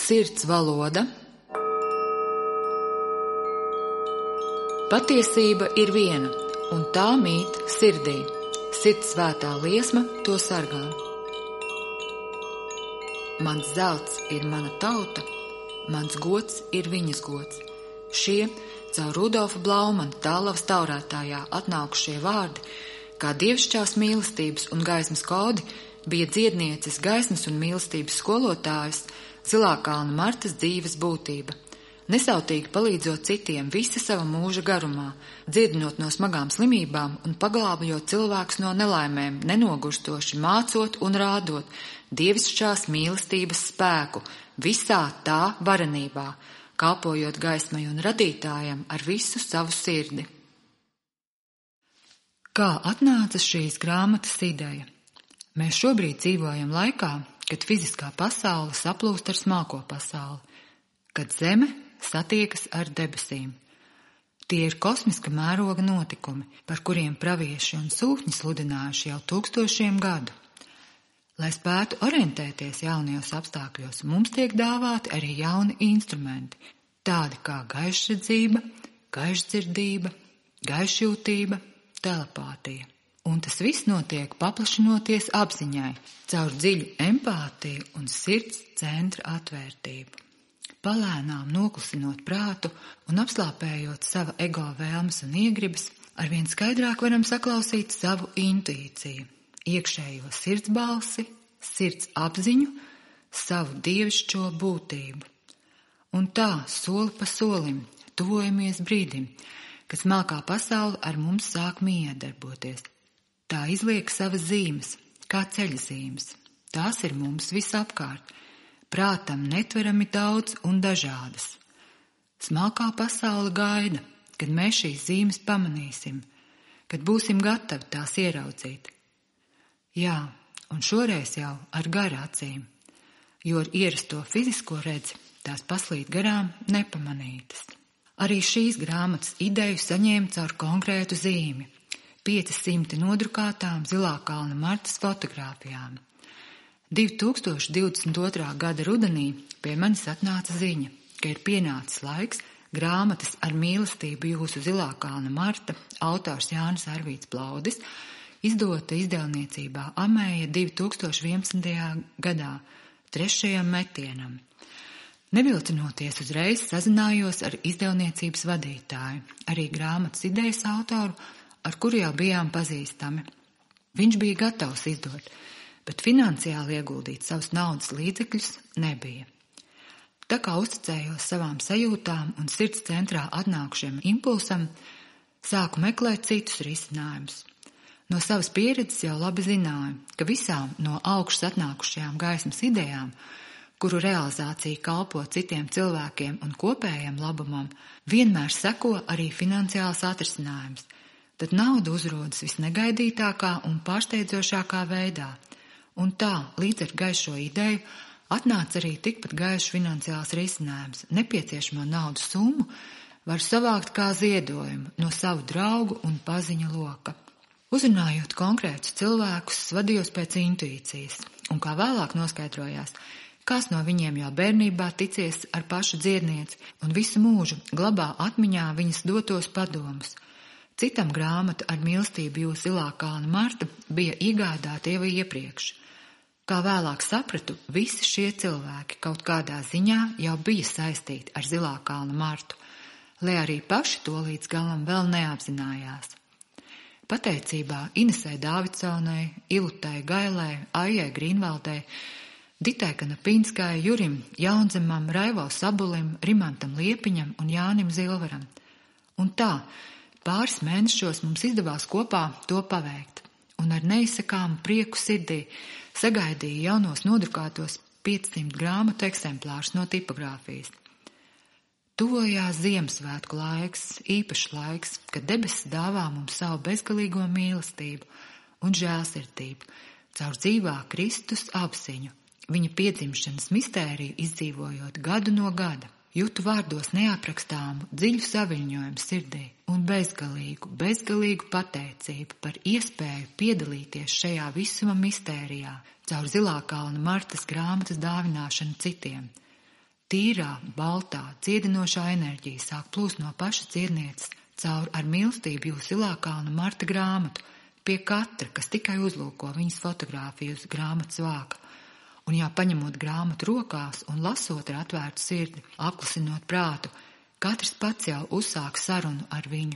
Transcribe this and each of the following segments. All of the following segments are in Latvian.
Sirds valoda. Patiesība ir viena, un tā mīt sirdī. Sirds svētā liesma to sargā. Mans zelts ir mana tauta, mans gods ir viņas gods. Šie caur Rudolfa Blaumana Tālavas taurētājā atnākušie vārdi, kā dievišķās mīlestības un gaismas kodi, bija dziednieces gaismas un mīlestības skolotājs Zilā kalna Martas dzīves būtība. Nesautīgi palīdzot citiem visa sava mūža garumā, dziedinot no smagām slimībām un paglābjot cilvēkus no nelaimēm, nenogurstoši mācot un rādot dievišķās mīlestības spēku visā tā varenībā, kalpojot gaismai un radītājam ar visu savu sirdi. Kā atnāca šīs grāmatas ideja? Mēs šobrīd dzīvojam laikā, kad fiziskā pasaule saplūst ar smalko pasauli, kad zeme satiekas ar debesīm. Tie ir kosmiska mēroga notikumi, par kuriem pravieši un sūtņi sludinājuši jau tūkstošiem gadu. Lai spētu orientēties jaunajos apstākļos, mums tiek dāvāti arī jauni instrumenti, tādi kā gaišredzība, gaišdzirdība, gaišjūtība, telepātija. Un tas viss notiek paplašinoties apziņai, caur dziļu empātiju un sirds centra atvērtību. Palēnām noklusinot prātu un apslāpējot sava ego vēlmes un iegribas, arvien skaidrāk varam saklausīt savu intuīciju, iekšējo sirds balsi, sirds apziņu, savu dievišķo būtību. Un tā, soli pa solim, tuvojamies brīdim, kad smalkā pasaule ar mums sāk miedarboties. Tā izliek savas zīmes, kā ceļzīmes. Tās ir mums visapkārt. Prātam netverami daudz un dažādas. Smalkā pasaule gaida, kad mēs šīs zīmes pamanīsim, kad būsim gatavi tās ieraudzīt. Jā, un šoreiz jau ar garu acīm, jo ar ierasto fizisko redzi tās paslīd garām nepamanītas. Arī šīs grāmatas ideju saņēma caur konkrētu zīmi. 500 nodrukātām Zilā kalna Martas fotogrāfijām. 2022. gada rudenī pie manis atnāca ziņa, ka ir pienācis laiks grāmatas ar mīlestību jūsu Zilā kalna Marta, autors Jānis Arvīts Plaudis, izdota izdevniecībā Amēja 2011. gadā, 3. metienam. Nevilcinoties uzreiz sazinājos ar izdevniecības vadītāju, arī grāmatas idejas autoru, ar kuru jau bijām pazīstami. Viņš bija gatavs izdot, bet finansiāli ieguldīt savus naudas līdzekļus nebija. Tā kā uzticējos savām sajūtām un sirds centrā atnākušiem impulsam, sāku meklēt citus risinājumus. No savas pieredzes jau labi zināju, ka visām no augšas atnākušajām gaismas idejām, kuru realizācija kalpo citiem cilvēkiem un kopējam labumam, vienmēr seko arī finansiāls atrisinājums. Tad nauda uzrodas visnegaidītākā un pārsteidzošākā veidā. Un tā, līdz ar gaišo ideju, atnāca arī tikpat gaišs finansiāls risinājums. Nepieciešamo naudas summu var savākt kā ziedojumu no savu draugu un paziņu loka. Uzrunājot konkrētus cilvēkus, vadījos pēc intuīcijas, un kā vēlāk noskaidrojās, kāds no viņiem jau bērnībā ticies ar pašu dziednieci un visu mūžu glabā atmiņā viņas dotos padomus. Citam grāmata ar mīlestību jūs Zilā kalna Marta bija iegādāta jau iepriekš. Kā vēlāk sapratu, visi šie cilvēki kaut kādā ziņā jau bija saistīti ar Zilā kalna Martu, lai arī paši to līdz galam vēl neapzinājās. Pateicībā Inesai Dāvidsonai, Ilutai Gailai, Aijai Grīnvaldai, Ditai Kanapinskai, Jurim Jaunzemam, Raivo Sabulim, Rimantam Liepiņam un Jānim Zilveram. Un tā, pāris mēnešos mums izdevās kopā to paveikt, un ar neizsakāmu prieku sirdī sagaidīju jaunos nodrukātos 500 grāmatu eksemplārus no tipogrāfijas. Tuvojās Ziemassvētku laiks, īpašs laiks, kad debesis dāvā mums savu bezgalīgo mīlestību un žēlsirdību, caur dzīvā Kristus apziņu, viņa piedzimšanas mistēriju izdzīvojot gadu no gada. Jūtu vārdos neaprakstāmu dziļu saviņojumu sirdī un bezgalīgu pateicību par iespēju piedalīties šajā visuma mistērijā caur Zilā kalna Martas grāmatas dāvināšanu citiem. Tīrā, baltā, dziedinošā enerģija sāk plūst no pašas dziednieces caur ar mīlestību jūsu Zilākalna Marta grāmatu pie katra, kas tikai uzlūko viņas fotogrāfiju uz grāmatas vāka. Un jau paņemot grāmatu rokās un lasot ar atvērtu sirdi, apklusinot prātu, katrs pats jau uzsāk sarunu ar viņu.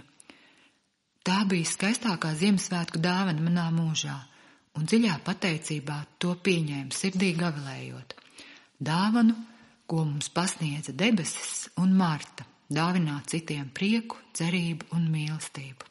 Tā bija skaistākā Ziemassvētku dāvana manā mūžā, un dziļā pateicībā to pieņēmu sirdī gavilējot. Dāvanu, ko mums pasniedza debesis un Marta, dāvināt citiem prieku, cerību un mīlestību.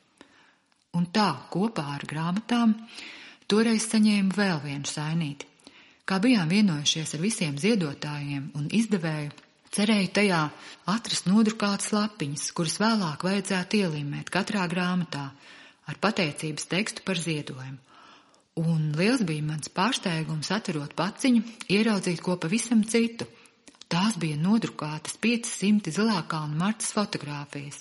Un tā, kopā ar grāmatām, toreiz saņēmu vēl vienu sainīti. Kā bijām vienojušies ar visiem ziedotājiem un izdevēju, cerēju tajā atrast nodrukātas lapiņas, kuras vēlāk vajadzētu ielīmēt katrā grāmatā ar pateicības tekstu par ziedojumu. Un liels bija mans pārsteigums, atverot paciņu, ieraudzīt ko pavisam citu. Tās bija nodrukātas 500 Zilākalna Martas fotogrāfijas.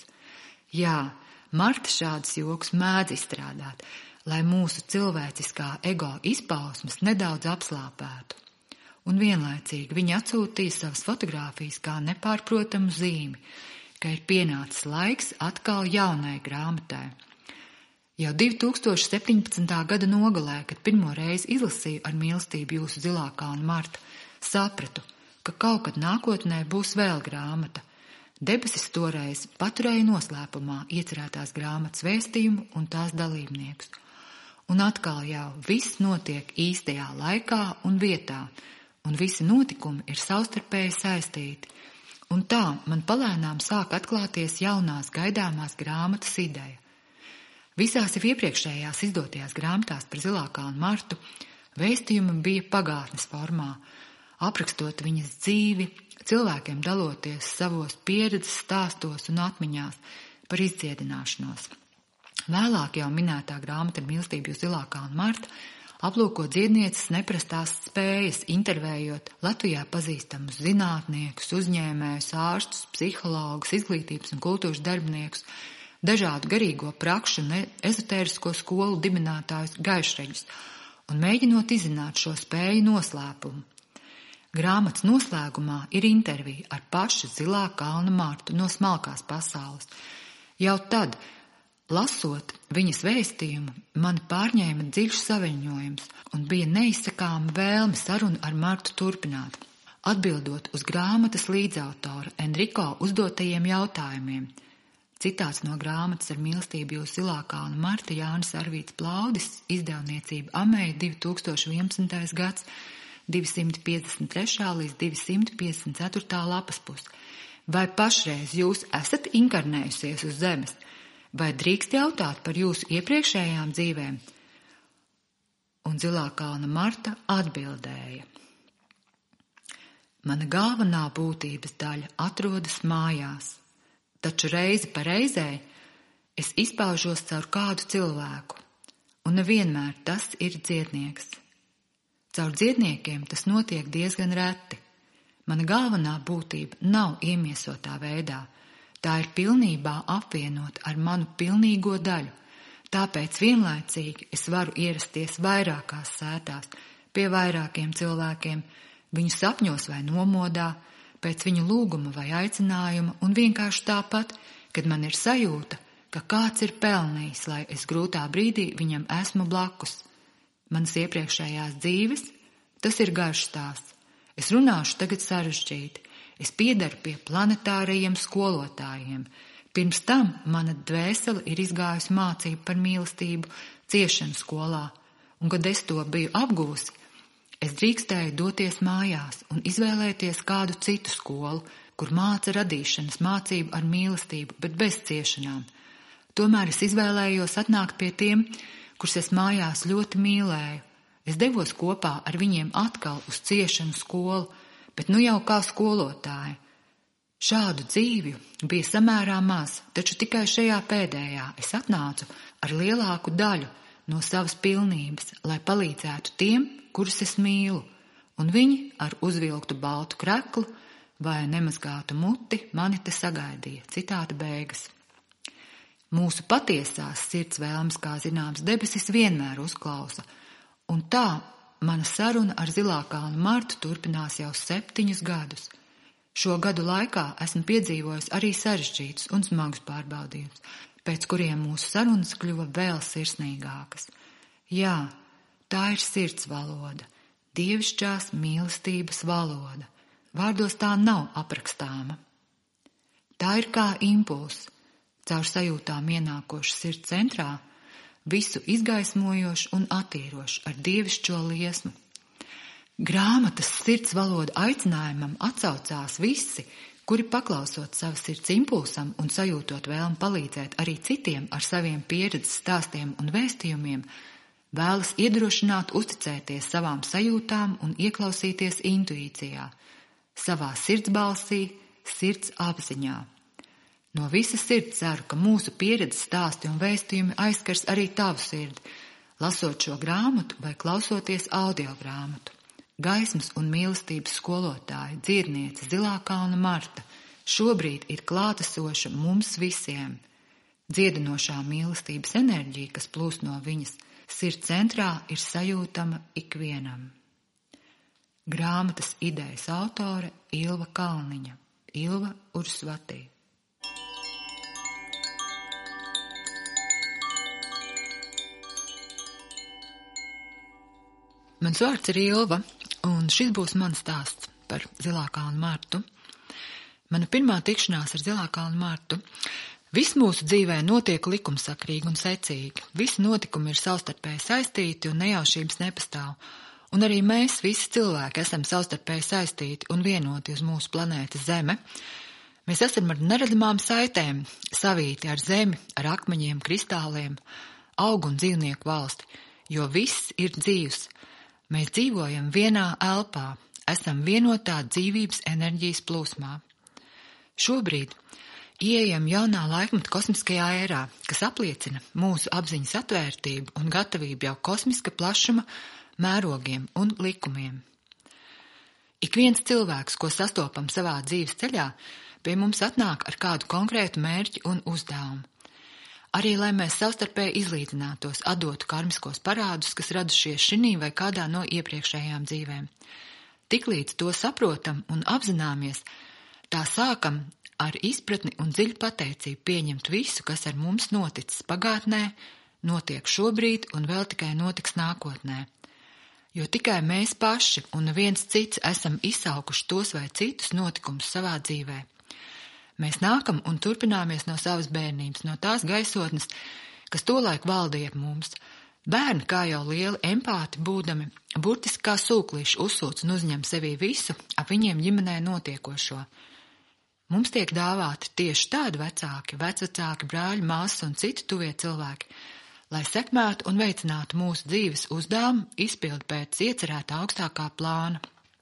Jā, Marta šādas joks mēdz izstrādāt, lai mūsu cilvēciskā ego izpausmes nedaudz apslāpētu. Un vienlaicīgi viņa atsūtīja savas fotogrāfijas kā nepārprotamu zīmi, ka ir pienācis laiks atkal jaunai grāmatai. Jau 2017. gada nogalē, kad pirmo reizi izlasīju ar mīlestību jūsu Zilākalna Marta, sapratu, ka kaut kad nākotnē būs vēl grāmata. Debesis toreiz paturēja noslēpumā iecerētās grāmatas vēstījumu un tās dalībniekus. Un atkal jau viss notiek īstajā laikā un vietā, un visi notikumi ir savstarpēji saistīti. Un tā man palēnām sāk atklāties jaunās gaidāmās grāmatas ideja. Visās jau iepriekšējās izdotajās grāmatās par Zilākalna Martu vēstījumi bija pagātnes formā, aprakstot viņas dzīvi, cilvēkiem daloties savos pieredzes stāstos un atmiņās par izdziedināšanos. Vēlāk jau minētā grāmata ar mīlestību uz Zilākalna Marta aplūko dziednieces neprastās spējas, intervējot Latvijā pazīstamus zinātniekus, uzņēmējus, ārstus, psihologus, izglītības un kultūras darbiniekus, dažādu garīgo prakšu un ezotērisko skolu dibinātājus gaišreģus un mēģinot izzināt šo spēju noslēpumu. Grāmatas noslēgumā ir intervija ar pašu Zilākalna Martu no smalkās pasaules. Jau tad, lasot viņas vēstījumu, mani pārņēma dziļš saviņojums un bija neizsakāma vēlme sarunu ar Martu turpināt, atbildot uz grāmatas līdzautora Enriko uzdotajiem jautājumiem. Citāts no grāmatas ar mīlestību jūs Zilākalna Marta Jānis Arvīts Plaudis, izdevniecība Ameja 2011. gads, 253. līdz 254. lapas puse. Vai pašreiz jūs esat inkarnējusies uz zemes? Vai drīkst jautāt par jūsu iepriekšējām dzīvēm? Un Zilākalna Marta atbildēja. Mana galvenā būtības daļa atrodas mājās. Taču reizi pa reizei es izpaužos caur kādu cilvēku, un nevienmēr tas ir dziednieks. Caur dziedniekiem tas notiek diezgan reti. Mana galvenā būtība nav iemiesotā veidā, tā ir pilnībā apvienot ar manu pilnīgo daļu, tāpēc vienlaicīgi es varu ierasties vairākās sētās, pie vairākiem cilvēkiem, viņu sapņos vai nomodā, pēc viņu lūguma vai aicinājuma un vienkārši tāpat, kad man ir sajūta, ka kāds ir pelnījis, lai es grūtā brīdī viņam esmu blakus. Manas iepriekšējās dzīves, tas ir garš stāsts. Es runāšu tagad sarežģīti. Es piederu pie planetārajiem skolotājiem. Pirms tam mana dvēsele ir izgājusi mācību par mīlestību ciešanu skolā, un kad es to biju apguvusi, es drīkstēju doties mājās un izvēlēties kādu citu skolu, kur māca radīšanas mācību ar mīlestību, bet bez ciešanām. Tomēr es izvēlējos atnākt pie tiem, kurus es mājās ļoti mīlēju. Es devos kopā ar viņiem atkal uz ciešanu skolu, bet nu jau kā skolotāja. Šādu dzīvju bija samērā maz, taču tikai šajā pēdējā es atnācu ar lielāku daļu no savas pilnības, lai palīdzētu tiem, kurus es mīlu, un viņi ar uzvilktu baltu kreklu vai nemazgātu muti mani te sagaidīja. Citāta beigas. Mūsu patiesās sirds vēlmes, kā zināms, debesis vienmēr uzklausa, un tā mana saruna ar Zilākalna Martu turpinās jau 7 gadus. Šo gadu laikā esmu piedzīvojis arī sarežģītus un smagus pārbaudījumus, pēc kuriem mūsu sarunas kļuva vēl sirsnīgākas. Jā, tā ir sirds valoda, dievišķās mīlestības valoda. Vārdos tā nav aprakstāma. Tā ir kā impulss, caur sajūtām ienākošs sirds centrā, visu izgaismojoši un attīroši ar dievišķo liesmu. Grāmatas sirds valoda aicinājumam atsaucās visi, kuri paklausot savu sirds impulsam un sajūtot vēlmu palīdzēt arī citiem ar saviem pieredzes stāstiem un vēstījumiem, vēlas iedrošināt uzticēties savām sajūtām un ieklausīties intuīcijā, savā sirdsbalsī, sirds apziņā. No visas sirds ceru, ka mūsu pieredzes stāsti un vēstījumi aizskars arī tavu sirdi, lasot šo grāmatu vai klausoties audio grāmatu. Gaismas un mīlestības skolotāja, dziedniece Zilā kalna Marta šobrīd ir klātesoša mums visiem. Dziedinošā mīlestības enerģija, kas plūst no viņas sirds centrā, ir sajūtama ikvienam. Grāmatas idejas autore Ilva Kalniņa, Ilva Ursvatī. Mans vārds ir Ilva, un šis būs mans stāsts par Zilā kalna Martu. Mana pirmā tikšanās ar Zilā kalna Martu. Viss mūsu dzīvē notiek likumsakrīgi un secīgi. Visi notikumi ir savstarpēji saistīti un nejaušības nepastāv. Un arī mēs, visi cilvēki, esam savstarpēji saistīti un vienoti uz mūsu planētas Zeme. Mēs esam ar neredzamām saitēm, savīti ar zemi, ar akmeņiem, kristāliem, augu un dzīvnieku valsti, jo viss ir dzīvs. Mēs dzīvojam vienā elpā, esam vienotā dzīvības enerģijas plūsmā. Šobrīd ieejam jaunā laikmeta kosmiskajā ērā, kas apliecina mūsu apziņas atvērtību un gatavību jau kosmiska plašuma mērogiem un likumiem. Ik viens cilvēks, ko sastopam savā dzīves ceļā, pie mums atnāk ar kādu konkrētu mērķi un uzdevumu. Arī, lai mēs savstarpēji izlīdzinātos, atdotu karmiskos parādus, kas radušies šinī vai kādā no iepriekšējām dzīvēm. Tiklīdz to saprotam un apzināmies, tā sākam ar izpratni un dziļu pateicību pieņemt visu, kas ar mums noticis pagātnē, notiek šobrīd un vēl tikai notiks nākotnē. Jo tikai mēs paši un neviens cits esam izsaukuši tos vai citus notikumus savā dzīvē. Mēs nākam un turpināmies no savas bērnības, no tās gaisotnes, kas tolaik valdīja ap mums. Bērni, kā jau lieli empāti būdami, burtiski kā sūklīši uzsūc un uzņem sevī visu ap viņiem ģimenē notiekošo. Mums tiek dāvāti tieši tādi vecāki, vecvecāki, brāļi, māsas un citi tuvie cilvēki, lai sekmētu un veicinātu mūsu dzīves uzdevumu izpildu pēc iecerētā augstākā plāna.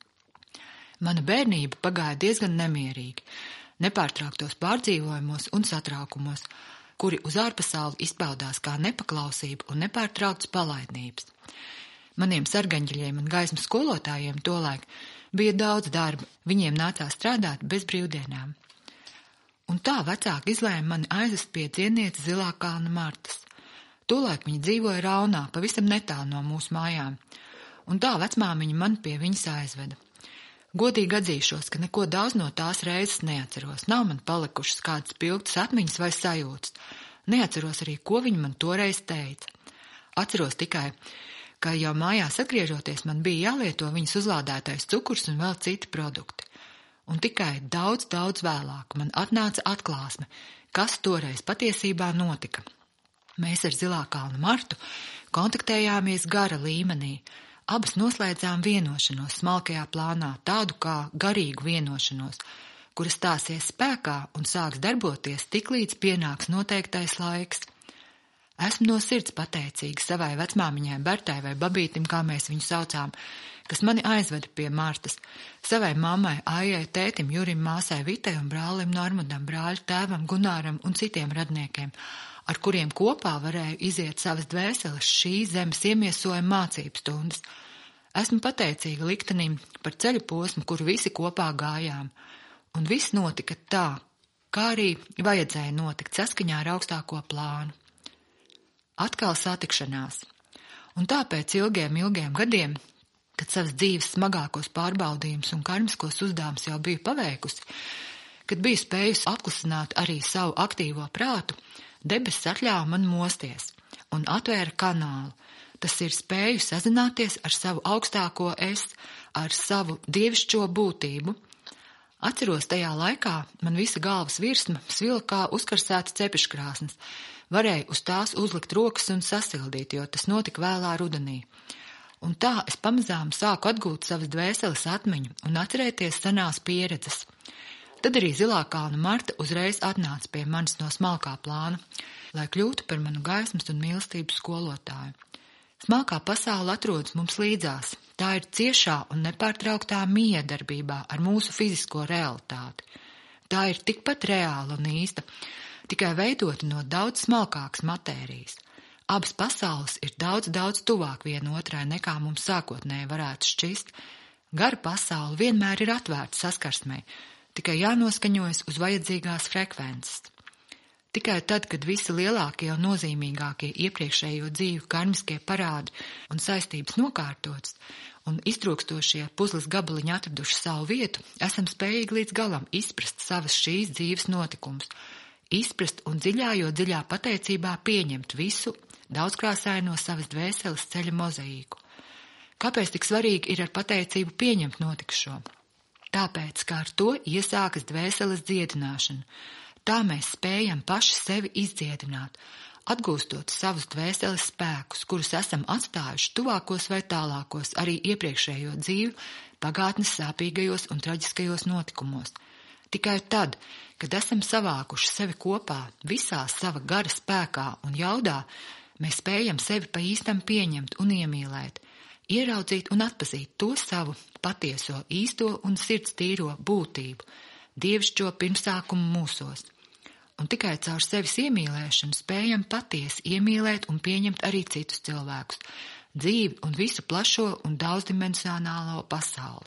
Mana bērnība pagāja diezgan nemierīgi, nepārtrauktos pārdzīvojumos un satraukumos, kuri uz ārpasauli izpaudās kā nepaklausība un nepārtraukts palaidnības. Maniem sargaņģeļiem un gaismas skolotājiem tolaik bija daudz darba, viņiem nācās strādāt bez brīvdienām. Un tā vecāki izlēma mani aizvest pie dziednieces Zilā kalna Martas. Tolaik viņa dzīvoja Raunā, pavisam netālu no mūsu mājām, un tā vecmāmiņa mani pie viņas aizveda. Godīgi atzīšos, ka neko daudz no tās reizes neatceros. Nav man palikušas kādas spilgtas atmiņas vai sajūtas. Neatceros arī, ko viņa man toreiz teica. Atceros tikai, ka jau mājās atgriežoties man bija jālieto viņas uzlādētais cukurs un vēl citi produkti. Un tikai daudz vēlāk man atnāca atklāsme, kas toreiz patiesībā notika. Mēs ar Zilā kalna Martu kontaktējāmies gara līmenī. Abas noslēdzām vienošanos smalkajā plānā, tādu kā garīgu vienošanos, kura stāsies spēkā un sāks darboties tiklīdz pienāks noteiktais laiks. Esmu no sirds pateicīga savai vecmāmiņai Bertai vai Babītim, kā mēs viņu saucām, kas mani aizveda pie Martas, savai mammai Aijai, tētim Jurim, māsai Vitai un brālim Normundam, brāļu tēvam Gunāram un citiem radniekiem, ar kuriem kopā varēju iziet savas dvēseles šīs zemes iemiesojuma mācību stundas. Esmu pateicīga liktenim par ceļu posmu, kuru visi kopā gājām, un viss notika tā, kā arī vajadzēja notikt saskaņā ar augstāko plānu. Atkal satikšanās, un tāpēc ilgiem gadiem, kad savas dzīves smagākos pārbaudījumus un karmiskos uzdevumus jau biju paveikusi, kad biju spējusi atklusināt arī savu aktīvo prātu, debesis atļāva man mosties un atvēra kanālu. Tas ir spēju sazināties ar savu augstāko es, ar savu dievišķo būtību. Atceros, tajā laikā man visa galvas virsma svila kā uzkarsēta cepeškrāsnes. Varēju uz tās uzlikt rokas un sasildīt, jo tas notika vēlā rudenī. Un tā es pamazām sāku atgūt savas dvēseles atmiņu un atcerēties senās pieredzes. Tad arī Zilā kalna Marta uzreiz atnāca pie manis no smalkā plāna, lai kļūtu par manu gaismas un mīlestības skolotāju. Smalkā pasaule atrodas mums līdzās. Tā ir ciešā un nepārtrauktā miedarbībā ar mūsu fizisko realitāti. Tā ir tikpat reāla un īsta, tikai veidota no daudz smalkākas matērijas. Abas pasaules ir daudz tuvāk vienotrai nekā mums sākotnēji varētu šķist. Gara pasaule vienmēr ir atvērta saskarsmei, tikai jānoskaņojas uz vajadzīgās frekvences. Tikai tad, kad visi lielākie un nozīmīgākie iepriekšējo dzīvu karmiskie parādi un saistības nokārtotas un iztrūkstošie puzles gabaliņi atraduši savu vietu, esam spējīgi līdz galam izprast savas šīs dzīves notikumus, izprast un dziļā pateicībā pieņemt visu daudzkrāsaino savas dvēseles ceļa mozaīku. Kāpēc tik svarīgi ir ar pateicību pieņemt notikušo? Tāpēc, ka ar to iesākas dvēseles dziedināšana. Tā mēs spējam paši sevi izdziedināt, atgūstot savus dvēseles spēkus, kurus esam atstājuši tuvākos vai tālākos arī iepriekšējo dzīvi, pagātnes sāpīgajos un traģiskajos notikumos. Tikai tad, kad esam savākuši sevi kopā visā sava gara spēkā un jaudā, mēs spējam sevi pa īstam pieņemt un iemīlēt, ieraudzīt un atpazīt to savu patieso, īsto un sirds tīro būtību, dievišķo pirmsākumu mūsos. Un tikai caur sevis iemīlēšanu spējam patiesi iemīlēt un pieņemt arī citus cilvēkus, dzīvi un visu plašo un daudzdimensionālo pasauli.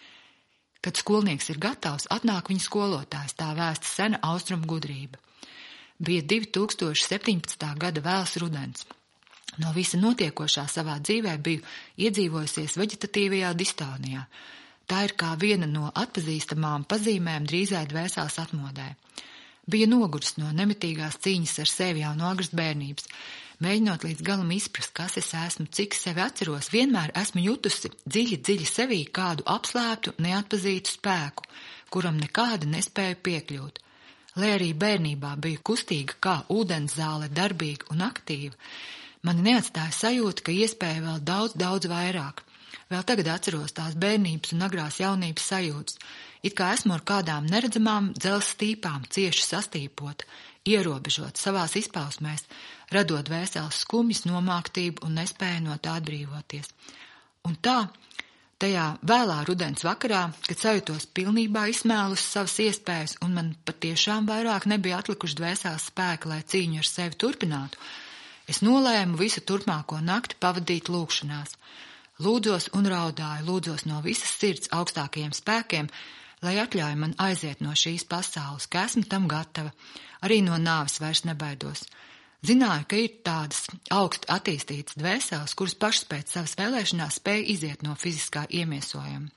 Kad skolnieks ir gatavs, atnāk viņa skolotājs, tā vēsta sena austrumu gudrība. Bija 2017. gada vēls rudens. No visa notiekošā savā dzīvē biju iedzīvojusies veģetatīvajā distonijā. Tā ir kā viena no atpazīstamām pazīmēm drīzai dvēseles atmodē. Bija noguris no nemitīgās cīņas ar sevi jau no agras bērnības. Mēģinot līdz galam izprast, kas es esmu, cik sevi atceros, vienmēr esmu jutusi dziļi sevī kādu apslēptu, neatpazītu spēku, kuram nekāda nespēja piekļūt. Lai arī bērnībā biju kustīga kā ūdenszāle, darbīga un aktīva, mani neatstāja sajūta, ka iespēja vēl daudz vairāk. Vēl tagad atceros tās bērnības un agrās jaunības sajūtas, it kā esmu ar kādām neredzamām dzelzs stīpām cieši sastīpota, ierobežot savās izpausmēs, radot vēseles skumjas, nomāktību un nespēju no tā atbrīvoties. Un tā, tajā vēlā rudens vakarā, kad sajūtos pilnībā izsmēlus savas iespējas un man patiešām vairāk nebija atlikuši dvēseles spēka, lai cīņu ar sevi turpinātu, es nolēmu visu turpmāko nakti pavadīt lūgšanās. Lūdzos un raudāju, lūdzos no visas sirds augstākajiem spēkiem, lai atļauj man aiziet no šīs pasaules, ka esmu tam gatava, arī no nāves vairs nebaidos. Zināju, ka ir tādas augsti attīstītas dvēseles, kuras pašas pēc savas vēlēšanās spēja iziet no fiziskā iemiesojuma.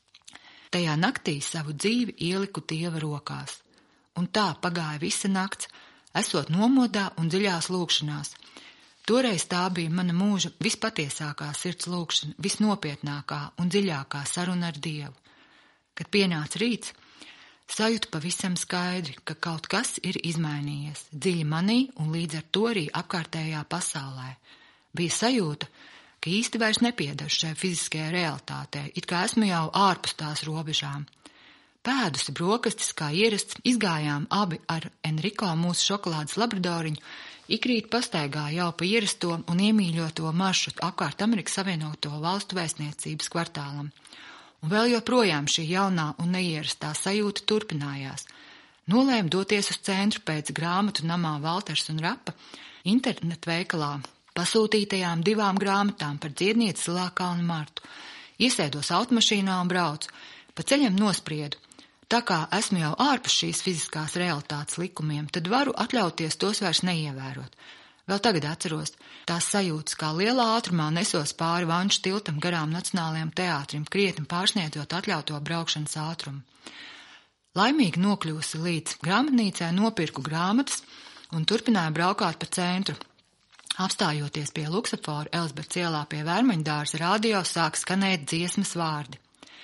Tajā naktī savu dzīvi ieliku Dieva rokās, un tā pagāja visa nakts, esot nomodā un dziļās lūgšanās. Toreiz tā bija mana mūža vispatiesākā sirds lūgšana, visnopietnākā un dziļākā saruna ar Dievu. Kad pienāca rīts, sajūtu pavisam skaidri, ka kaut kas ir izmainījies dziļi manī un līdz ar to arī apkārtējā pasaulē. Bija sajūta, ka īsti vairs nepiedaru šai fiziskajai realitātei, it kā esmu jau ārpus tās robežām. Pēdusi brokastis, kā ierasts, izgājām abi ar Enriko mūsu šokolādes labradoriņu, ikrīt pastaigā jau pa ierasto un iemīļoto maršrutu apkārt Amerikas Savienoto Valstu vēstniecības kvartālam. Un vēl joprojām šī jaunā un neierastā sajūta turpinājās. Nolēmu doties uz centru pēc grāmatu namā Valters un Rapa internetveikalā pasūtītajām 2 grāmatām par dziednieci Zilā kalna Martu. Iesēdos automašīnā un braucu. Pa ceļam nospriedu. Tā kā esmu jau ārpus šīs fiziskās realitātes likumiem, tad varu atļauties tos vairs neievērot. Vēl tagad atceros tās sajūtas, kā lielā ātrumā nesos pāri Vanču tiltam garām Nacionālajam teātrim, krietni pārsniedzot atļauto braukšanas ātrumu. Laimīgi nokļūsi līdz grāmatnīcai, nopirku grāmatas un turpināju braukāt pa centru. Apstājoties pie luksafora Elizabetes ielā pie Vērmaņdārza, radio sāk skanēt dziesmas vārdi.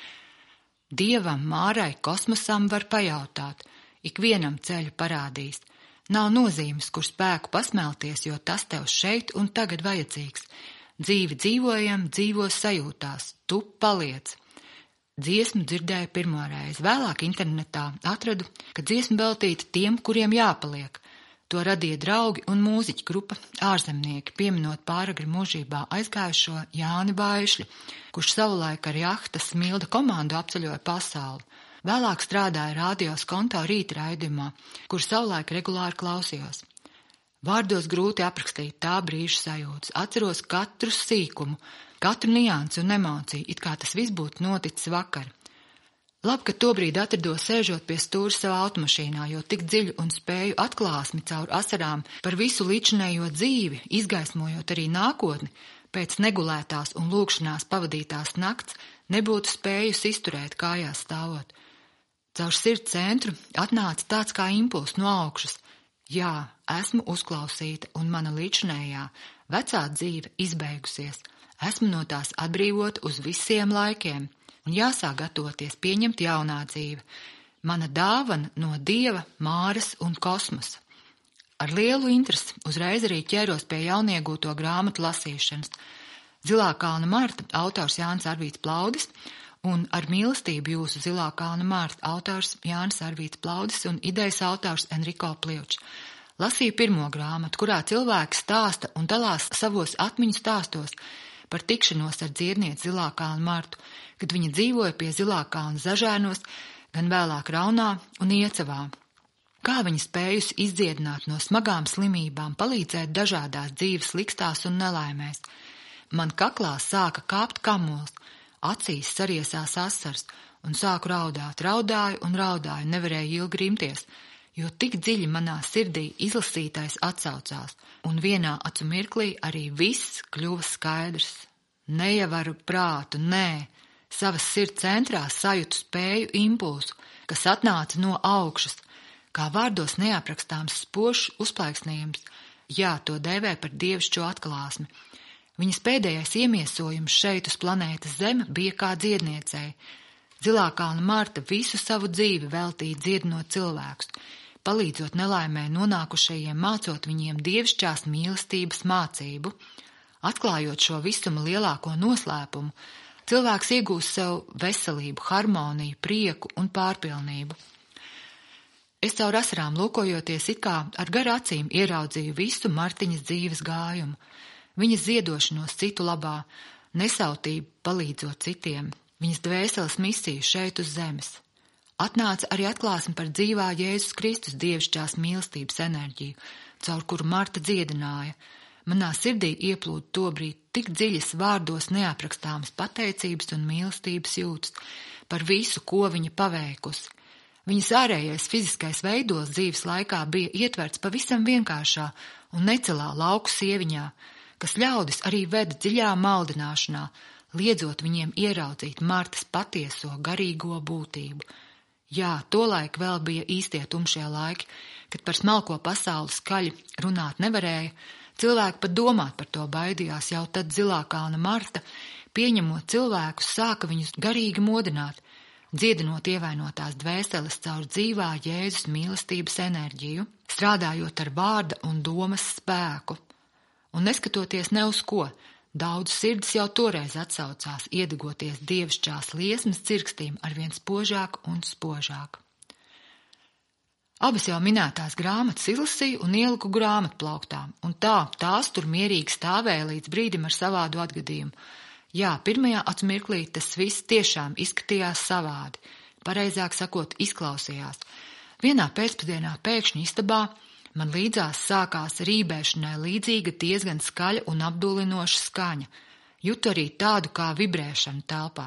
Dievam, Mārai, kosmosam var pajautāt, ikvienam ceļu parādīs. Nav nozīmes, kur spēku pasmelties, jo tas tev šeit un tagad vajadzīgs. Dzīvi dzīvojam, dzīvos sajūtās, tu paliec. Dziesmu dzirdēju pirmo reizi, vēlāk internetā atradu, ka dziesma veltīta tiem, kuriem jāpaliek. To radīja draugi un mūziķu grupa ārzemnieki, pieminot pāragri mūžībā aizgājušo Jāni Baišļi, kurš savulaik ar jahtas Smilda komandu apceļoja pasauli. Vēlāk strādāja radio Skonto rīta raidījumā, kur savulaik regulāri klausījos. Vārdos grūti aprakstīt tā brīža sajūtas, atceros katru sīkumu, katru niansi un emociju, it kā tas viss būtu noticis vakar. Labi, ka tobrīd atrados sēžot pie stūra savā automašīnā, jo tik dziļu un spēju atklāsmi caur asarām par visu līdzinējo dzīvi, izgaismojot arī nākotni, pēc negulētās un lūkšanās pavadītās nakts, nebūtu spējusi izturēt kājās stāvot. Caur sirds centru atnāca tāds kā impulss no augšas. Jā, esmu uzklausīta un mana līdzinējā vecā dzīve izbeigusies. Esmu no tās atbrīvota uz visiem laikiem. Un jāsāk gatavoties pieņemt jaunā dzīve. Mana dāvana no Dieva, Māras un kosmosa. Ar lielu interesi uzreiz arī ķēros pie jauniegūto grāmatu lasīšanas. Zilā kalna Marta, autors Jānis Arvīts Plaudis, un Ar mīlestību jūsu Zilā kalna Marta, autors Jānis Arvīts Plaudis un idejas autors Enriko Pliučs. Lasīju pirmo grāmatu, kurā cilvēki stāsta un dalās savos atmiņu stāstos par tikšanos ar dziednieci Zilā kalna Martu, kad viņa dzīvoja pie Zilā kalna Zažēnos, gan vēlāk Raunā un Iecavā. Kā viņa spējusi izdziedināt no smagām slimībām, palīdzēt dažādās dzīves likstās un nelaimēs. Man kaklā sāka kāpt kamols, acīs sariesās asars un sāku raudāt. Raudāju un raudāju, nevarēju ilgi rimties, jo tik dziļi manā sirdī izlasītais atsaucās, un vienā acu mirklī arī viss kļuva skaidrs. Neievaru prātu, nē, savas sirds centrā sajūtu spēju impulsu, kas atnāca no augšas, kā vārdos neaprakstāms spožs uzplaiksnījums, jā, to dēvē par dievišķo atklāsmi. Viņas pēdējais iemiesojums šeit uz planētas Zeme bija kā dziedniecei. Zilā kalna Marta visu savu dzīvi veltīja dziedinot cilvēkus, palīdzot nelaimē nonākušajiem, mācot viņiem dievišķās mīlestības mācību. Atklājot šo visuma lielāko noslēpumu, cilvēks iegūst sev veselību, harmoniju, prieku un pārpilnību. Es caur asarām lūkojoties it kā ar garu acīm ieraudzīju visu Martiņas dzīves gājumu, viņas ziedošanos citu labā, nesautību palīdzot citiem, viņas dvēseles misiju šeit uz zemes. Atnāca arī atklāsme par dzīvā Jēzus Kristus dievišķās mīlestības enerģiju, caur kuru Marta dziedināja. Manā sirdī ieplūda tobrīd tik dziļas vārdos neaprakstāmas pateicības un mīlestības jūtas par visu, ko viņa paveikusi. Viņas ārējais fiziskais veidos dzīves laikā bija ietverts pavisam vienkāršā un necelā lauku sieviņā, kas ļaudis arī veda dziļā maldināšanā, liedzot viņiem ieraudzīt Martas patieso garīgo būtību. Jā, tolaik vēl bija īstie tumšie laiki, kad par smalko pasauli skaļi runāt nevarēja, cilvēki pat domāt par to baidījās, jau tad Zilā kalna Marta, pieņemot cilvēkus, sāka viņus garīgi modināt, dziedinot ievainotās dvēseles caur dzīvā Jēzus mīlestības enerģiju, strādājot ar vārda un domas spēku. Un neskatoties ne uz ko, daudz sirds jau toreiz atsaucās, iedegoties dievišķās liesmas cirkstīm arvien spožāk un spožāk. Abas jau minētās grāmatas izlasīju un ieliku grāmatplauktā, un tās tur mierīgi stāvēja līdz brīdim ar savādu atgadījumu. Jā, pirmajā acu mirklī tas viss tiešām izskatījās savādi, pareizāk sakot, izklausījās. Vienā pēcpusdienā pēkšņi istabā man līdzās sākās rībēšanai līdzīga diezgan skaļa un apdulinoša skaņa. Jutu arī tādu kā vibrēšanu telpā.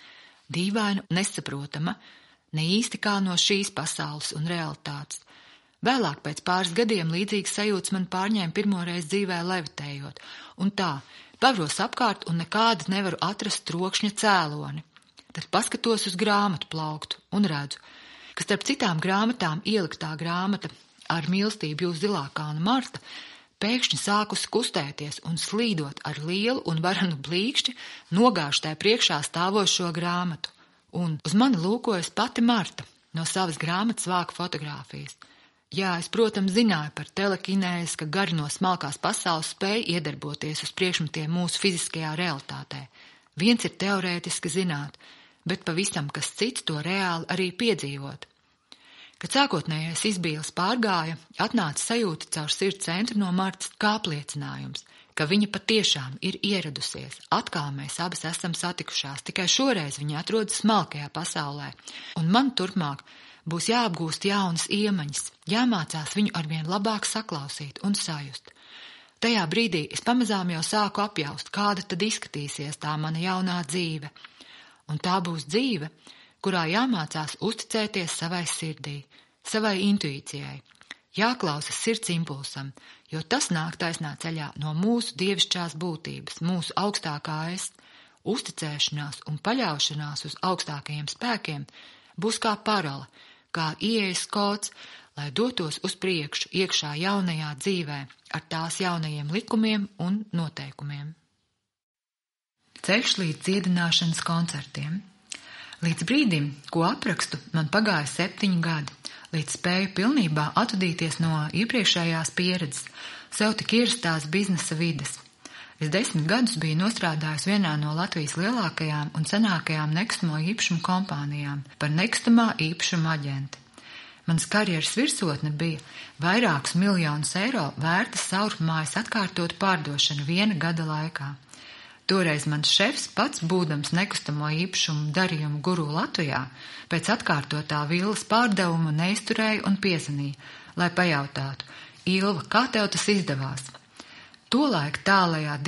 Dīvaina, nesaprotama, ne īsti kā no šīs pasaules un realitātes. Vēlāk pēc pāris gadiem līdzīgas sajūtas man pārņēma pirmoreiz dzīvē levitējot, un tā, pavros apkārt un nekādi nevaru atrast trokšņa cēloni. Tad paskatos uz grāmatu plauktu un redzu, ka starp citām grāmatām ieliktā grāmata ar mīlestību jūs zilā kalna Marta pēkšņi sākusi kustēties un slīdot ar lielu un varanu blīkšķi nogāž tai priekšā stāvošo grāmatu. Un uz mani lūkojas pati Marta, no savas grāmatas vāka fotogrāfijas. Jā, es, protams, zināju par telekinēzi, ka gari no smalkās pasaules spēj iedarboties uz priekšmetiem mūsu fiziskajā realitātē. Viens ir teorētiski zināt, bet pavisam kas cits to reāli arī piedzīvot. Kad sākotnējais izbīles pārgāja, atnāca sajūta caur sirds centru no Martas kā apliecinājums, ka viņa patiešām ir ieradusies. Atkal mēs abas esam satikušās, tikai šoreiz viņa atrodas smalkajā pasaulē, un man turpmāk būs jāapgūst jaunas iemaņas, jāmācās viņu arvien labāk saklausīt un sajust. Tajā brīdī es pamazām jau sāku apjaust, kāda tad izskatīsies tā mana jaunā dzīve. Un tā būs dzīve, kurā jāmācās uzticēties savai sirdī, savai intuīcijai. Jāklausas sirds impulsam, jo tas nāk taisnā ceļā no mūsu dievišķās būtības, mūsu augstākā es. Uzticēšanās un paļaušanās uz augstākajiem spēkiem būs kā parola, kā ieejas kods, lai dotos uz priekšu iekšā jaunajā dzīvē ar tās jaunajiem likumiem un noteikumiem. Ceļš līdz dziedināšanas koncertiem. Līdz brīdim, ko aprakstu, man pagāja 7 gadi, līdz spēju pilnībā atvadīties no iepriekšējās pieredzes, sev tik ierastās biznesa vides. Es 10 gadus biju nostrādājis vienā no Latvijas lielākajām un senākajām nekustamo īpašumu kompānijām par nekustamā īpašuma aģenti. Mans karjeras virsotne bija vairākus miljonus eiro vērta saurupmājas atkārtot pārdošana 1 gada laikā. Toreiz mans šefs, pats būdams nekustamo īpašumu darījumu guru Latvijā, pēc atkārtotā villas pārdevuma neizturēja un piezvanīja, lai pajautātu: Ilva, kā tev tas izdevās? Tolaik tālajā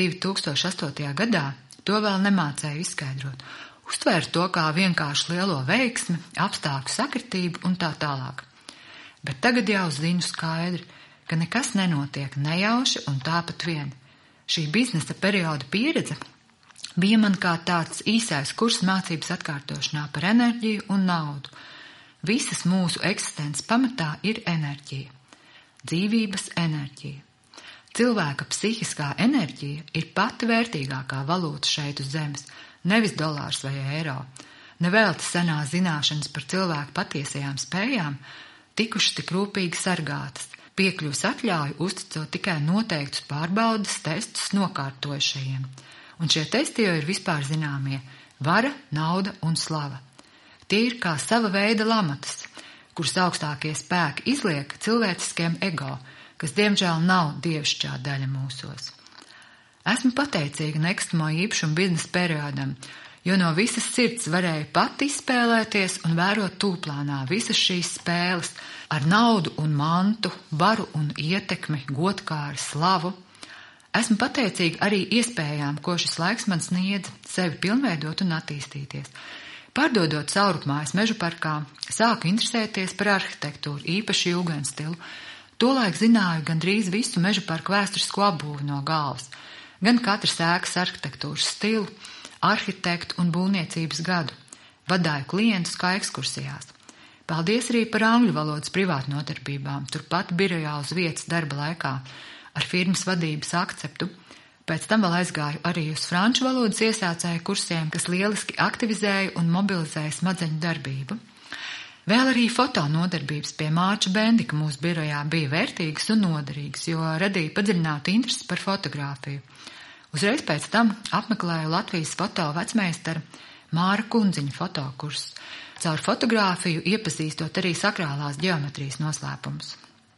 2008. gadā to vēl nemācēju izskaidrot. Uztvēru to kā vienkārši lielo veiksmi, apstākļu sakritību un tā tālāk. Bet tagad jau zinu skaidri, ka nekas nenotiek nejauši un tāpat vien. Šī biznesa perioda pieredze bija man kā tāds īsais kurs mācības atkārtošanā par enerģiju un naudu. Visas mūsu eksistences pamatā ir enerģija. Dzīvības enerģija. Cilvēka psihiskā enerģija ir pati vērtīgākā valūta šeit uz zemes, nevis dolārs vai eiro. Nevelti senās zināšanas par cilvēku patiesajām spējām tikušas tik rūpīgi sargātas, piekļuvs atļauju uzticot tikai noteiktus pārbaudas testus nokārtojušajiem. Un šie testi jau ir vispār zināmie – vara, nauda un slava. Tie ir kā sava veida lamatas, kuras augstākie spēki izliek cilvēciskiem ego, kas diemžēl nav dievišķā daļa mūsos. Esmu pateicīga nekustamo īpašumu biznesa periodam, jo no visas sirds varēju pati izspēlēties un vērot tūplānā visas šīs spēles ar naudu un mantu, varu un ietekmi, godkāri, slavu. Esmu pateicīga arī iespējām, ko šis laiks man sniedza, sevi pilnveidot un attīstīties. Pārdodot saurupmājas mežu parkā, sāku interesēties par arhitektūru, īpaši jūgens stilu. Tolaik zināju gandrīz visu meža parku vēsturisko apbūvi no galvas, gan katras ēkas arhitektūras stilu, arhitektu un būvniecības gadu. Vadāju klientus kā ekskursijās. Paldies arī par angļu valodas privātnodarbībām, turpat birojā uz vietas darba laikā, ar firmas vadības akceptu. Pēc tam vēl aizgāju arī uz franču valodas iesācēju kursiem, kas lieliski aktivizēja un mobilizēja smadzeņu darbību. Vēl arī fotonodarbības pie Mārča Bendika mūsu birojā bija vērtīgas un noderīgas, jo radīja padziļinātu interesi par fotogrāfiju. Uzreiz pēc tam apmeklēju Latvijas foto vecmeistara Māra Kundziņa fotokursus, caur fotogrāfiju iepazīstot arī sakrālās ģeometrijas noslēpumus.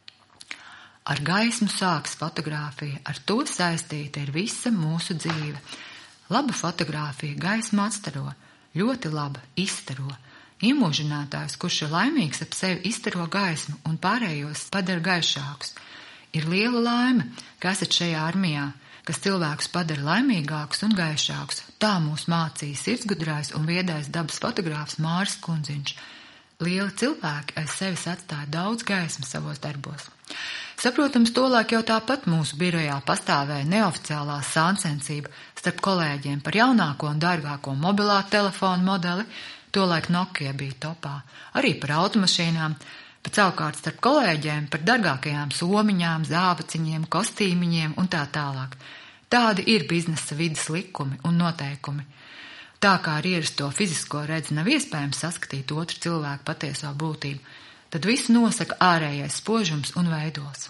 Ar gaismu sāks fotogrāfija, ar to saistīta ir visa mūsu dzīve. Laba fotogrāfija gaismu atstaro, ļoti laba izstaro. Iemūžinātājs, kurš ir laimīgs ap sevi, izstaro gaismu un pārējos padara gaišākus. Ir liela laime, ka esat šajā armijā, kas cilvēkus padara laimīgākus un gaišākus. Tā mūs mācīja sirdsgudrais un viedais dabas fotogrāfs Māris Kundziņš. Lieli cilvēki aiz sevis atstāja daudz gaismas savos darbos. Saprotams, tolaik jau tāpat mūsu birojā pastāvēja neoficiālā sāncensība starp kolēģiem par jaunāko un dārgāko mobilā telefonu modeli, tolaik Nokia bija topā, arī par automašīnām, bet savukārt starp kolēģiem par dārgākajām somiņām, zābaciņiem, kostīmiņiem un tā tālāk. Tādi ir biznesa vides likumi un noteikumi. Tā kā ar ierasto fizisko redzi nav iespējams saskatīt otru cilvēku patieso būtību, tad visu nosaka ārējais spožums un veidos.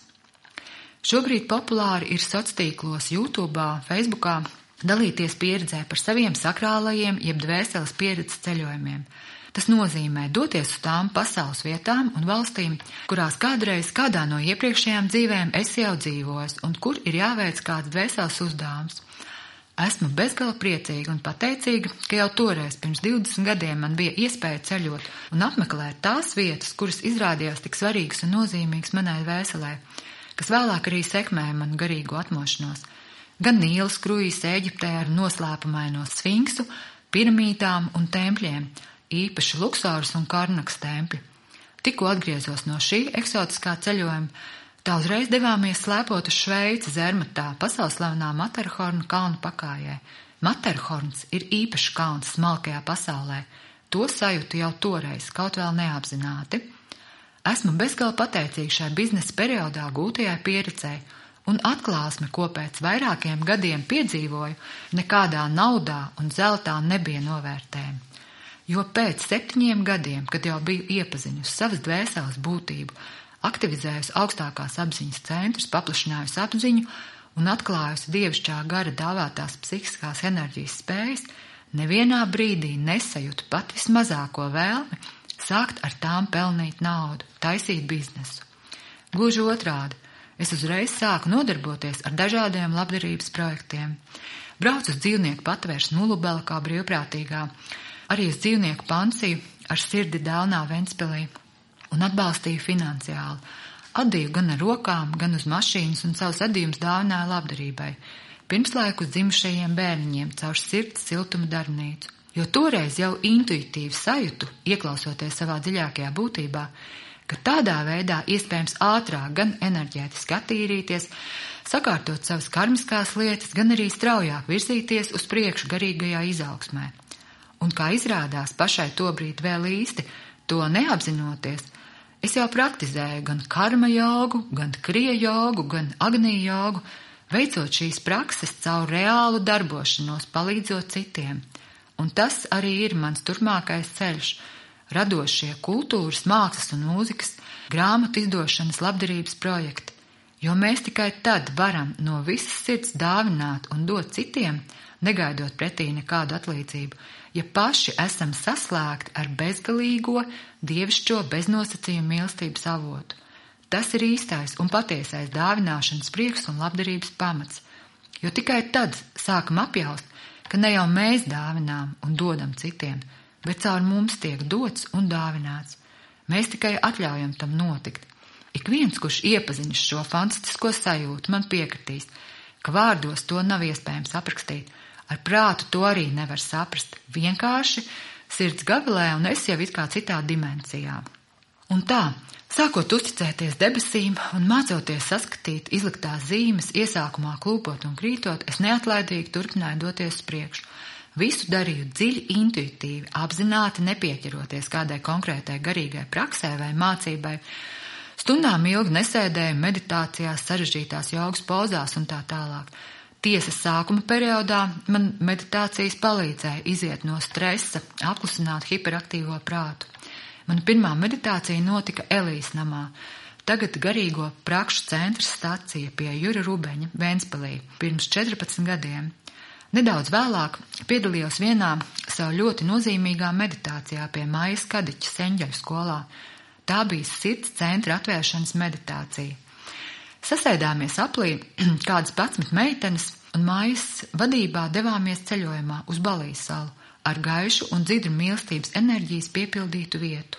Šobrīd populāri ir sociālos YouTube, Facebookā dalīties pieredzē par saviem sakrālajiem jeb dvēseles pieredzes ceļojumiem. Tas nozīmē doties uz tām pasaules vietām un valstīm, kurās kādreiz kādā no iepriekšējām dzīvēm esi jau dzīvojis un kur ir jāveic kāds dvēseles uzdevums. Esmu bezgala priecīga un pateicīga, ka jau toreiz pirms 20 gadiem man bija iespēja ceļot un apmeklēt tās vietas, kuras izrādījās tik svarīgas un nozīmīgas manai dvēselē, kas vēlāk arī sekmēja manu garīgo atmošanos. Gan Nīlas kruīzes Ēģiptē ar noslēpumaino sfinksu, piramīdām un tempļiem, īpaši Luksoras un Karnakas tempļi. Tikko atgriezos no šī eksotiskā ceļojuma, tā uzreiz devāmies slēpot uz Šveici Zermatā, pasaules slavenā Materhorna kalnu pakājē. Materhorns ir īpašs kalns smalkajā pasaulē. To sajūtu jau toreiz, kaut vēl neapzināti. Esmu bezgala pateicīga šai biznesa periodā gūtajai pieredzei un atklāsme, ko pēc vairākiem gadiem piedzīvoju, nekādā naudā un zeltā nebija novērtējama. Jo pēc 7 gadiem, kad jau biju iepazinusi savas dvēseles būtību, aktivizējusi augstākās apziņas centrus, paplašinājusi apziņu un atklājusi dievišķā gara dāvātās psihiskās enerģijas spējas, nevienā brīdī nesajūtu pat vismazāko vēlmi sākt ar tām pelnīt naudu, taisīt biznesu. Gluži otrādi, es uzreiz sāku nodarboties ar dažādiem labdarības projektiem. Braucu uz dzīvnieku patvērsni Ulubela kā brīvprātīgā, arī uz dzīvnieku pansiju ar sirdi Dēlnā Ventspilī un atbalstīju finansiāli. Atdīju gan ar rokām, gan uz mašīnas un savus atdījumus dāvināju labdarībai. Pirmslaikus dzimušajiem bērniņiem caur sirds siltuma darbnīcu. Jo toreiz jau intuitīvi sajūtu, ieklausoties savā dziļākajā būtībā, ka tādā veidā iespējams ātrāk gan enerģētiski attīrīties, sakārtot savas karmiskās lietas, gan arī straujāk virzīties uz priekšu garīgajā izaugsmē. Un kā izrādās pašai tobrīd vēl īsti, to neapzinoties, es jau praktizēju gan karma jogu, gan krija jogu, gan agni jogu, veicot šīs prakses caur reālu darbošanos, palīdzot citiem. Un tas arī ir mans turpmākais ceļš – radošie kultūras, mākslas un mūzikas, grāmatu izdošanas labdarības projekti. Jo mēs tikai tad varam no visas sirds dāvināt un dot citiem, negaidot pretī nekādu atlīdzību, ja paši esam saslēgti ar bezgalīgo, dievišķo beznosacījumu mīlestības avotu. Tas ir īstais un patiesais dāvināšanas prieks un labdarības pamats, jo tikai tad sākam apjaust, ka ne jau mēs dāvinām un dodam citiem, bet caur mums tiek dots un dāvināts. Mēs tikai atļaujam tam notikt. Ik viens, kurš iepazinis šo fantastisko sajūtu, man piekritīs, ka vārdos to nav iespējams aprakstīt. Ar prātu to arī nevar saprast. Vienkārši sirds gavilē un es jau it kā citā dimensijā. Un tā, sākot uzticēties debesīm un mācoties saskatīt izliktās zīmes, iesākumā klūpot un krītot, es neatlaidīgi turpināju doties uz priekšu. Visu darīju dziļi intuitīvi, apzināti nepieķeroties kādai konkrētai garīgai praksē vai mācībai. Stundām ilgi nesēdēju meditācijās, sarežģītās jogas pozās un tā tālāk. Tiesas sākuma periodā man meditācijas palīdzēja iziet no stresa, apklusināt hiperaktīvo prātu. Mana pirmā meditācija notika Elijas namā, tagad garīgo prakšu centra stacija pie Jura Rubeņa Ventspilī pirms 14 gadiem. Nedaudz vēlāk piedalījos vienā savu ļoti nozīmīgā meditācijā pie Maijas Kadiķa Seņģeļu skolā. Tā bija sirds centra atvēršanas meditācija. Sasēdāmies aplī kādas 11 meitenes un Maijas vadībā devāmies ceļojumā uz Balijas salu ar gaišu un dzidru mīlestības enerģijas piepildītu vietu.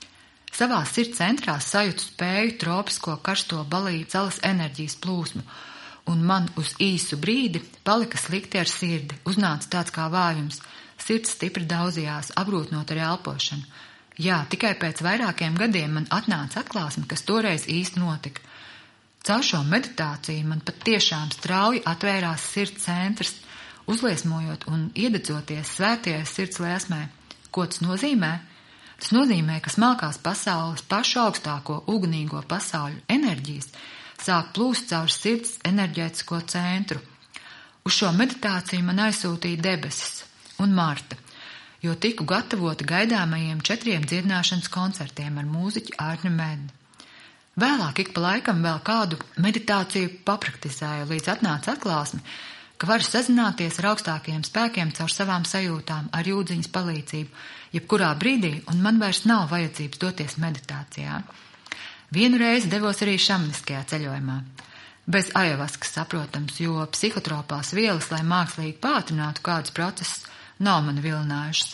Savā sirds centrā sajūtu spēju tropisko karsto Balijas salas enerģijas plūsmu, un man uz īsu brīdi palika slikti ar sirdi, uznāca tāds kā vājums, sirds stipri daudzījās, aprūtnot ar elpošanu. Jā, tikai pēc vairākiem gadiem man atnāca atklāsme, kas toreiz īsti notika. Caur šo meditāciju man pat tiešām strauji atvērās sirds centrs, uzliesmojot un iededzoties svētajai sirds liesmai. Ko tas nozīmē? Tas nozīmē, ka smalkās pasaules pašu augstāko ugunīgo pasauļu enerģijas sāk plūst caur sirds enerģētisko centru. Uz šo meditāciju man aizsūtīja debesis un Marta, jo tiku gatavota gaidāmajiem 4 dziedināšanas koncertiem ar mūziķi Arni Medni. Vēlāk ik pa laikam vēl kādu meditāciju papraktizēju, līdz atnāca atklāsme, ka varu sazināties ar augstākajiem spēkiem caur savām sajūtām, ar jūdziņas palīdzību, jebkurā brīdī, un man vairs nav vajadzības doties meditācijā. Vienu reizi devos arī šamaniskajā ceļojumā. Bez ajavaskas, saprotams, jo psihotropās vielas, lai mākslīgi pātrinātu kādus procesus, nav mani vilinājušas.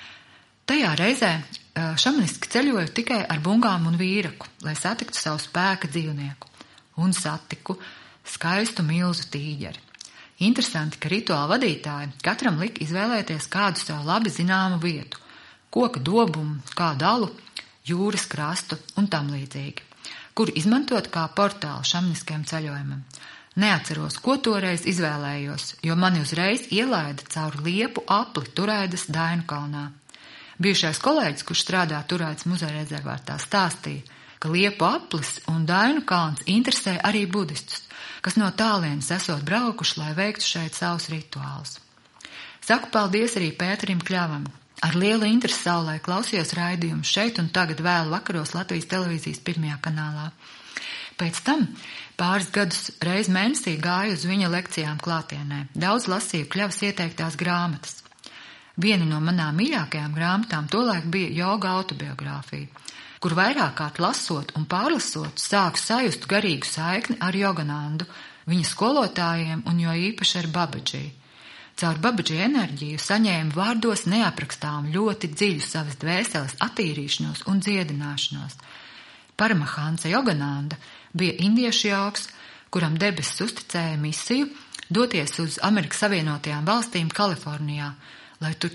Tajā reizē šamaniski ceļoju tikai ar bungām un vīraku, lai satiktu savu spēka dzīvnieku. Un satiku skaistu milzu tīģeri. Interesanti, ka rituāla vadītāji katram lika izvēlēties kādu sev labi zināmu vietu, koka dobumu, kādu alu, jūras krastu un tam līdzīgi, kur izmantot kā portālu šamaniskajam ceļojumam. Neatceros, ko toreiz izvēlējos, jo mani uzreiz ielaida caur liepu apli Turaidas Dainu kalnā. Bijušais kolēģis, kurš strādā Turaidas muzeja rezervātā, stāstīja, ka liepu aplis un Dainu kalns interesē arī budistus, kas no tālienes esot braukuši, lai veiktu šeit savus rituālus. Saku paldies arī Pēterim Kļavam. Ar lielu interesi saulē klausījos raidījumus šeit un tagad vēlu vakaros Latvijas televīzijas 1. kanālā. Pēc tam pāris gadus reiz mēnesī gāju uz viņa lekcijām klātienē. Daudz lasīju Kļavas ieteiktās grāmatas. Viena no manām mīļākajām grāmatām tolaik bija joga autobiogrāfija, kur vairāk kārt lasot un pārlasot sāku sajust garīgu saikni ar Joganandu, viņa skolotājiem un jo īpaši ar Babadži. Caur Babadži enerģiju saņēmu vārdos neaprakstām ļoti dziļu savas dvēseles attīrīšanos un dziedināšanos. Paramahansa Jogananda bija indiešu jogs, kuram debesis uzticēja misiju doties uz Amerikas Savienotajām valstīm Kalifornijā, lai tur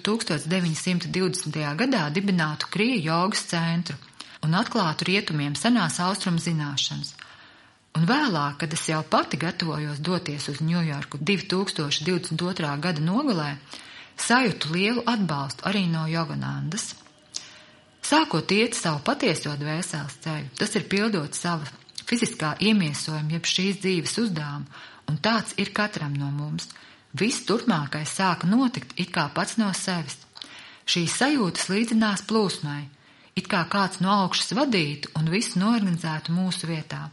1920. gadā dibinātu Krija jogas centru un atklātu rietumiem senās austrumu zināšanas. Un vēlāk, kad es jau pati gatavojos doties uz Ņujorku 2022. gada nogalē, sajūtu lielu atbalstu arī no Joganandas. Sākot iet savu patieso dvēseles ceļu, tas ir pildot savu fiziskā iemiesojuma jeb šīs dzīves uzdevumu, un tāds ir katram no mums. Viss turpmākais sāka notikt it kā pats no sevis. Šīs sajūtas līdzinās plūsmai, it kā kāds no augšas vadītu un visu norganizētu mūsu vietā.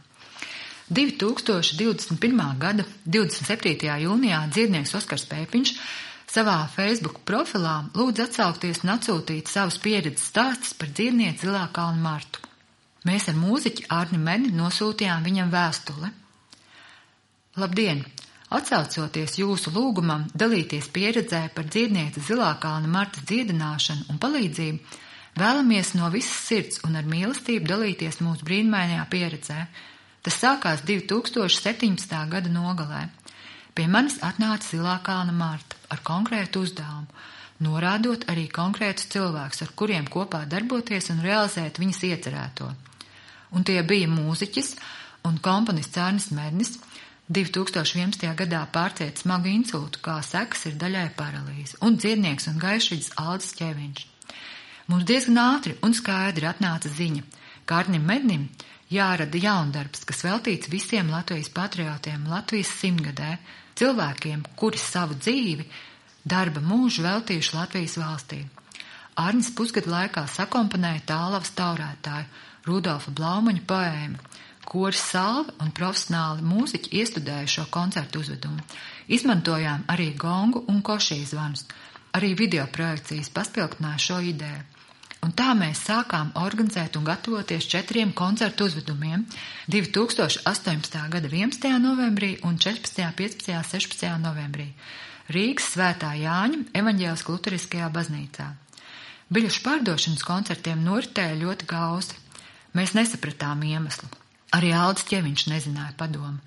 2021. gada 27. jūnijā dziednieks Oskars Pēpiņš savā Facebook profilā lūdz atsaukties un atsūtīt savus pieredzes stāstus par dziednieci Zilā kalna Martu. Mēs ar mūziķi Arni Medni nosūtījām viņam vēstuli. Labdien! Atsaucoties jūsu lūgumam dalīties pieredzē par dziednieci Zilā kalna Martas dziedināšanu un palīdzību, vēlamies no visas sirds un ar mīlestību dalīties mūsu brīnumainajā pieredzē. Tas sākās 2017. gada nogalē. Pie manis atnāca Zilā kalna Marta ar konkrētu uzdevumu, norādot arī konkrētus cilvēkus, ar kuriem kopā darboties un realizēt viņas iecerēto. Un tie bija mūziķis un komponists Arnis Mednis, 2011. gadā pārcieta smagu insultu, kā sekas ir daļai paralīze, un dziednieks un gaišviģis Aldis Ķeviņš. Mums diezgan ātri un skaidri atnāca ziņa, ka Arnim Mednim jārada jaundarbs, kas veltīts visiem Latvijas patriotiem Latvijas 100-gadē, cilvēkiem, kuri savu dzīvi, darba mūžu veltījuši Latvijas valstī. Arnis pusgadu laikā sakomponēja Tālavas taurētāju Rudolfa Blaumaņa poēmu. Koris Salve un profesionāli mūziķi iestudēja šo koncertu uzvedumu. Izmantojām arī gongu un košiju zvanus. Arī video projekcijas paspilgtināja šo ideju. Un tā mēs sākām organizēt un gatavoties 4 koncertu uzvedumiem 2018. gada 11. novembrī un 14., 15., 16. novembrī Rīgas Svētā Jāņa evaņģēliskā luteriskajā baznīcā. Biļešu pārdošanas koncertiem noritēja ļoti gausi. Mēs nesapratām iemeslu. Arī Aldis Ķeviņš nezināja padomu.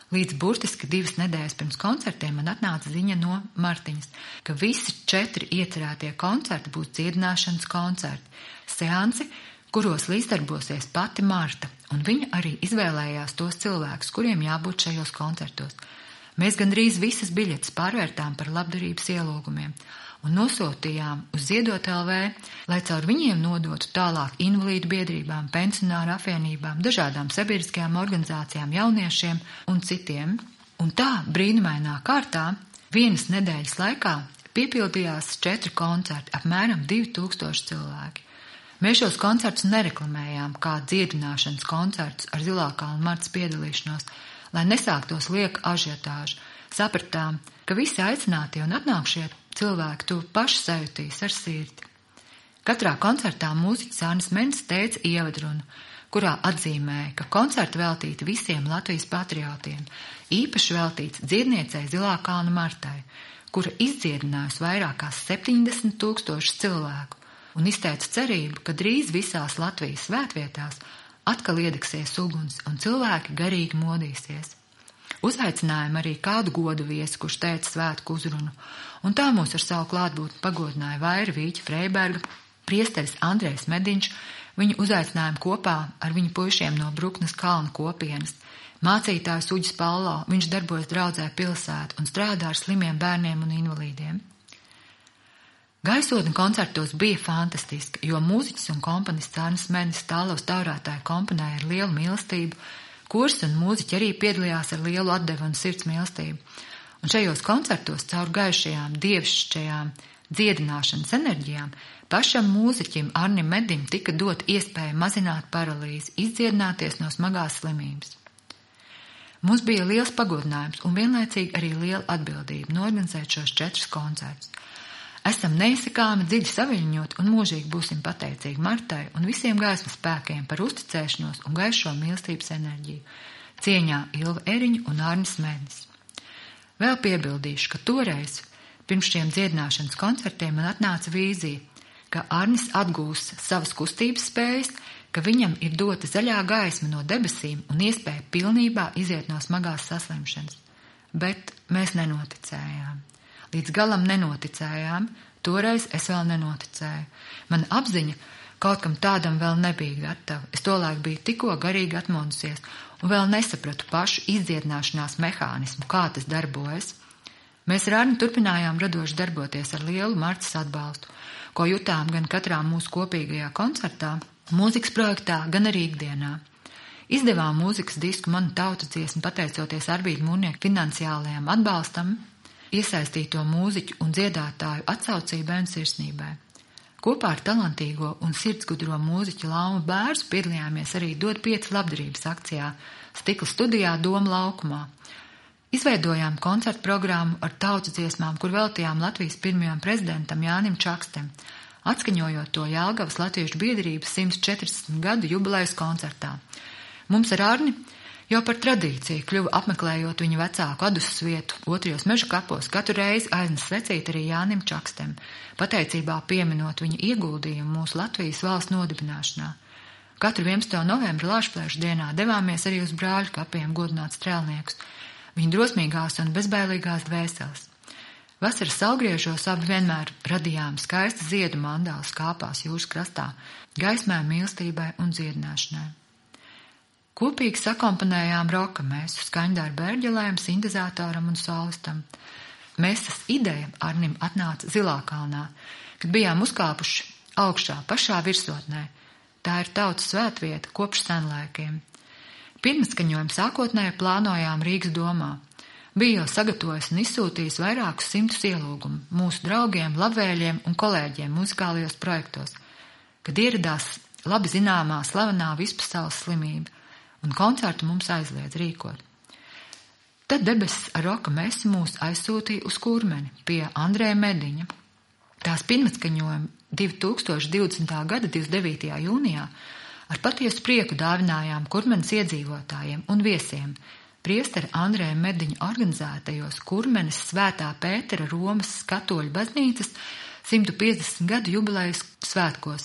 Līdz burtiski 2 nedēļas pirms koncertiem man atnāca ziņa no Martiņas, ka visi 4 iecerētie koncerti būs dziedināšanas koncerti, seansi, kuros līdzdarbosies pati Marta, un viņa arī izvēlējās tos cilvēkus, kuriem jābūt šajos koncertos. Mēs gandrīz visas biļetes pārvērtām par labdarības ielūgumiem un nosūtījām uz Ziedot LV, lai caur viņiem nodotu tālāk invalīdu biedrībām, pensionāru apvienībām, dažādām sabiedriskajām organizācijām, jauniešiem un citiem. Un tā brīnumainā kārtā 1 nedēļas laikā piepildījās 4 koncerti, apmēram 2000 cilvēki. Mēs šos koncertus nereklamējām kā dziedināšanas koncertus ar Zilā kalna Martas piedalīšanos, lai nesāktos lieka ažiotāža. Sapratām, ka visi aicinātie un atnākšie cilvēki to paši sajūtīs ar sirdi. Katrā koncertā mūziķis Arnis Menis teica ievadrunu, kurā atzīmēja, ka koncerti veltīti visiem Latvijas patriotiem, īpaši veltīts dziedniecei Zilā kalna Martai, kura izdziedinājusi vairāk kā 70 000 cilvēku un izteica cerību, ka drīz visās Latvijas svētvietās atkal iedegsies uguns un cilvēki garīgi modīsies. Uzaicinājām arī kādu godu viesi, kurš teica svētku uzrunu, un tā mūs ar savu klātbūtni pagodināja Vaira Vīķa Freiberga, priesteris Andrejs Mediņš, viņu uzaicinājām kopā ar viņu puišiem no Bruknes kalna kopienas. Mācītājs Uģis Paulo, viņš darbojas draudzē Pilsēta un strādā ar slimiem bērniem un invalīdiem. Gaisotne koncertos bija fantastiska, jo mūziķis un komponists Arnis Menis Tālavas taurētāji komponēja ar lielu mīlestību, kurs un mūziķi arī piedalījās ar lielu atdevu un sirds mīlestību. Un šajos koncertos caur gaišajām, dievišķajām dziedināšanas enerģijām pašam mūziķim Arnim Medim tika dot iespēja mazināt paralīzi, izdziedināties no smagās slimības. Mums bija liels pagodinājums un vienlaicīgi arī liela atbildība norganizēt šos 4 koncertus. Esam neizsakāmi dziļi saviļņot un mūžīgi būsim pateicīgi Martai un visiem gaismas spēkiem par uzticēšanos un gaišo mīlestības enerģiju. Cieņā Ilva Eriņa un Arnis Menis. Vēl piebildīšu, ka toreiz, pirms šiem dziedināšanas koncertiem, man atnāca vīzija, ka Arnis atgūs savas kustības spējas, ka viņam ir dota zaļā gaisma no debesīm un iespēja pilnībā iziet no smagās saslimšanas. Bet mēs nenoticējām. Līdz galam nenoticējām, toreiz es vēl nenoticēju. Man apziņa kaut kam tādam vēl nebija gatava. Es tolaik biju tikko garīgi atmodusies un vēl nesapratu pašu izdziedināšanās mehānismu, kā tas darbojas. Mēs ar Arni turpinājām radoši darboties ar lielu Martas atbalstu, ko jutām gan katrā mūsu kopīgajā koncertā, mūzikas projektā, gan arī ikdienā. Izdevām mūzikas disku Manu tautas dziesmu pateicoties Arvīda Mūrnieka finansiālajam atbalstam, iesaistīto mūziķu un dziedātāju atsaucībai un sirsnībai. Kopā ar talantīgo un sirdsgudro mūziķu Laumu Bērzu piedalījāmies arī Dod 5 labdarības akcijā Stikla studijā Doma laukumā. Izveidojām koncertu programmu ar tautas dziesmām, kur veltījām Latvijas pirmajam prezidentam Jānim Čakstem, atskaņojot to Jelgavas Latviešu biedrības 140 gadu jubilejas koncertā. Mums ar Arni jau par tradīciju kļuva apmeklējot viņa vecāku adusas vietu 2. meža kapos katru reizi aiznes svecīt arī Jānim Čakstem, pateicībā pieminot viņa ieguldījumu mūsu Latvijas valsts nodibināšanā. Katru 11. novembra Lāčplēša dienā devāmies arī uz brāļu kapiem godināt strēlniekus, viņa drosmīgās un bezbailīgās dvēseles. Vasaras saulgriežos abi vienmēr radījām skaistas ziedu mandālas kāpās jūras krastā, gaismai, mīlestībai un dziedināšanai. Kopīgi sakomponējām roka mēsu skaņdāru Bērģelēm, sintezātoram un solistam. Mēsas ideja Arnim atnāca Zilā kalnā, kad bijām uzkāpuši augšā pašā virsotnē. Tā ir tautas svētvieta kopš senlaikiem. Pirmskaņojumu sākotnēji plānojām Rīgas domā. Bija jau sagatavojis un izsūtījis vairākus 100 ielūgumu mūsu draugiem, labvēļiem un kolēģiem muzikālajos projektos, kad ieradās labi zināmā slavenā vispasaules slimība, un koncertu mums aizliedz rīkot. Tad debesis ar roka mesi mūs aizsūtīja uz Kurmeni pie Andreja Mediņa. Tās pirmskaņojumu 2020. gada 29. jūnijā ar patiesu prieku dāvinājām Kurmenes iedzīvotājiem un viesiem priestera Andreja Mediņa organizētajos Kurmenes Svētā Pētera Romas katoļu baznīcas 150 gadu jubilejas svētkos.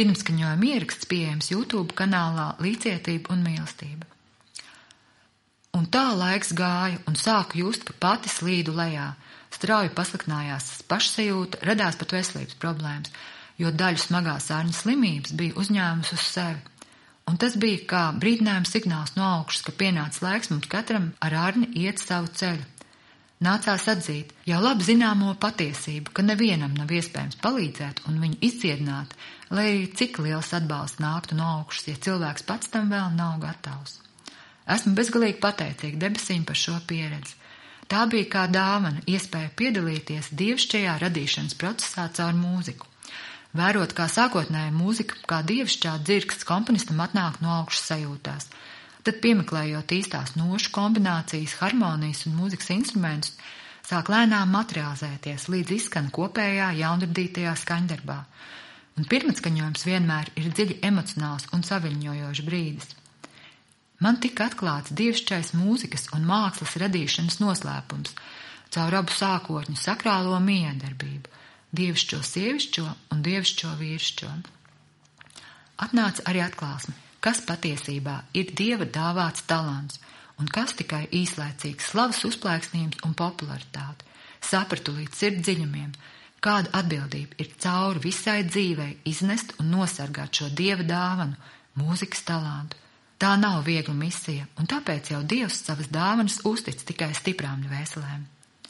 Pirmskaņojuma ieraksts pieejams YouTube kanālā Līdzcietība un mīlestība. Un tā laiks gāja, un sāku just, ka pati slīdu lejā. Strauji pasliktinājās pašsajūta, radās pat veselības problēmas, jo daļu smagās Arņa slimības bija uzņēmusi uz sevi. Un tas bija kā brīdinājums signāls no augšas, ka pienāca laiks mums katram ar Arni iet savu ceļu. Nācās atzīt jau labi zināmo patiesību, ka nevienam nav iespējams palīdzēt un viņu izdziedināt, lai arī cik liels atbalsts nāktu no augšas, ja cilvēks pats tam vēl nav gatavs. Esmu bezgalīgi pateicīga debesīm par šo pieredzi. Tā bija kā dāvana, iespēja piedalīties dievišķajā radīšanas procesā caur mūziku. Vērot, kā sākotnēja mūzika, kā dievišķā dzirksts komponistam atnāk no augšas sajūtās. Tad, piemeklējot īstās nošu kombinācijas, harmonijas un mūzikas instrumentus, sāk lēnām materializēties, līdz izskan kopējā jaunradītajā skaņdarbā. Un pirmatskaņojums vienmēr ir dziļi emocionāls un saviļņojošs brīdis. Man tika atklāts dievišķais mūzikas un mākslas radīšanas noslēpums caur abu sākotņu sakrālo miedarbību, dievišķo sievišķo un dievišķo vīrišķo. Atnāca arī atklāsme, kas patiesībā ir Dieva dāvāts talants un kas tikai īslaicīgs slavas uzplaiksnījums un popularitāte. Sapratu līdz sirds dziļumiem, kāda atbildība ir cauri visai dzīvei iznest un nosargāt šo Dieva dāvanu, mūzikas talantu. Tā nav viegla misija, un tāpēc jau Dievs savas dāvanas uztic tikai stiprām dvēselēm.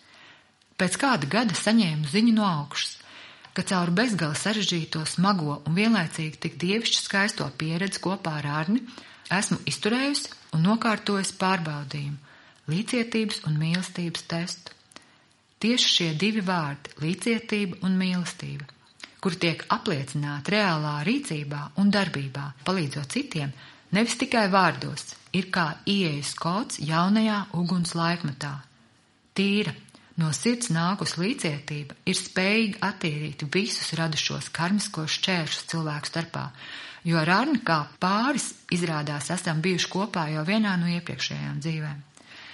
Pēc kāda gada saņēmu ziņu no augšas, ka caur bezgala sarežģīto, smago un vienlaicīgi tik dievišķu skaisto pieredzi kopā ar Arni esmu izturējusi un nokārtojusi pārbaudījumu, līdzietības un mīlestības testu. Tieši šie divi vārdi, līdzietība un mīlestība, kuri tiek apliecināti reālā rīcībā un darbībā, palīdzot citiem, nevis tikai vārdos, ir kā ieejas kods jaunajā uguns laikmetā. Tīra, no sirds nākus līdzietība ir spējīga attīrīt visus radušos karmiskos šķēršus cilvēku starpā, jo ar Arni kā pāris izrādās esam bijuši kopā jau vienā no iepriekšējām dzīvēm.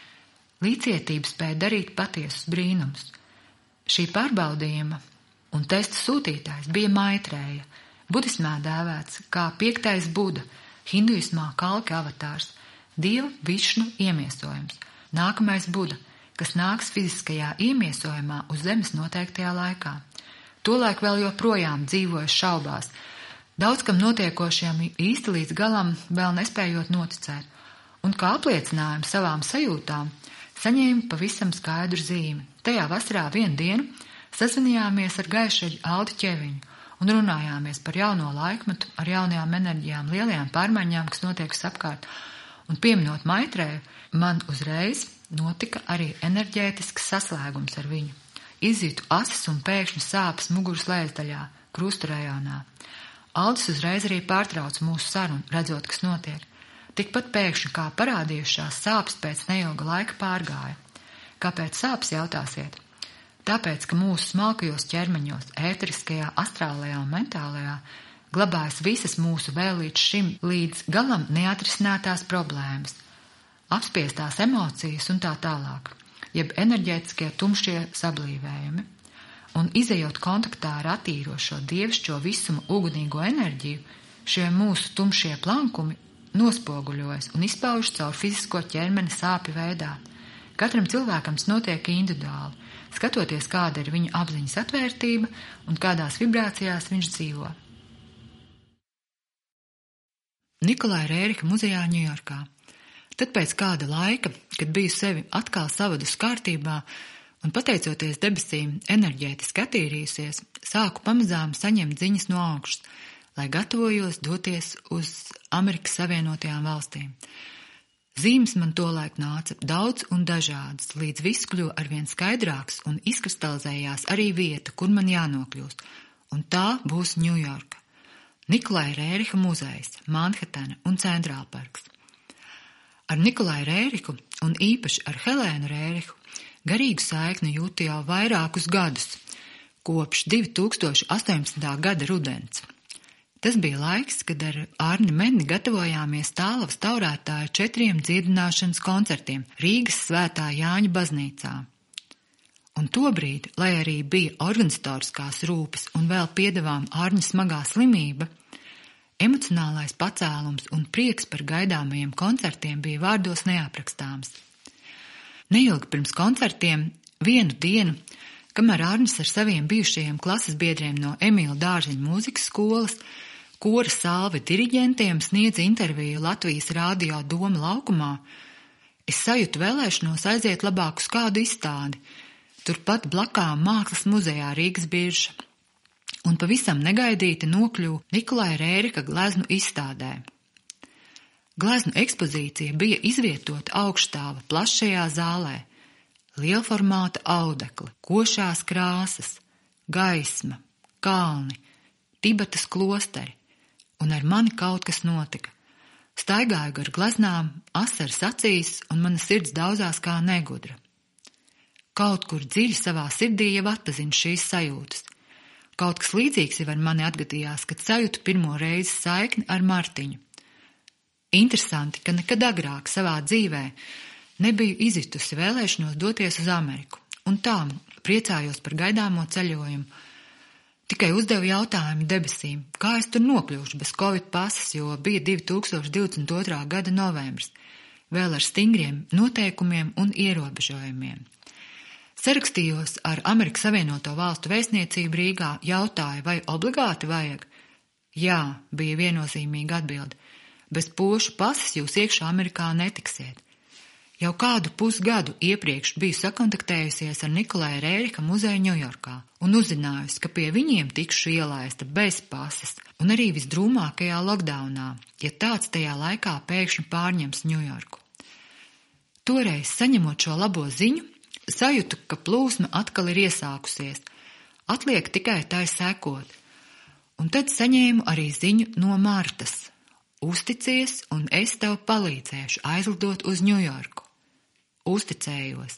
Līdzietība spēja darīt patiesus brīnumus. Šī pārbaudījuma un testa sūtītājs bija Maitrēja, budismā dēvēts kā 5. Buda, hinduismā Kalki avatārs, Dieva Višnu iemiesojums, nākamais Buda, kas nāks fiziskajā iemiesojumā uz zemes noteiktajā laikā. Tolaik vēl joprojām dzīvoja šaubās, daudz kam notiekošiem īsti līdz galam vēl nespējot noticēt, un kā apliecinājumu savām sajūtām saņēma pavisam skaidru zīmi. Tajā vasarā vienu dienu sazvanījāmies ar gaišeļu Aldi Ķeviņu un runājāmies par jauno laikmetu, ar jaunajām enerģijām, lielajām pārmaiņām, kas notiek apkārt, un pieminot Maitrēju, man uzreiz notika arī enerģētisks saslēgums ar viņu. Izjūtu asas un pēkšņi sāpes muguras lēsdaļā, krusta rajonā. Aldis uzreiz arī pārtrauca mūsu sarunu, redzot, kas notiek. Tikpat pēkšņi kā parādījušās sāpes pēc neilga laika pārgāja. Kāpēc sāpes, jautāsiet? Tāpēc, ka mūsu smalkajos ķermeņos, ēteriskajā, astrālajā un mentālajā glabājas visas mūsu vēl līdz galam neatrisinātās problēmas, apspiestās emocijas un tā tālāk, jeb enerģētiskie tumšie sablīvējumi. Un izejot kontaktā ar attīrošo dievišķo visuma ugunīgo enerģiju, šie mūsu tumšie plankumi nospoguļojas un izpaužas caur fizisko ķermeni sāpju veidā. Katram cilvēkam tas notiek individuāli, skatoties, kāda ir viņa apziņas atvērtība un kādās vibrācijās viņš dzīvo. Nikolaja Rēriha muzejā Ņujorkā. Tad pēc kāda laika, kad biju sevi atkal savadus kārtībā un pateicoties debesīm enerģētiski attīrījusies, sāku pamazām saņemt ziņas no augšas, lai gatavojos doties uz Amerikas Savienotajām valstīm. Zīmes man tolaik nāca daudz un dažādas, līdz viss kļuva arvien skaidrāks un izkristalizējās arī vieta, kur man jānokļūst, un tā būs Ņujorka. Nikolaja Rēriha muzejs, Manhetena un Centrālparks. Ar Nikolaju Rērihu un īpaši ar Helēnu Rērihu garīgu saikni jūtu jau vairākus gadus, kopš 2018. gada rudens. Tas bija laiks, kad ar Arni Medni gatavojāmies Tālavas taurētāju 4 dziedināšanas koncertiem Rīgas Svētā Jāņa baznīcā. Un tobrīd, lai arī bija organizatoriskās rūpes un vēl piedevām Arņa smagā slimība, Emocionālais pacēlums un prieks par gaidāmajiem koncertiem bija vārdos neaprakstāms. Neilgi pirms koncertiem, vienu dienu, kamēr Arnis ar saviem bijušajiem klases biedriem no Emīla Dārziņa mūzikas skolas, kora salve diriģentiem sniedza interviju Latvijas Rādio Doma laukumā, es sajūtu vēlēšanos aiziet labāk uz kādu izstādi, turpat blakām Mākslas muzejā Rīgas Birža, un pavisam negaidīti nokļuvu Nikolaja Rērika gleznu izstādē. Gleznu ekspozīcija bija izvietota augšstāva plašajā zālē, lielformāta audekli, košās krāsas, gaisma, kalni, Tibetas klosteri, un ar mani kaut kas notika. Staigāju gar gleznām, asaras acīs, un mana sirds daudzās kā negudra. Kaut kur dziļi savā sirdī jau atpazinu šīs sajūtas. Kaut kas līdzīgs jau ar mani atgadījās, kad sajūtu pirmo reizi saikni ar Martiņu. Interesanti, ka nekad agrāk savā dzīvē nebiju izjutusi vēlēšanos doties uz Ameriku, un tā priecājos par gaidāmo ceļojumu. Tikai uzdevu jautājumu debesīm, kā es tur nokļūšu bez Covid pasas, jo bija 2022. gada novembris, vēl ar stingriem noteikumiem un ierobežojumiem. Sarakstījos ar Amerikas Savienoto Valstu vēstniecību Rīgā, jautāju, vai obligāti vajag? Jā, bija viennozīmīga atbilde. Bez pošu pasas jūs iekšā Amerikā netiksiet. Jau kādu pusgadu iepriekš biju sakontaktējusies ar Nikolaja Rērika muzeju Ņujorkā un uzzinājusi, ka pie viņiem tikšu ielaista bez pasas un arī visdrūmākajā lockdownā, ja tāds tajā laikā pēkšņi pārņems Ņujorku. Toreiz, saņemot šo labo ziņu, sajūtu, ka plūsma atkal ir iesākusies. Atliek tikai tai sekot. Un tad saņēmu arī ziņu no Martas. Uzticies, un es tev palīdzēšu aizlidot uz Ņujorku. Uzticējos.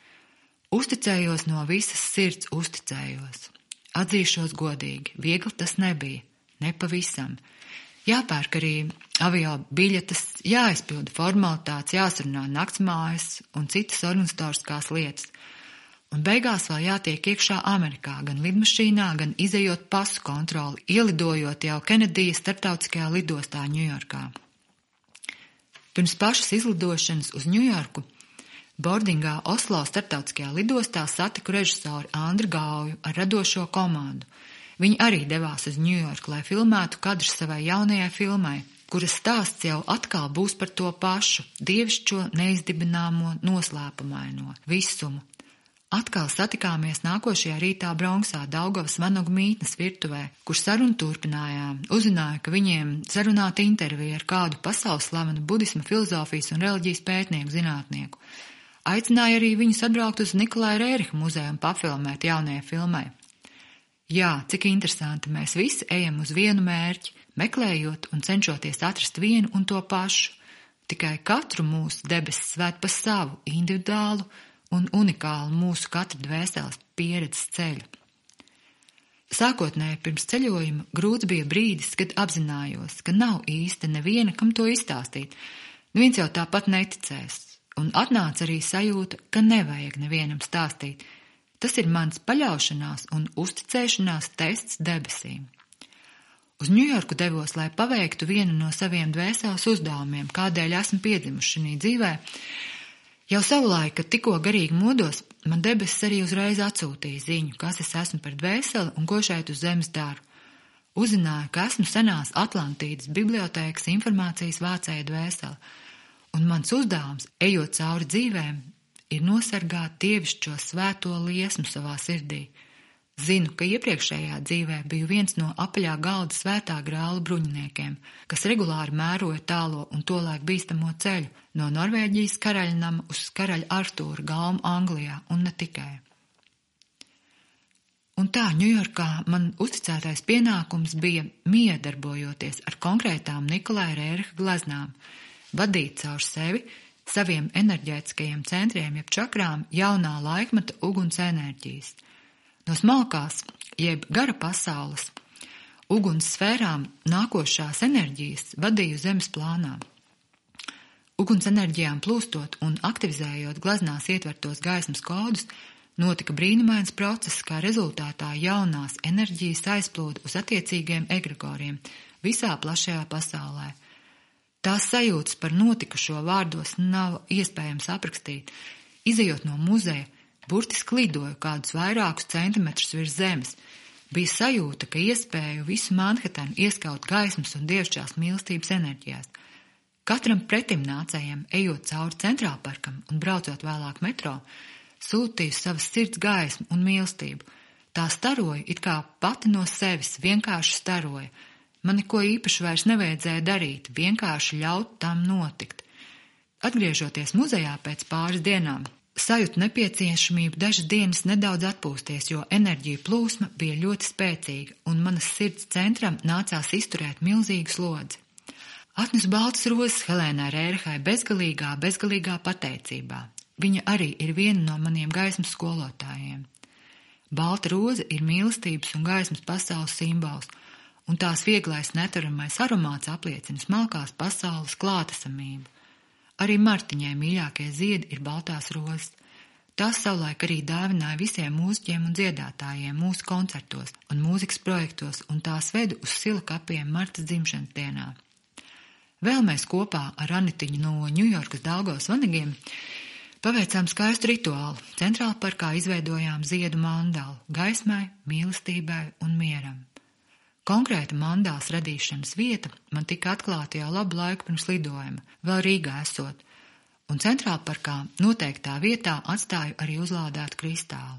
Uzticējos no visas sirds uzticējos. Atzīšos godīgi, viegli tas nebija, nepavisam. Jāpērk arī avio biļetes, jāizpilda formalitātes, jāsarunā naktsmājas un citas organizatoriskās lietas. Un beigās vēl jātiek iekšā Amerikā, gan lidmašīnā, gan izejot pasu kontroli, ielidojot jau Kenedijas starptautiskajā lidostā Ņujorkā. Pirms pašas izlidošanas uz Ņujorku, bordingā Oslo starptautiskajā lidostā satiku režisoru Andru Gauju ar radošo komandu. Viņi arī devās uz Ņujorku, lai filmētu kadrus savai jaunajai filmai, kuras stāsts jau atkal būs par to pašu, dievišķo neizdibināmo noslēpumaino visumu. Atkal satikāmies nākošajā rītā Bronksā Daugavas Vanagu mītnes virtuvē, kur sarunu turpinājām. Uzzināju, ka viņiem sarunāta intervija ar kādu pasaules slavenu budisma, filozofijas un reliģijas pētnieku zinātnieku. Aicināju arī viņus atbraukt uz Nikolaja Rērika muzeju un papilmēt jaunajai filmai. Jā, cik interesanti, mēs visi ejam uz vienu mērķi, meklējot un cenšoties atrast vienu un to pašu. Tikai katru mūsu debesis svēt pa savu, individuālu un unikālu mūsu katra dvēseles pieredzes ceļu. Sākotnēji pirms ceļojuma grūts bija brīdis, kad apzinājos, ka nav īsti neviena, kam to izstāstīt. Neviens jau tāpat neticēs, un atnāca arī sajūta, ka nevajag nevienam stāstīt. Tas ir mans paļaušanās un uzticēšanās tests debesīm. Uz Ņujorku devos, lai paveiktu vienu no saviem dvēseles uzdevumiem, kādēļ esmu piedzimuši šī dzīvē. Jau savulaik, kad tikko garīgi modos, man debesis arī uzreiz atsūtīja ziņu, kas es esmu par dvēseli un ko šeit uz zemes daru. Uzzināju, ka esmu senās Atlantīdas bibliotēkas informācijas vācēja dvēseli, un mans uzdevums, ejot cauri dzīvēm, ir nosargāt dievišķo svēto liesmu savā sirdī. Zinu, ka iepriekšējā dzīvē biju viens no apaļā galda svētā grāla bruņiniekiem, kas regulāri mēroja tālo un tolaik bīstamo ceļu no Norvēģijas karaļnama uz karaļa Artūra galmu Anglijā un ne tikai. Un tā Ņujorkā man uzticētais pienākums bija miedarbojoties ar konkrētām Nikolaja Rērika gleznām, vadīt caur sevi, saviem enerģētiskajiem centriem jeb čakrām jaunā laikmeta uguns enerģijas. No smalkās, jeb gara pasaules, uguns sfērām nākošās enerģijas vadīju zemes plānā. Uguns enerģijām plūstot un aktivizējot gleznās ietvertos gaismas kodus, notika brīnumains process, kā rezultātā jaunās enerģijas aizplūda uz attiecīgiem egregoriem, visā plašajā pasaulē. Tās sajūtas par notikušo vārdos nav iespējams aprakstīt. Izejot no muzeja, burtiski lidoju kādus vairākus centimetrus virs zemes. Bija sajūta, ka iespēju visu Manhatanu ieskaut gaismas un dievišķās mīlestības enerģijās. Katram pretimnācējiem, ejot cauri Centrālparkam un braucot vēlāk metro, sūtīju savas sirds gaismu un mīlestību. Tā staroja it kā pati no sevis, vienkārši staroja. Man neko īpaši vairs nevajadzēja darīt, vienkārši ļaut tam notikt. Atgriežoties muzejā pēc pāris dienām, sajūtu nepieciešamību dažas dienas nedaudz atpūsties, jo enerģija plūsma bija ļoti spēcīga, un manas sirds centram nācās izturēt milzīgu slodzi. Atnesu baltas rozes Helēnai Rērihai bezgalīgā pateicībā. Viņa arī ir viena no maniem gaismas skolotājiem. Balta roze ir mīlestības un gaismas pasaules simbols, un tās vieglais neturamais aromāts apliecina smalkās pasaules klātesamību. Arī Martiņai mīļākie ziedi ir baltās rozes. Tās savulaik arī dāvināja visiem mūziķiem un dziedātājiem mūsu koncertos un mūzikas projektos, un tās vedu uz Silakapiem Martas dzimšanas dienā. Vēl mēs kopā ar Anitiņu no Ņujorkas Daugavas vanagiem paveicām skaistu rituālu. Centrālparkā izveidojām ziedu mandalu gaismai, mīlestībai un mieram. Konkrēta mandāls radīšanas vieta man tika atklāta jau labu laiku pirms lidojuma, vēl Rīgā esot, un Centrālparkā noteiktā vietā atstāju arī uzlādētu kristālu.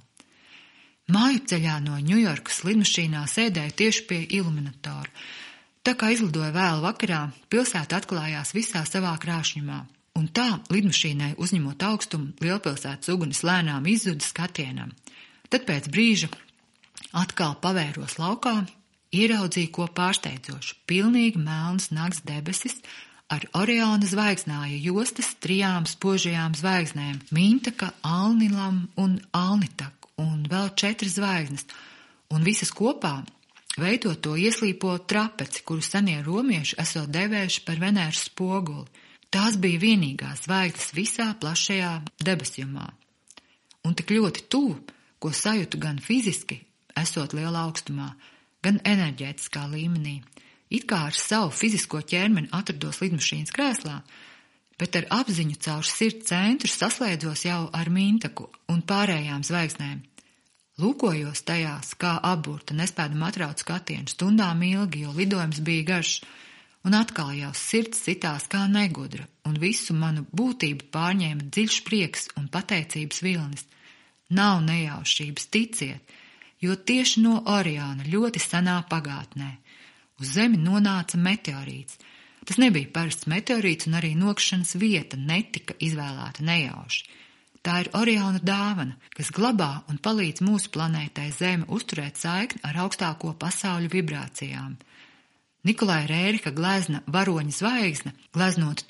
Mājupceļā no Ņujorkas lidmašīnā sēdēju tieši pie iluminatora. Tā kā izlidoja vēlu vakarā, pilsēta atklājās visā savā krāšņumā, un tā lidmašīnai uzņemot augstumu lielpilsētas uguns lēnām izzuda skatienam. Tad pēc brīža atkal pavēros laukā, ieraudzīju ko pārsteidzošu, pilnīgi melnas nakts debesis ar Oriona zvaigznāja jostas 3 spožajām zvaigznēm, Mintaka, Alnilam un Alnitaku, un vēl 4 zvaigznes, un visas kopā veido to ieslīpo trapeci, kuru senie romieši esot devējuši par Venēras spoguli. Tās bija vienīgās zvaigznes visā plašajā debesjumā. Un tik ļoti tuvu, ko sajūtu gan fiziski, esot lielā augstumā, gan enerģētiskā līmenī. It kā ar savu fizisko ķermeni atrados lidmašīnas krēslā, bet ar apziņu caur sirds centru saslēdzos jau ar Mintaku un pārējām zvaigznēm. Lūkojos tajās, kā aburta, nespēdam atraut skatienu stundām ilgi, jo lidojums bija garš, un atkal jau sirds sitās kā negudra, un visu manu būtību pārņēma dziļš prieks un pateicības vilnis. Nav nejaušības, ticiet, jo tieši no Oriona ļoti senā pagātnē uz Zemi nonāca meteorīts. Tas nebija parasts meteorīts, un arī nokrišanas vieta netika izvēlēta nejauši. Tā ir Oriona dāvana, kas glabā un palīdz mūsu planētai Zeme uzturēt saikni ar augstāko pasauļu vibrācijām. Nikolai Rēriha glezna Varoņa zvaigzne, gleznota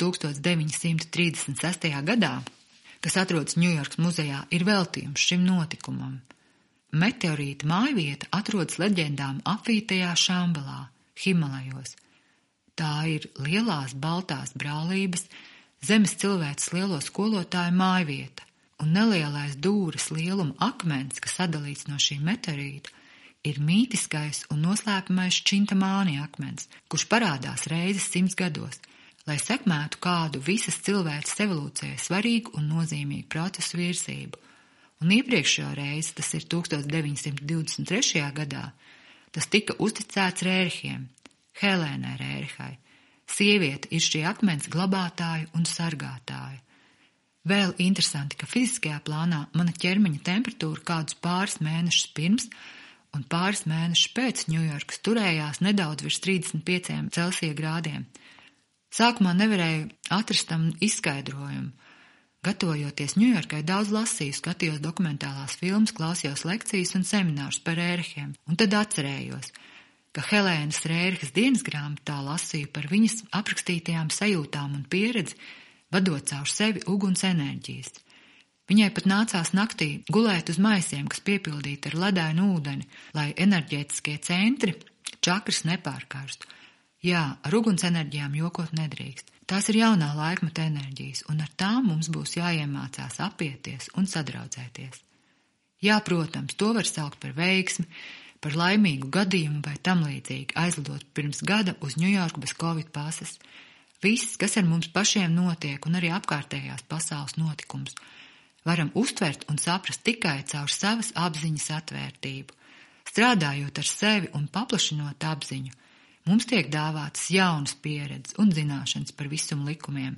1936. gadā, kas atrodas Ņujorkas muzejā, ir veltījums šim notikumam. Meteorīta mājvieta atrodas leģendām apvītajā Šambalā, Himalajos. Tā ir lielās baltās brālības, zemes cilvēces lielo skolotāju mājvieta, un nelielais dūres lieluma akmens, kas sadalīts no šī meteorīta, ir mītiskais un noslēpamais Čintamāni akmens, kurš parādās reizes 100 gados, lai sekmētu kādu visas cilvēces evolūcijai svarīgu un nozīmīgu procesu virsību. Un iepriekšējā reize, tas ir 1923. gadā, tas tika uzticēts Rērihiem, Helēnai Rērihai. Sieviete ir šī akmens glabātāja un sargātāja. Vēl interesanti, ka fiziskajā plānā mana ķermeņa temperatūra kādus pāris mēnešus pirms un pāris mēnešus pēc Ņujorkas turējās nedaudz virs 35 Celsija grādiem. Sākumā nevarēju atrast tam izskaidrojumu. Gatavojoties Ņujorkai, daudz lasīju, skatījos dokumentālās filmas, klausījos lekcijas un seminārus par Rērihiem, un tad atcerējos, ka Helēnas Rērihas dienas grāmatā lasīju par viņas aprakstītajām sajūtām un pieredzi, vadot caur sevi uguns enerģijas. Viņai pat nācās naktī gulēt uz maisiem, kas piepildīti ar ledainu ūdeni, lai enerģētiskie centri, čakras nepārkarstu. Jā, ar uguns enerģijām jokot nedrīkst. Tās ir jaunā laikmeta enerģijas, un ar tām mums būs jāiemācās apieties un sadraudzēties. Jā, protams, to var saukt par veiksmi, par laimīgu gadījumu vai tam līdzīgi, aizlidot pirms gada uz Ņujorku bez Covid pases. Viss, kas ar mums pašiem notiek un arī apkārtējās pasaules notikums, varam uztvert un saprast tikai caur savas apziņas atvērtību. Strādājot ar sevi un paplašinot apziņu, mums tiek dāvātas jaunas pieredzes un zināšanas par visuma likumiem.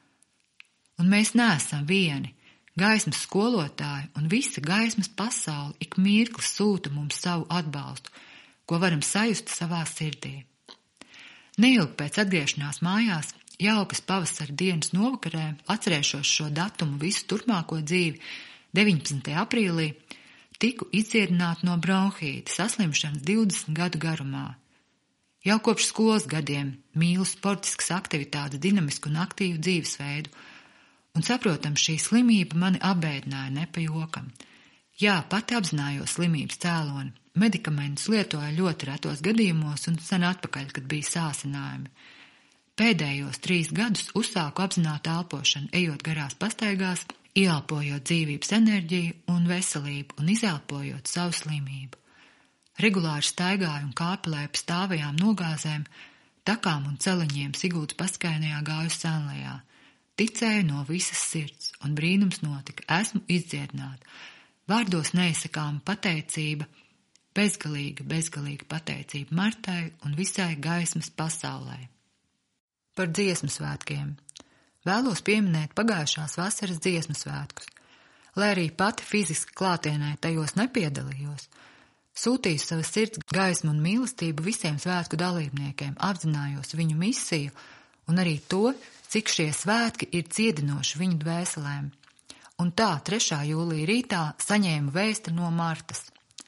Un mēs neesam vieni. Gaismas skolotāji un visa gaismas pasaule ik mirkli sūta mums savu atbalstu, ko varam sajust savā sirdī. Neilgi pēc atgriešanās mājās, jaukas pavasara dienas novakarē, atcerēšos šo datumu visu turpmāko dzīvi, 19. aprīlī, tiku izdziedināta no bronhīta saslimšanas 20 gadu garumā. Jau kopš skolas gadiem mīlu sportiskas aktivitātes, dinamisku un aktīvu dzīvesveidu, un saprotam, šī slimība mani apbēdināja ne pa jokam. Jā, pati apzinājos slimības cēloni, medikamentus lietoju ļoti retos gadījumos un sen atpakaļ, kad bija sāsinājumi. Pēdējos 3 gadus uzsāku apzinātu elpošanu, ejot garās pastaigās, ieelpojot dzīvības enerģiju un veselību un izelpojot savu slimību. Regulāri staigāju un kāpelēju pa stāvajām nogāzēm, takām un celiņiem Siguldas paskainajā gāju Senlejā. Ticēju no visas sirds, un brīnums notika. Esmu izdziedināta. Vārdos neizsakāma pateicība, bezgalīga pateicība Martai un visai gaismas pasaulē. Par dziesmu svētkiem. Vēlos pieminēt pagājušās vasaras dziesmu svētkus. Lai arī pati fiziski klātienē tajos nepiedalījos, sūtīju savas sirds gaismu un mīlestību visiem svētku dalībniekiem, apzinājos viņu misiju un arī to, cik šie svētki ir ciedinoši viņu dvēselēm. Un tā 3. jūlija rītā saņēmu vēsti no Martas.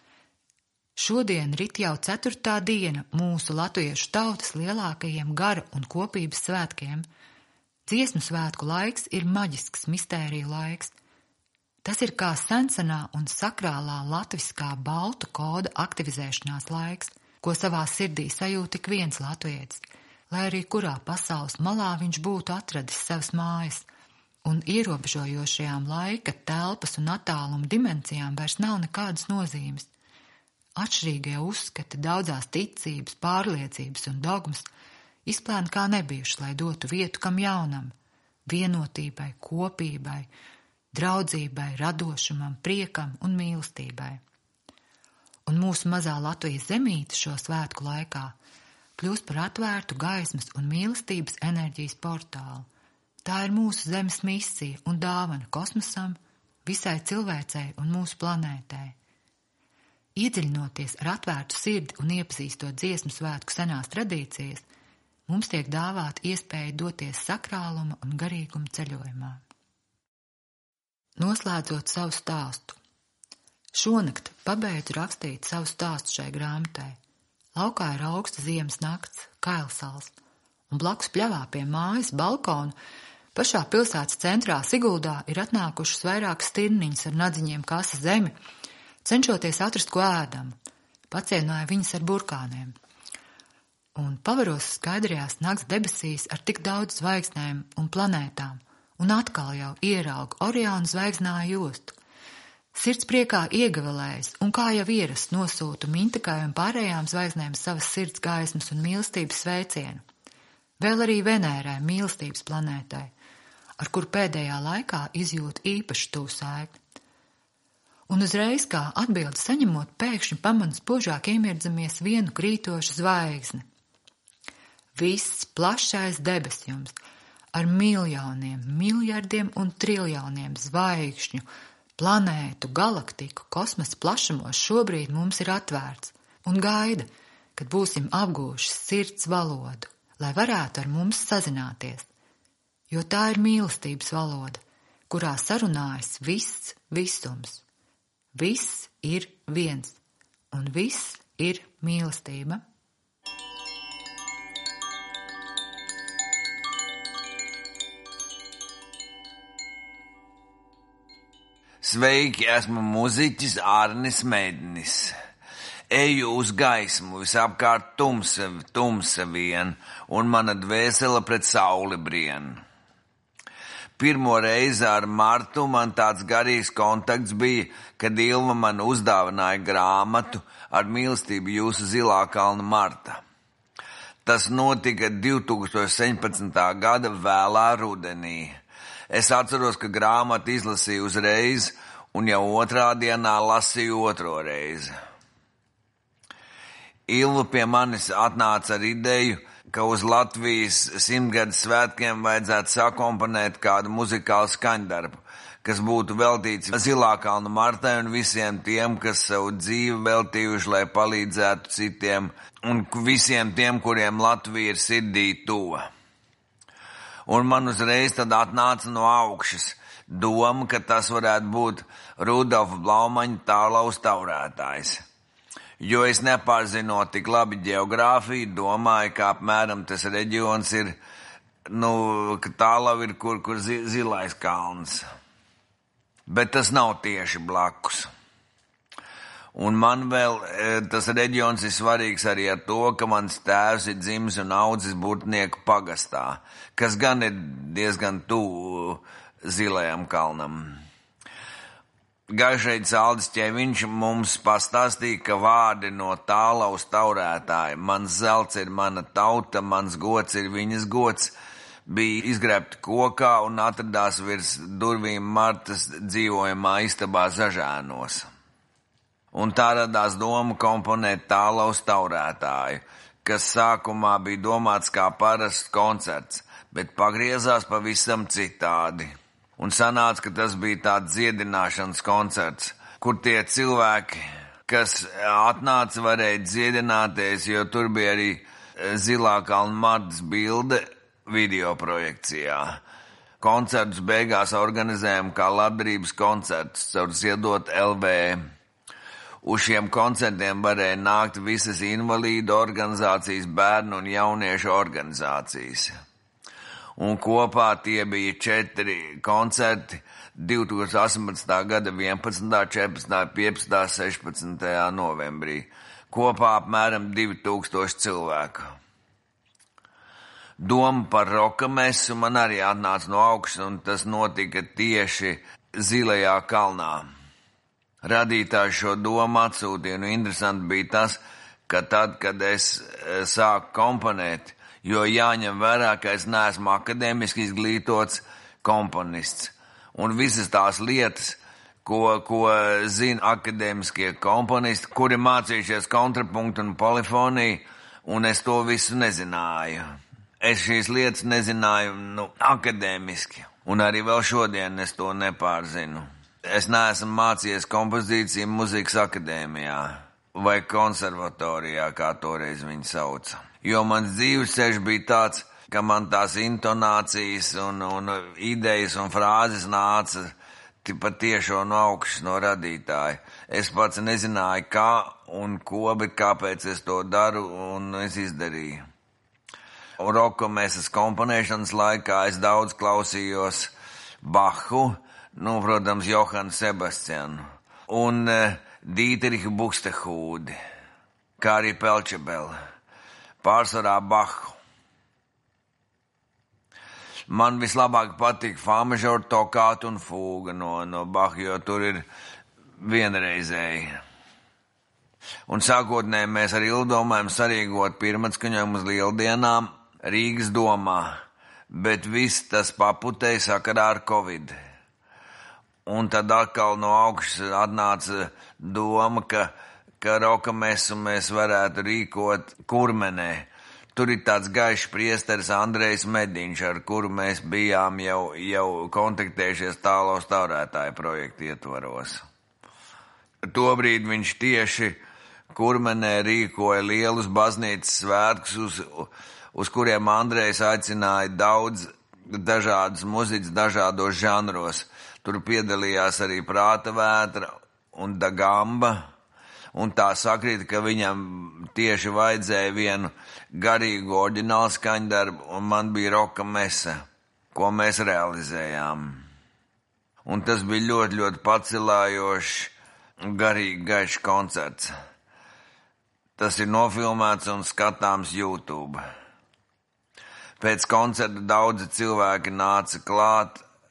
Šodien rit jau 4. diena mūsu latviešu tautas lielākajiem gara un kopības svētkiem. Dziesmu svētku laiks ir maģisks mistēriju laiks. Tas ir kā sensenā un sakrālā latviskā baltu koda aktivizēšanās laiks, ko savā sirdī sajūt tik viens latvietis, lai arī kurā pasaules malā viņš būtu atradis savas mājas, un ierobežojošajām laika, telpas un attāluma dimensijām vairs nav nekādas nozīmes. Atšķirīgie uzskati, daudzās ticības, pārliecības un dogmas izplēna kā nebijuši, lai dotu vietu kam jaunam, vienotībai, kopībai, draudzībai, radošumam, priekam un mīlestībai. Un mūsu mazā Latvijas zemīte šo svētku laikā kļūst par atvērtu gaismas un mīlestības enerģijas portālu. Tā ir mūsu zemes misija un dāvana kosmosam, visai cilvēcei un mūsu planētai. Iedziļinoties ar atvērtu sirdi un iepazīstot dziesmu svētku senās tradīcijas, mums tiek dāvāta iespēja doties sakrāluma un garīguma ceļojumā. Noslēdzot savu stāstu. Šonakt pabeidzu rakstīt savu stāstu šai grāmatai. Laukā ir augsta ziemas nakts, Kailsals, un blakus pļavā pie mājas balkona pašā pilsētas centrā Siguldā ir atnākušas vairākas stirniņas ar nadziņiem kasa zemi, cenšoties atrast ko ēdamu. Pacienāja viņas ar burkāniem. Un pavaros skaidrajās nakts debesīs ar tik daudz zvaigznēm un planētām, un atkal jau ieraugu Oriona zvaigznāju jostu. Sirds priekā iegavelējas, un kā jau ierasts nosūtu Mintakai un pārējām zvaigznēm savas sirds gaismas un mīlestības sveicienu. Vēl arī Venērai, mīlestības planētai, ar kur pēdējā laikā izjūt īpaši tuvu saikni. Un uzreiz kā atbildi saņemot, pēkšņi pamanu spožāk iemirdamies vienu krītošu zvaigzni. Viss plašais debesjums ar miljoniem, miljardiem un triljoniem zvaigžņu, planētu, galaktiku, kosmosa plašumos šobrīd mums ir atvērts un gaida, kad būsim apgūši sirds valodu, lai varētu ar mums sazināties, jo tā ir mīlestības valoda, kurā sarunājas viss visums. Viss ir viens, un viss ir mīlestība. Sveiki, esmu muziķis Arnis Mednis. Eju uz gaismu, visapkārt tumsa vien, un mana dvēsele pret sauli brien. Pirmo reizi ar Martu man tāds garīgs kontakts bija, kad Ilva man uzdāvināja grāmatu ar mīlestību jūsu zilā kalna Marta. Tas notika 2017. gada vēlā rudenī. Es atceros, ka grāmatu izlasīju uzreiz un jau otrā dienā lasīju otro reizi. Ilva pie manis atnāca ar ideju, ka uz Latvijas 100-gadu svētkiem vajadzētu sakomponēt kādu muzikālu skaņdarbu, kas būtu veltīts Zilā kalna Martai un visiem tiem, kas savu dzīvi veltījuši, lai palīdzētu citiem, un visiem tiem, kuriem Latvija ir sirdī tuva. Un man uzreiz tad atnāca no augšas doma, ka tas varētu būt Rudolfa Blaumaņa Tālaus taurētājs. Jo es nepārzinot tik labi ģeogrāfiju, domāju, ka apmēram tas reģions ir, ka Tālava ir kur zilais kalns. Bet tas nav tieši blakus. Un man vēl tas reģions ir svarīgs arī ar to, ka mans tēvs ir dzimis un audzis Burtnieku pagastā, kas gan ir diezgan tuvu zilajam kalnam. Gaišreiz Aldis Ķeviņš mums pastāstīja, ka vārdi no Tālaus taurētāja, mans zelts ir mana tauta, mans gods ir viņas gods, bija izgrebti kokā un atradās virs durvīm Martas dzīvojamā istabā Zažēnos. Un tā radās doma komponēt Tālaus taurētāju, kas sākumā bija domāts kā parasts koncerts, bet pagriezās pavisam citādi. Un sanāca, ka tas bija tāds dziedināšanas koncerts, kur tie cilvēki, kas atnāca, varēja dziedināties, jo tur bija arī Zilā kalna Martas bilde video projekcijā. Koncertus beigās organizējām kā labdarības koncertus caur Ziedot LV. Uz šiem koncertiem varēja nākt visas invalīdu organizācijas, bērnu un jauniešu organizācijas. Un kopā tie bija 4 koncerti 2018. gada 11., 14., 15., 16. novembrī. Kopā apmēram 2000 cilvēku. Doma par roka mesu man arī atnāca no augšas, un tas notika tieši Zilajā kalnā. Radītājs šo domu atsūtīja, un interesanti bija tas, ka tad, kad es sāku komponēt, jo jāņem vērā, ka es neesmu akadēmiski izglītots komponists. Un visas tās lietas, ko zina akadēmiskie komponisti, kuri mācījušies kontrapunktu un polifoniju, un es to visu nezināju. Es šīs lietas nezināju akadēmiski, un arī vēl šodien es to nepārzinu. Es neesmu mācījies kompozīciju muzikas akadēmijā vai konservatorijā, kā toreiz viņi sauca. Jo mans dzīves ceļš bija tāds, ka man tās intonācijas un idejas un frāzes nāca patiešo no augšas, no radītāja. Es pats nezināju, kā un ko, bet kāpēc es to daru, un es izdarīju. Roka mesas komponēšanas laikā es daudz klausījos Bahu, protams, Johanu Sebastianu un Dīterihu Buxtehūdi, kā arī Pelčebeli. Pārsvarā Bahu. Man vislabāk patīk Fāmažora tokāta un fūga no Baha, jo tur ir vienreizēji. Un sākotnēji mēs ar Ildu domājam sarīgot pirmatskaņojumu uz Lieldienām Rīgas domā, bet viss tas paputēja sakarā ar Covid. Un tad atkal no augšas atnāca doma, ka roka mesu mēs varētu rīkot Kurmenē. Tur ir tāds gaišs priesteris Andrejs Mediņš, ar kuru mēs bijām jau kontaktējušies Tālaus taurētāja projekta ietvaros. Tobrīd viņš tieši Kurmenē rīkoja lielus baznīcas svētkus, uz kuriem Andrejs aicināja daudz dažādas muzikas, dažādos žanros. Tur piedalījās arī Prāta vētra un Da Gamba. Un tā sakrīt, ka viņam tieši vajadzēja vienu garīgu oriģinālu skaņdarbu, un man bija roka mesa, ko mēs realizējām. Un tas bija ļoti, ļoti pacelājošs, garīgi gaišs koncerts. Tas ir nofilmēts un skatāms YouTube. Pēc koncerta daudzi cilvēki nāca klāt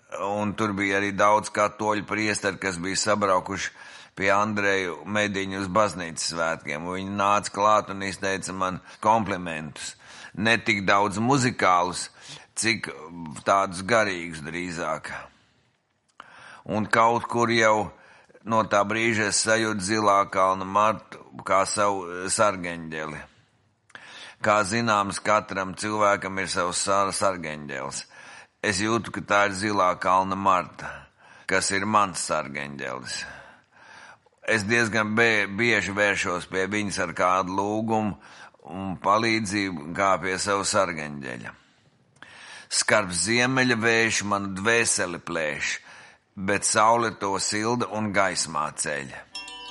un tur bija arī daudz katoļu priesteri, kas bija sabraukuši pie Andreju Mediņu uz baznīcas svētkiem. Viņi nāca klāt un izteica man komplimentus. Ne tik daudz muzikālus, cik tādus garīgus drīzāk. Un kaut kur jau no tā brīža es sajūtu Zilā kalna Martu kā savu sargeņģeli. Kā zināms, katram cilvēkam ir savs sargeņģelis. Es jūtu, ka tā ir Zilā kalna Marta, kas ir mans sargeņģelis. Es diezgan bieži vēršos pie viņas ar kādu lūgumu un palīdzību kā pie savu sargeņģeļa. Skarbs ziemeļa vējš manu dvēseli plēš, bet saule to silda un gaismā ceļ.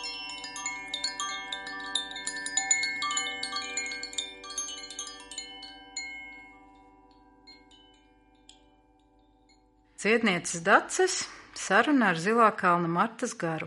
Dziednieces Daces saruna ar Zilā kalna Martas garu.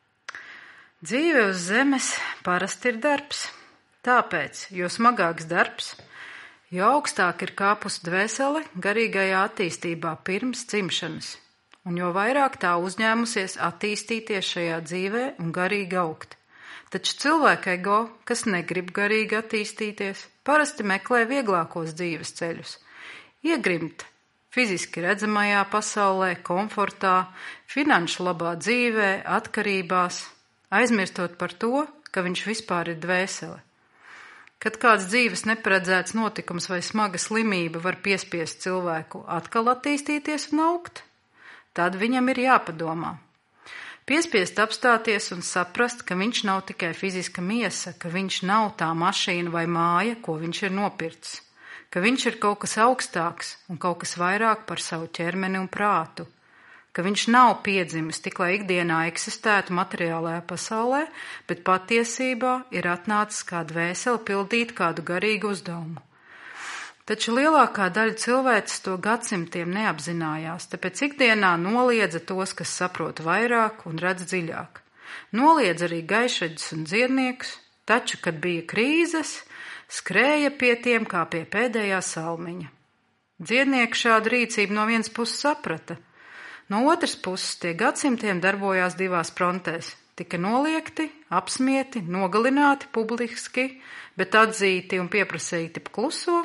Dzīve uz zemes parasti ir darbs. Tāpēc, jo smagāks darbs, jo augstāk ir kāpusi dvēsele garīgajā attīstībā pirms dzimšanas, un jo vairāk tā uzņēmusies attīstīties šajā dzīvē un garīgi augt. Taču cilvēka ego, kas negrib garīgi attīstīties, parasti meklē vieglākos dzīves ceļus. Iegrimt fiziski redzamajā pasaulē, komfortā, finanšu labā dzīvē, atkarībās, aizmirstot par to, ka viņš vispār ir dvēsele. Kad kāds dzīves neparedzēts notikums vai smaga slimība var piespiest cilvēku atkal attīstīties un augt, tad viņam ir jāpadomā. Piespiest apstāties un saprast, ka viņš nav tikai fiziska miesa, ka viņš nav tā mašīna vai māja, ko viņš ir nopircis, ka viņš ir kaut kas augstāks un kaut kas vairāk par savu ķermeni un prātu, ka viņš nav piedzimis tik, lai ikdienā eksistētu materiālajā pasaulē, bet patiesībā ir atnācis kā dvēsele pildīt kādu garīgu uzdevumu. Taču lielākā daļa cilvēces to gadsimtiem neapzinājās, tāpēc ikdienā noliedza tos, kas saprot vairāk un redz dziļāk. Noliedz arī gaišeģus un dziedniekus, taču, kad bija krīzes, skrēja pie tiem kā pie pēdējā salmiņa. Dziednieki šādu rīcību no vienas puses saprata. No otras puses tie gadsimtiem darbojās divās frontēs. Tika noliegti, apsmieti, nogalināti publiski, bet atzīti un pieprasīti pa kluso.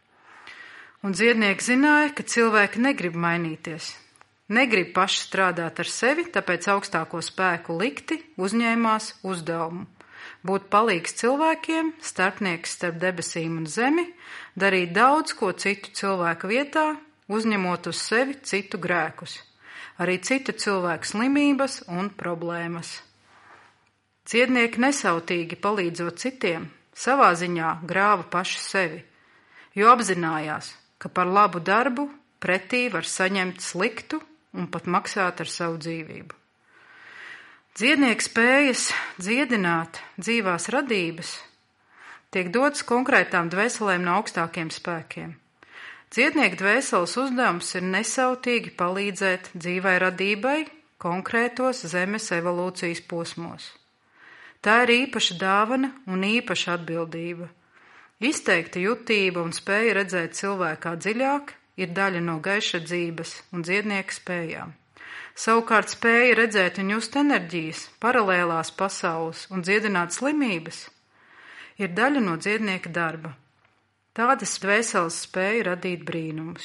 Un dziednieki zināja, ka cilvēki negrib mainīties. Negrib paši strādāt ar sevi, tāpēc augstāko spēku likti uzņēmās uzdevumu. Būt palīgs cilvēkiem, starpnieks starp debesīm un zemi, darīt daudz ko citu cilvēku vietā, uzņemot uz sevi citu grēkus, arī citu cilvēku slimības un problēmas. Dziednieki nesautīgi palīdzot citiem, savā ziņā grāva paši sevi, jo apzinājās, ka par labu darbu pretī var saņemt sliktu un pat maksāt ar savu dzīvību. Dziednieka spējas dziedināt dzīvās radības tiek dotas konkrētām dvēselēm no augstākiem spēkiem. Dziednieka dvēseles uzdevums ir nesautīgi palīdzēt dzīvai radībai konkrētos zemes evolūcijas posmos. Tā ir īpaša dāvana un īpaša atbildība. Izteikta jutība un spēja redzēt cilvēkā dziļāk ir daļa no gaišadzības un dziednieka spējām. Savukārt spēja redzēt un just enerģijas, paralēlās pasaules un dziedināt slimības ir daļa no dziednieka darba. Tādas dvēseles spēja radīt brīnumus.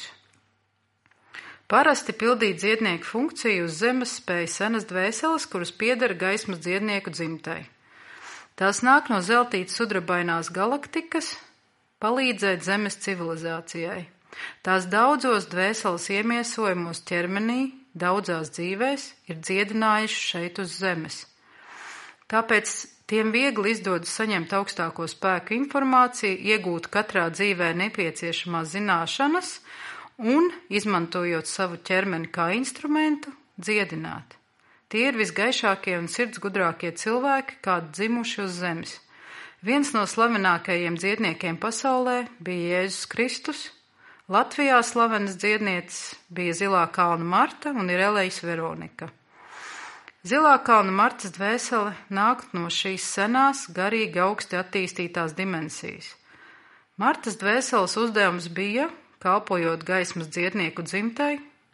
Parasti pildīt dziednieku funkciju uz zemes spēja senas dvēseles, kuras pieder gaismas dziednieku dzimtai. Tās nāk no zeltītas sudrabainās galaktikas, palīdzēt zemes civilizācijai. Tās daudzos dvēseles iemiesojumos ķermenī, daudzās dzīvēs ir dziedinājuši šeit uz zemes. Tāpēc tiem viegli izdodas saņemt augstāko spēku informāciju, iegūt katrā dzīvē nepieciešamās zināšanas un, izmantojot savu ķermeni kā instrumentu, dziedināt. Tie ir visgaišākie un sirdsgudrākie cilvēki, kādi dzimuši uz zemes. Viens no slavenākajiem dziedniekiem pasaulē bija Jēzus Kristus. Latvijā slavenas dziednieces bija Zilā kalna Marta un ir Elejas Veronika. Zilā kalna Martas dvēsele nāk no šīs senās, garīgi augsti attīstītās dimensijas. Martas dvēseles uzdevums bija, kalpojot gaismas dziednieku dzimtai,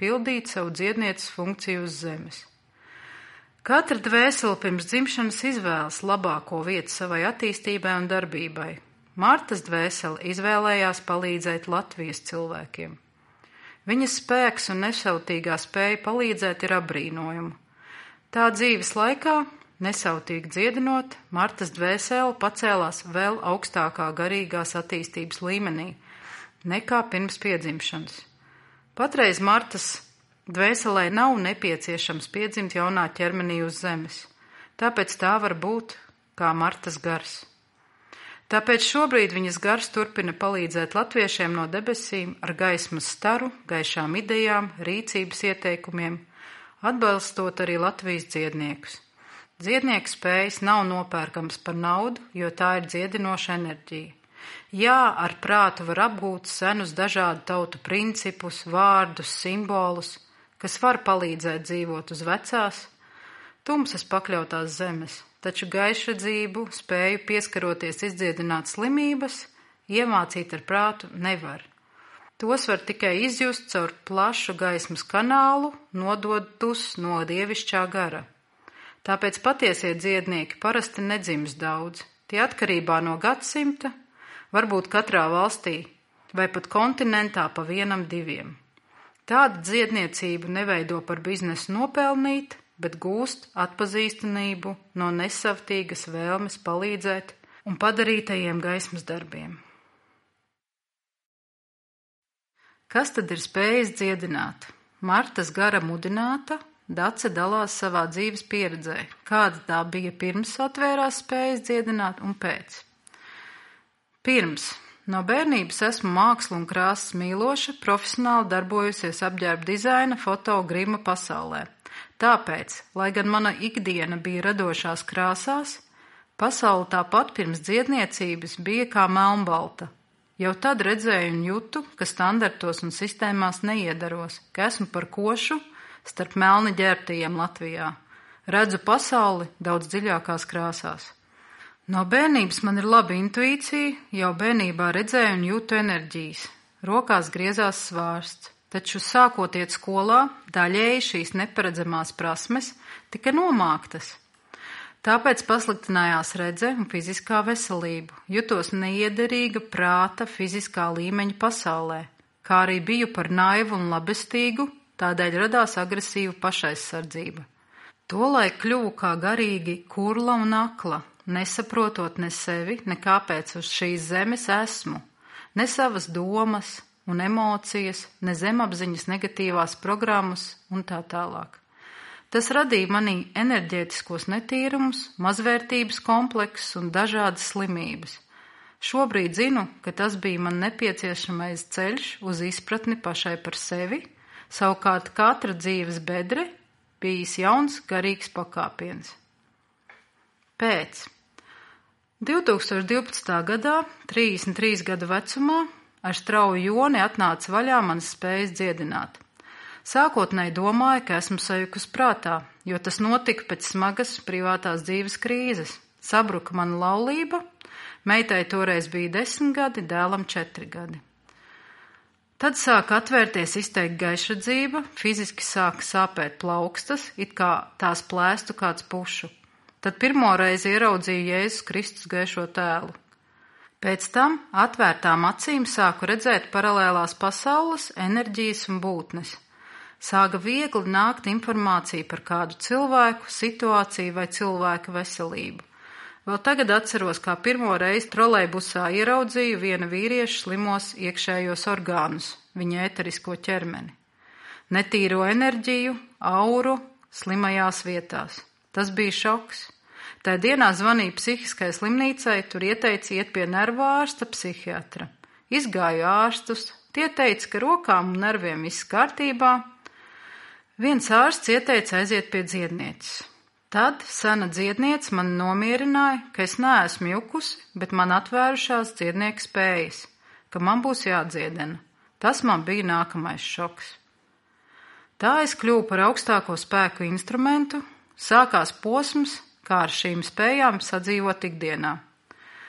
pildīt savu dziednieces funkciju uz zemes. Katra dvēsele pirms dzimšanas izvēlas labāko vietu savai attīstībai un darbībai. Martas dvēsele izvēlējās palīdzēt Latvijas cilvēkiem. Viņas spēks un nesautīgā spēja palīdzēt ir apbrīnojama. Tā dzīves laikā, nesautīgi dziedinot, Martas dvēsele pacēlās vēl augstākā garīgās attīstības līmenī nekā pirms piedzimšanas. Patreiz Martas dvēselē nav nepieciešams piedzimt jaunā ķermenī uz zemes, tāpēc tā var būt kā Martas gars. Tāpēc šobrīd viņas gars turpina palīdzēt latviešiem no debesīm ar gaismas staru, gaišām idejām, rīcības ieteikumiem, atbalstot arī Latvijas dziedniekus. Dziednieku spējas nav nopērkams par naudu, jo tā ir dziedinoša enerģija. Jā, ar prātu var apgūt senus dažādu tautu principus, vārdus, simbolus, kas var palīdzēt dzīvot uz vecās, tumsas pakļautās zemes, taču gaišredzību, spēju pieskaroties izdziedināt slimības, iemācīt ar prātu nevar. Tos var tikai izjust caur plašu gaismas kanālu, nodotus no dievišķā gara. Tāpēc patiesie dziednieki parasti nedzims daudz. Tie atkarībā no gadsimta, varbūt katrā valstī vai pat kontinentā pa 1-2. Tāda dziedniecību neveido par biznesu nopelnīt, bet gūst atpazīstamību no nesavtīgas vēlmes palīdzēt un padarītajiem gaismas darbiem. Kas tad ir spējis dziedināt? Martas gara mudināta, Dace dalās savā dzīves pieredzē, kāda tā bija pirms atvērās spējas dziedināt un pēc. Pirms. No bērnības esmu mākslu un krāsas mīloša, profesionāli darbojusies apģērba dizaina, foto, grima pasaulē. Tāpēc, lai gan mana ikdiena bija radošās krāsās, pasaule tāpat pirms dziedniecības bija kā melnbalta. Jau tad redzēju un jutu, ka standartos un sistēmās neiedaros, ka esmu par košu starp melni ģērbtajiem Latvijā. Redzu pasauli daudz dziļākās krāsās. No bērnības man ir laba intuīcija, jau bērnībā redzēju un jūtu enerģijas. Rokās griezās svārsts, taču sākot iet skolā, daļēji šīs neparedzamās prasmes tika nomāktas. Tāpēc pasliktinājās redze un fiziskā veselība, jutos neiederīga prāta fiziskā līmeņa pasaulē, kā arī biju par naivu un labestīgu, tādēļ radās agresīva pašaizsardzība. Tolaik kļuvu kā garīgi kurla un akla, nesaprotot ne sevi, ne kāpēc uz šīs zemes esmu, ne savas domas un emocijas, ne zemapziņas negatīvās programmas un tā tālāk. Tas radīja manī enerģētiskos netīrumus, mazvērtības kompleksus un dažādas slimības. Šobrīd zinu, ka tas bija man nepieciešamais ceļš uz izpratni pašai par sevi, savukārt katra dzīves bedre bijis jauns garīgs pakāpiens. Pēc 2012. gadā, 33 gadu vecumā, ar strauju joni atnāca vaļā manas spējas dziedināt. Sākotnēji domāju, ka esmu sajukus prātā, jo tas notika pēc smagas privātās dzīves krīzes. Sabruka mana laulība, meitai toreiz bija 10 gadi, dēlam 4 gadi. Tad sāka atvērties izteikti gaišredzība, fiziski sāka sāpēt plaukstas, it kā tās plēstu kāds pušu. Tad pirmo reizi ieraudzīju Jēzus Kristus gaišo tēlu. Pēc tam atvērtām acīm sāku redzēt paralēlās pasaules, enerģijas un būtnes. Sāka viegli nākt informācija par kādu cilvēku, situāciju vai cilvēka veselību. Vēl tagad atceros, kā pirmo reizi trolejbusā ieraudzīju viena vīrieša slimos iekšējos orgānus, viņa ēterisko ķermeni. Netīro enerģiju, auru, slimajās vietās. Tas bija šoks. Tā dienā zvanīja psihiskai slimnīcai, tur ieteica iet pie nervu ārsta, psihiatra. Izgāju ārstus, tie teica, ka rokām un nerviem viss kārtībā. Viens ārsts ieteica aiziet pie dziednieces. Tad sena dziedniece man nomierināja, ka es neesmu jukusi, bet man atvērušās dziednieka spējas, ka man būs jādziedina. Tas man bija nākamais šoks. Tā es kļuvu par augstāko spēku instrumentu, sākās posms, kā ar šīm spējām sadzīvot ikdienā.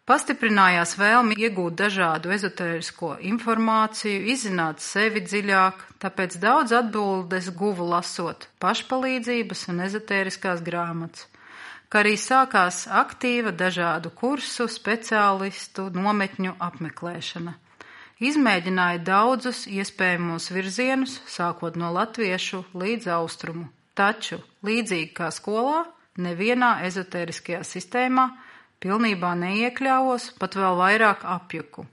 Pastiprinājās vēlme iegūt dažādu ezotērisko informāciju, izzināt sevi dziļāk, tāpēc daudz atbildes guvu lasot pašpalīdzības un ezotēriskās grāmatas, kā arī sākās aktīva dažādu kursu, speciālistu, nometņu apmeklēšana. Izmēģināja daudzus iespējamos virzienus, sākot no latviešu līdz austrumu, taču, līdzīgi kā skolā, nevienā ezotēriskajā sistēmā pilnībā neiekļāvos, pat vēl vairāk apjuku.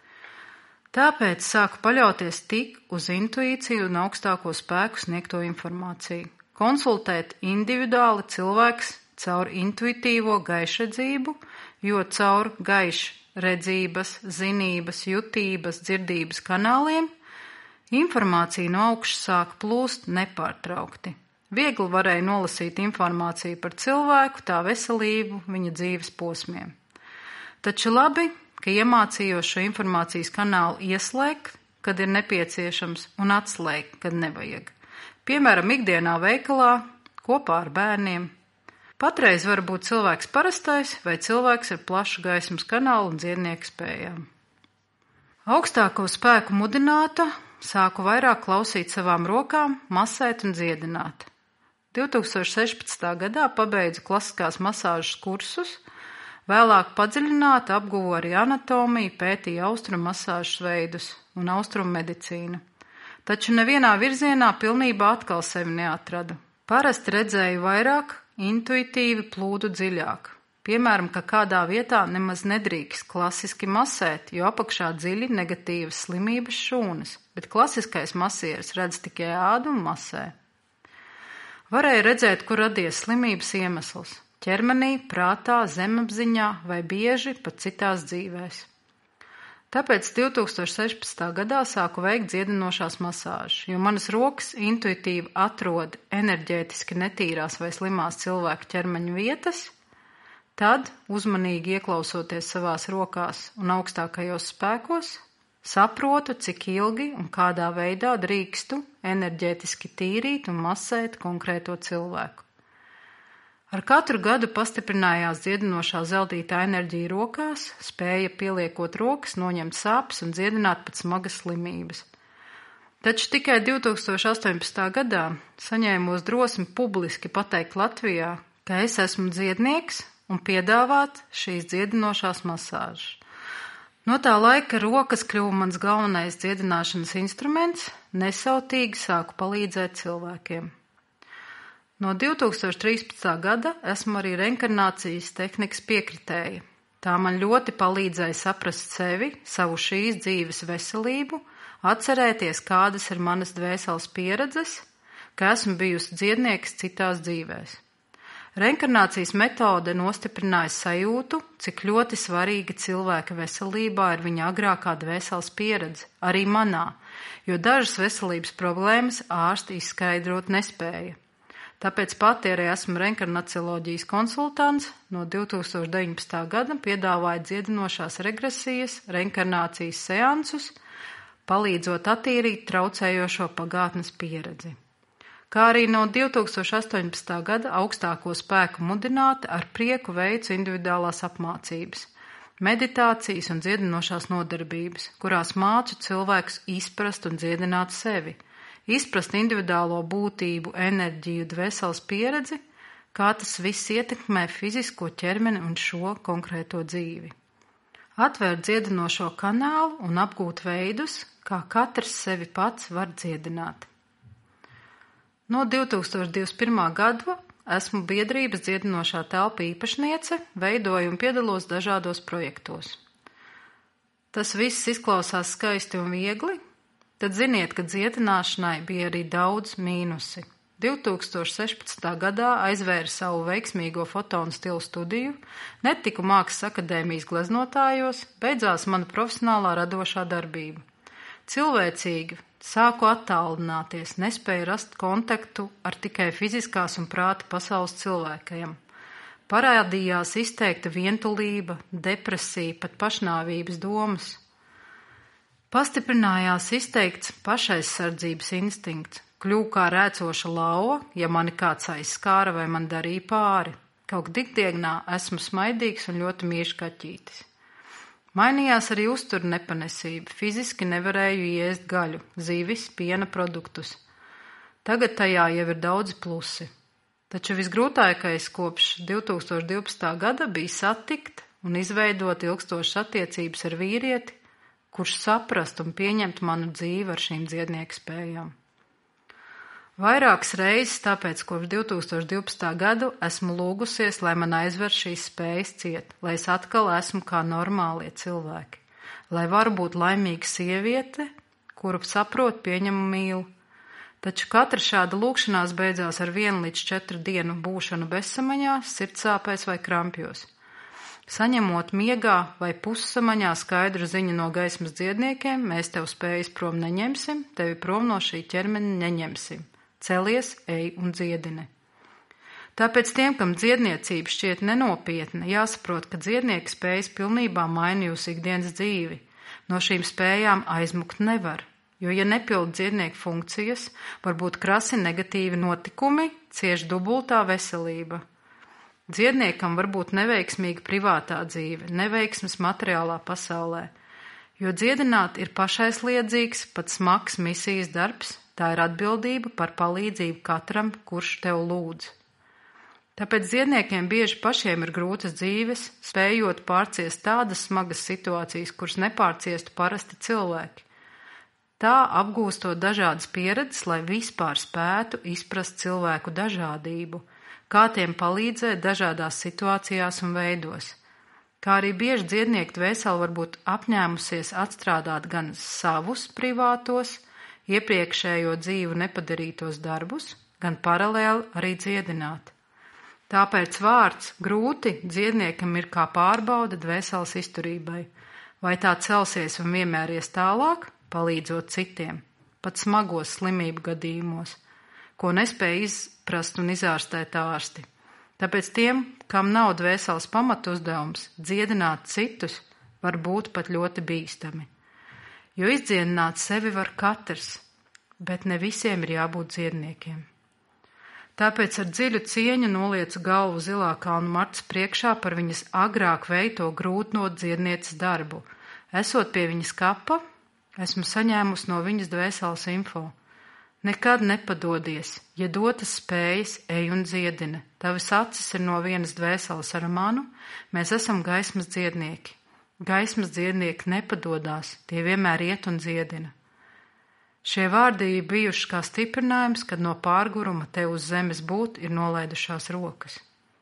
Tāpēc sāku paļauties tik uz intuīciju un augstāko spēku sniegto informāciju. Konsultēt individuāli cilvēks caur intuitīvo gaišredzību, jo caur gaišredzības, zinības, jutības, dzirdības kanāliem informācija no augšas sāk plūst nepārtraukti. Viegli varēja nolasīt informāciju par cilvēku, tā veselību, viņa dzīves posmiem. Taču labi, ka iemācījos šo informācijas kanālu ieslēgt, kad ir nepieciešams, un atslēgt, kad nevajag. Piemēram, ikdienā veikalā, kopā ar bērniem. Patreiz var būt cilvēks parastais vai cilvēks ar plašu gaismas kanālu un dziednieku spējām. Augstāko spēku mudināta, sāku vairāk klausīt savām rokām, masēt un dziedināt. 2016. gadā pabeidzu klasiskās masāžas kursus, vēlāk padziļināti apguvu arī anatomiju, pētīju austrumu masāžas veidus un austrumu medicīnu. Taču nevienā virzienā pilnībā atkal sevi neatradu. Parasti redzēju vairāk, intuitīvi plūdu dziļāk. Piemēram, ka kādā vietā nemaz nedrīkst klasiski masēt, jo apakšā dziļi negatīvas slimības šūnas, bet klasiskais masieris redz tikai ādu un masē. Varēja redzēt, kur radies slimības iemesls – ķermenī, prātā, zemapziņā vai bieži pat citās dzīvēs. Tāpēc 2016. gadā sāku veikt dziedinošās masāžas, jo manas rokas intuitīvi atrod enerģētiski netīrās vai slimās cilvēku ķermeņa vietas, tad, uzmanīgi ieklausoties savās rokās un augstākajos spēkos, saprotu, cik ilgi un kādā veidā drīkstu enerģētiski tīrīt un masēt konkrēto cilvēku. Ar katru gadu pastiprinājās dziedinošā zeltītā enerģija rokās, spēja pieliekot rokas, noņemt sāpes un dziedināt pat smagas slimības. Taču tikai 2018. gadā saņēmos drosmi publiski pateikt Latvijā, ka es esmu dziednieks un piedāvāt šīs dziedinošās masāžas. No tā laika rokas kļuva mans galvenais dziedināšanas instruments, nesautīgi sāku palīdzēt cilvēkiem. No 2013. gada esmu arī reinkarnācijas tehnikas piekritēja. Tā man ļoti palīdzēja saprast sevi, savu šīs dzīves veselību, atcerēties, kādas ir manas dvēseles pieredzes, ka esmu bijusi dziednieks citās dzīvēs. Reinkarnācijas metode nostiprināja sajūtu, cik ļoti svarīga cilvēka veselībā ir viņa agrākā dvēseles pieredze, arī manā, jo dažas veselības problēmas ārsti izskaidrot nespēja. Tāpēc pati arī esmu reinkarnacioloģijas konsultants, no 2019. gada piedāvāju dziedinošās regresijas, reinkarnācijas seansus, palīdzot attīrīt traucējošo pagātnes pieredzi. Kā arī no 2018. gada augstāko spēku mudināta ar prieku veicu individuālās apmācības, meditācijas un dziedinošās nodarbības, kurās mācu cilvēkus izprast un dziedināt sevi, izprast individuālo būtību, enerģiju, dvēseles pieredzi, kā tas viss ietekmē fizisko ķermeni un šo konkrēto dzīvi. Atvērt dziedinošo kanālu un apgūt veidus, kā katrs sevi pats var dziedināt. No 2021. gada esmu biedrības dziedinošā telpa īpašniece, veidoju un piedalos dažādos projektos. Tas viss izklausās skaisti un viegli, tad ziniet, ka dziedināšanai bija arī daudz mīnusi. 2016. gadā aizvēru savu veiksmīgo fotonu stilu studiju, netiku Mākslas akadēmijas gleznotājos, beidzās mana profesionālā radošā darbība. Cilvēcīgi sāku attālināties, nespēju rast kontaktu ar tikai fiziskās un prāta pasaules cilvēkiem. Parādījās izteikta vientulība, depresija, pat pašnāvības domas. Pastiprinājās izteikts pašaizsardzības instinkts, kļuvu kā rēcoša lauva, ja mani kāds aizskāra vai man darīja pāri. Kaut ikdienā esmu smaidīgs un ļoti mīļš kaķītis. Mainījās arī uztura nepanesība. Fiziski nevarēju ēst gaļu, zivis, piena produktus. Tagad tajā jau ir daudzi plusi. Taču visgrūtākais kopš 2012. gada bija satikt un izveidot ilgstošas attiecības ar vīrieti, kurš saprast un pieņemt manu dzīvi ar šīm dziednieku spējām. Vairākas reizes tāpēc kopš 2012. gadu esmu lūgusies, lai man aizver šīs spējas ciet, lai es atkal esmu kā normālie cilvēki, lai varu būt laimīga sieviete, kuru saprot, pieņem un mīl. Taču katra šāda lūkšanās beidzās ar 1 līdz 4 dienu būšanu bezsamaņās, sirdsāpēs vai krampjos. Saņemot miegā vai pussamaņā skaidru ziņu no gaismas dziedniekiem, mēs tev spējas prom neņemsim, tevi prom no šī ķermeņa neņemsim. Celies, ej un dziedini. Tāpēc tiem, kam dziedniecība šķiet nenopietna, jāsaprot, ka dziednieka spējas pilnībā maina jūsu ikdienas dzīvi. No šīm spējām aizmukt nevar. Jo, ja nepilda dziednieku funkcijas, var būt krasi negatīvi notikumi, cieši dubultā veselība. Dziedniekam var būt neveiksmīga privātā dzīve, neveiksmes materiālā pasaulē, jo dziedināt ir pašaizliedzīgs, pat smags misijas darbs, tā ir atbildība par palīdzību katram, kurš tev lūdz. Tāpēc dziedniekiem bieži pašiem ir grūtas dzīves, spējot pārciest tādas smagas situācijas, kuras nepārciestu parasti cilvēki. Tā apgūstot dažādas pieredzes, lai vispār spētu izprast cilvēku dažādību, kā tiem palīdzēt dažādās situācijās un veidos. Kā arī bieži dziednieku dvēseli var būt apņēmusies atstrādāt gan savus privātos, iepriekšējo dzīvu nepadarītos darbus, gan paralēli arī dziedināt. Tāpēc vārds grūti dziedniekam ir kā pārbauda dvēseles izturībai. Vai tā celsies un vienmēr ies tālāk, palīdzot citiem, pat smagos slimību gadījumos, ko nespēja izprast un izārstēt ārsti. Tāpēc tiem, kam nav dvēseles pamatu uzdevums, dziedināt citus var būt pat ļoti bīstami. Jo izdziedināt sevi var katrs, bet ne visiem ir jābūt dziedniekiem. Tāpēc ar dziļu cieņu noliecu galvu Zilā kalna Martas priekšā par viņas agrāk veikto grūtnot dziednieces darbu. Esot pie viņas kapa, esmu saņēmusi no viņas dvēseles info. Nekad nepadodies, ja dotas spējas, ej un dziedini. Tavas acis ir no vienas dvēseles ar manu, mēs esam gaismas dziednieki. Gaismas dziednieki nepadodās, tie vienmēr iet un dziedina. Šie vārdi ir bijuši kā stiprinājums, kad no pārguruma te uz zemes būt ir nolaidušās rokas.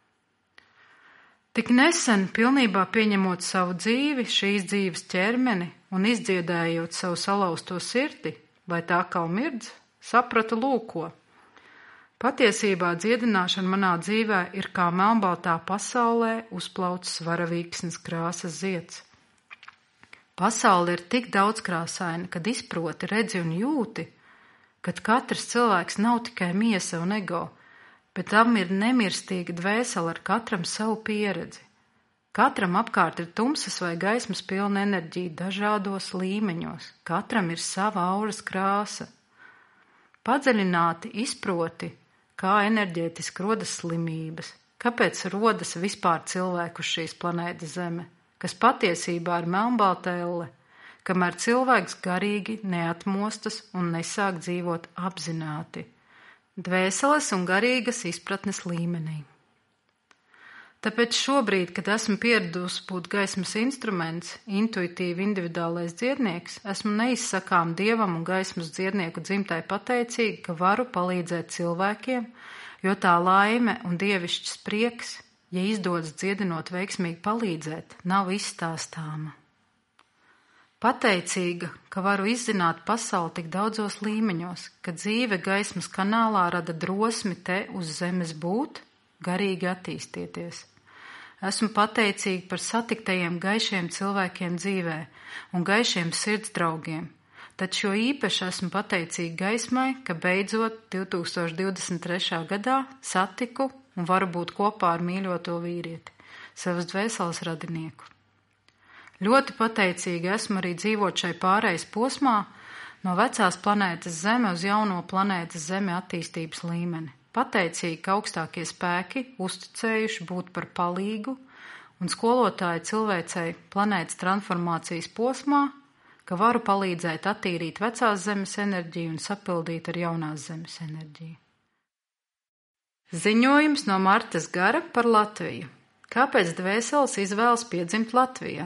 Tik nesen, pilnībā pieņemot savu dzīvi, šīs dzīves ķermeni un izdziedējot savu salauzto sirdi, vai tā kā mirdz, sapratu lūko. Patiesībā dziedināšana manā dzīvē ir kā melnbaltā pasaulē uzplaucis varavīksnes krāsas zieds. Pasaule ir tik daudzkrāsaina, kad izproti, redzi un jūti, kad katrs cilvēks nav tikai miesa un ego, bet tam ir nemirstīga dvēsele ar katram savu pieredzi. Katram apkārt ir tumsas vai gaismas pilna enerģija dažādos līmeņos, katram ir sava auras krāsa. Padziļināti izproti, kā enerģētiski rodas slimības, kāpēc rodas vispār cilvēku uz šīs planētas Zeme, kas patiesībā ir melnbalta elle, kamēr cilvēks garīgi neatmostas un nesāk dzīvot apzināti, dvēseles un garīgas izpratnes līmenī. Tāpēc šobrīd, kad esmu pieradusi būt gaismas instruments, intuitīvi individuālais dziednieks, esmu neizsakām Dievam un gaismas dziednieku dzimtai pateicīga, ka varu palīdzēt cilvēkiem, jo tā laime un dievišķs prieks, ja izdodas dziedinot veiksmīgi palīdzēt, nav izstāstāma. Pateicīga, ka varu izzināt pasauli tik daudzos līmeņos, ka dzīve gaismas kanālā rada drosmi te uz zemes būt, garīgi attīstieties. Esmu pateicīga par satiktajiem gaišiem cilvēkiem dzīvē un gaišiem sirds draugiem, taču jo īpaši esmu pateicīga gaismai, ka beidzot 2023. gadā satiku un varu būt kopā ar mīļoto vīrieti, savas dvēseles radinieku. Ļoti pateicīga esmu arī dzīvot šai pārejas posmā no vecās planētas Zeme uz jauno planētas Zeme attīstības līmeni. Pateicīgi, ka augstākie spēki uzticējuši būt par palīgu un skolotāja cilvēcei planētas transformācijas posmā, ka varu palīdzēt attīrīt vecās zemes enerģiju un sapildīt ar jaunās zemes enerģiju. Ziņojums no Martas Gara par Latviju. Kāpēc dvēseles izvēlas piedzimt Latvijā?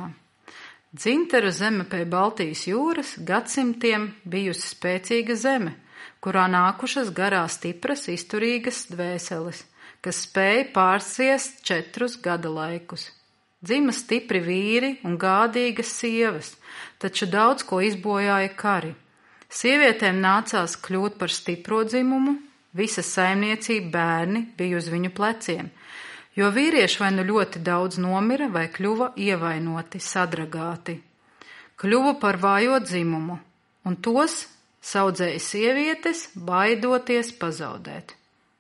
Dzinteru zeme pie Baltijas jūras gadsimtiem bijusi spēcīga zeme, kurā nākušas garā stipras, izturīgas dvēseles, kas spēja pārciest 4 gada laikus. Dzima stipri vīri un gādīgas sievas, taču daudz ko izbojāja kari. Sievietēm nācās kļūt par stipro dzimumu, visa saimniecība, bērni bija uz viņu pleciem, jo vīrieši vai nu ļoti daudz nomira vai kļuva ievainoti, sadragāti. Kļuva par vājo dzimumu, un tos saudzēja sievietes, baidoties pazaudēt.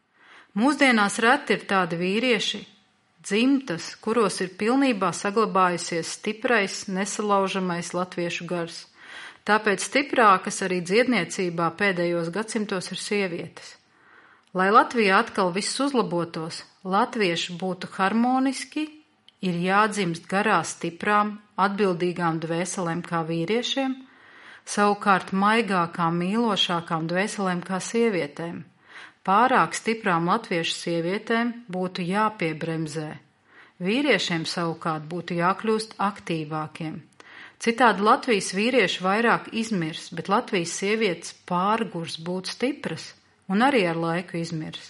Mūsdienās reti ir tādi vīrieši, dzimtas, kuros ir pilnībā saglabājusies stiprais, nesalaužamais latviešu gars. Tāpēc stiprākas arī dziedniecībā pēdējos gadsimtos ir sievietes. Lai Latvijā atkal viss uzlabotos, latvieši būtu harmoniski, ir jādzimst garā stiprām, atbildīgām dvēselēm kā vīriešiem, savukārt maigākām, mīlošākām dvēselēm kā sievietēm. Pārāk stiprām latviešu sievietēm būtu jāpiebremzē. Vīriešiem savukārt būtu jākļūst aktīvākiem. Citādi Latvijas vīrieši vairāk izmirs, bet Latvijas sievietes pārgurs būt stipras un arī ar laiku izmirs.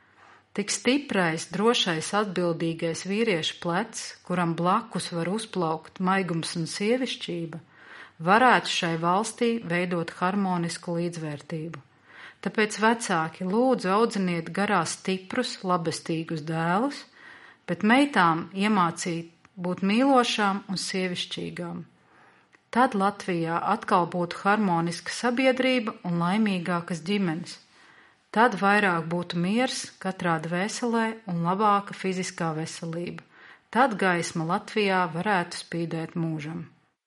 Tik stiprais, drošais, atbildīgais vīriešu plecs, kuram blakus var uzplaukt maigums un sievišķība, varētu šai valstī veidot harmonisku līdzvērtību. Tāpēc vecāki lūdzu audziniet garā stiprus, labestīgus dēlus, bet meitām iemācīt būt mīlošām un sievišķīgām. Tad Latvijā atkal būtu harmoniska sabiedrība un laimīgākas ģimenes. Tad vairāk būtu miers katrā dvēselē un labāka fiziskā veselība. Tad gaisma Latvijā varētu spīdēt mūžam.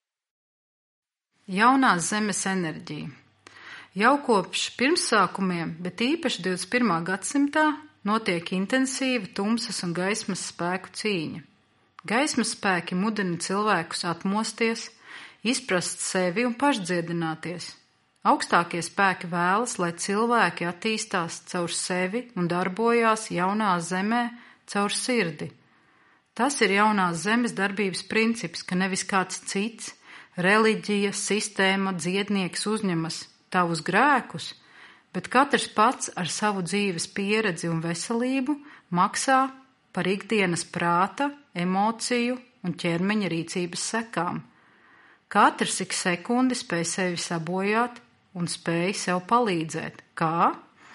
Jaunās zemes enerģija. Jau kopš pirmsākumiem, bet īpaši 21. gadsimtā, notiek intensīva tumsas un gaismas spēku cīņa. Gaismas spēki mudina cilvēkus atmosties, izprast sevi un pašdziedināties. Augstākie spēki vēlas, lai cilvēki attīstās caur sevi un darbojās jaunā zemē caur sirdi. Tas ir jaunās zemes darbības princips, ka nevis kāds cits, reliģija, sistēma, dziednieks uzņemas tavus grēkus, bet katrs pats ar savu dzīves pieredzi un veselību maksā par ikdienas prāta, emociju un ķermeņa rīcības sekām. Katrs ik sekundi spēj sevi sabojāt un spēj sev palīdzēt. Kā?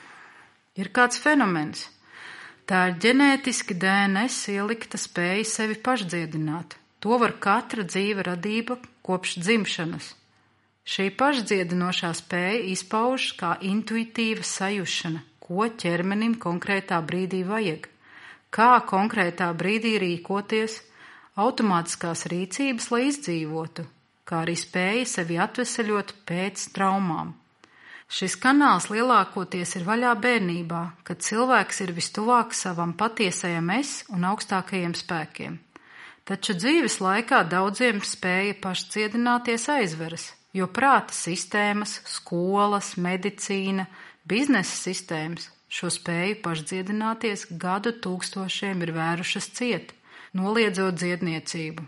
Ir kāds fenomens. Tā ir ģenētiski DNS ielikta spēja sevi pašdziedināt. To var katra dzīva radība kopš dzimšanas. Šī pašdziedinošā spēja izpaužas kā intuitīva sajušana, ko ķermenim konkrētā brīdī vajag, kā konkrētā brīdī rīkoties, automātiskās rīcības, lai izdzīvotu, kā arī spēja sevi atveseļot pēc traumām. Šis kanāls lielākoties ir vaļā bērnībā, kad cilvēks ir vistuvāk savam patiesajam es un augstākajiem spēkiem. Taču dzīves laikā daudziem spēja pašdziedināties aizveras, jo prāta sistēmas, skolas, medicīna, biznesa sistēmas šo spēju pašdziedināties gadu tūkstošiem ir vērušas ciet, noliedzot dziedniecību.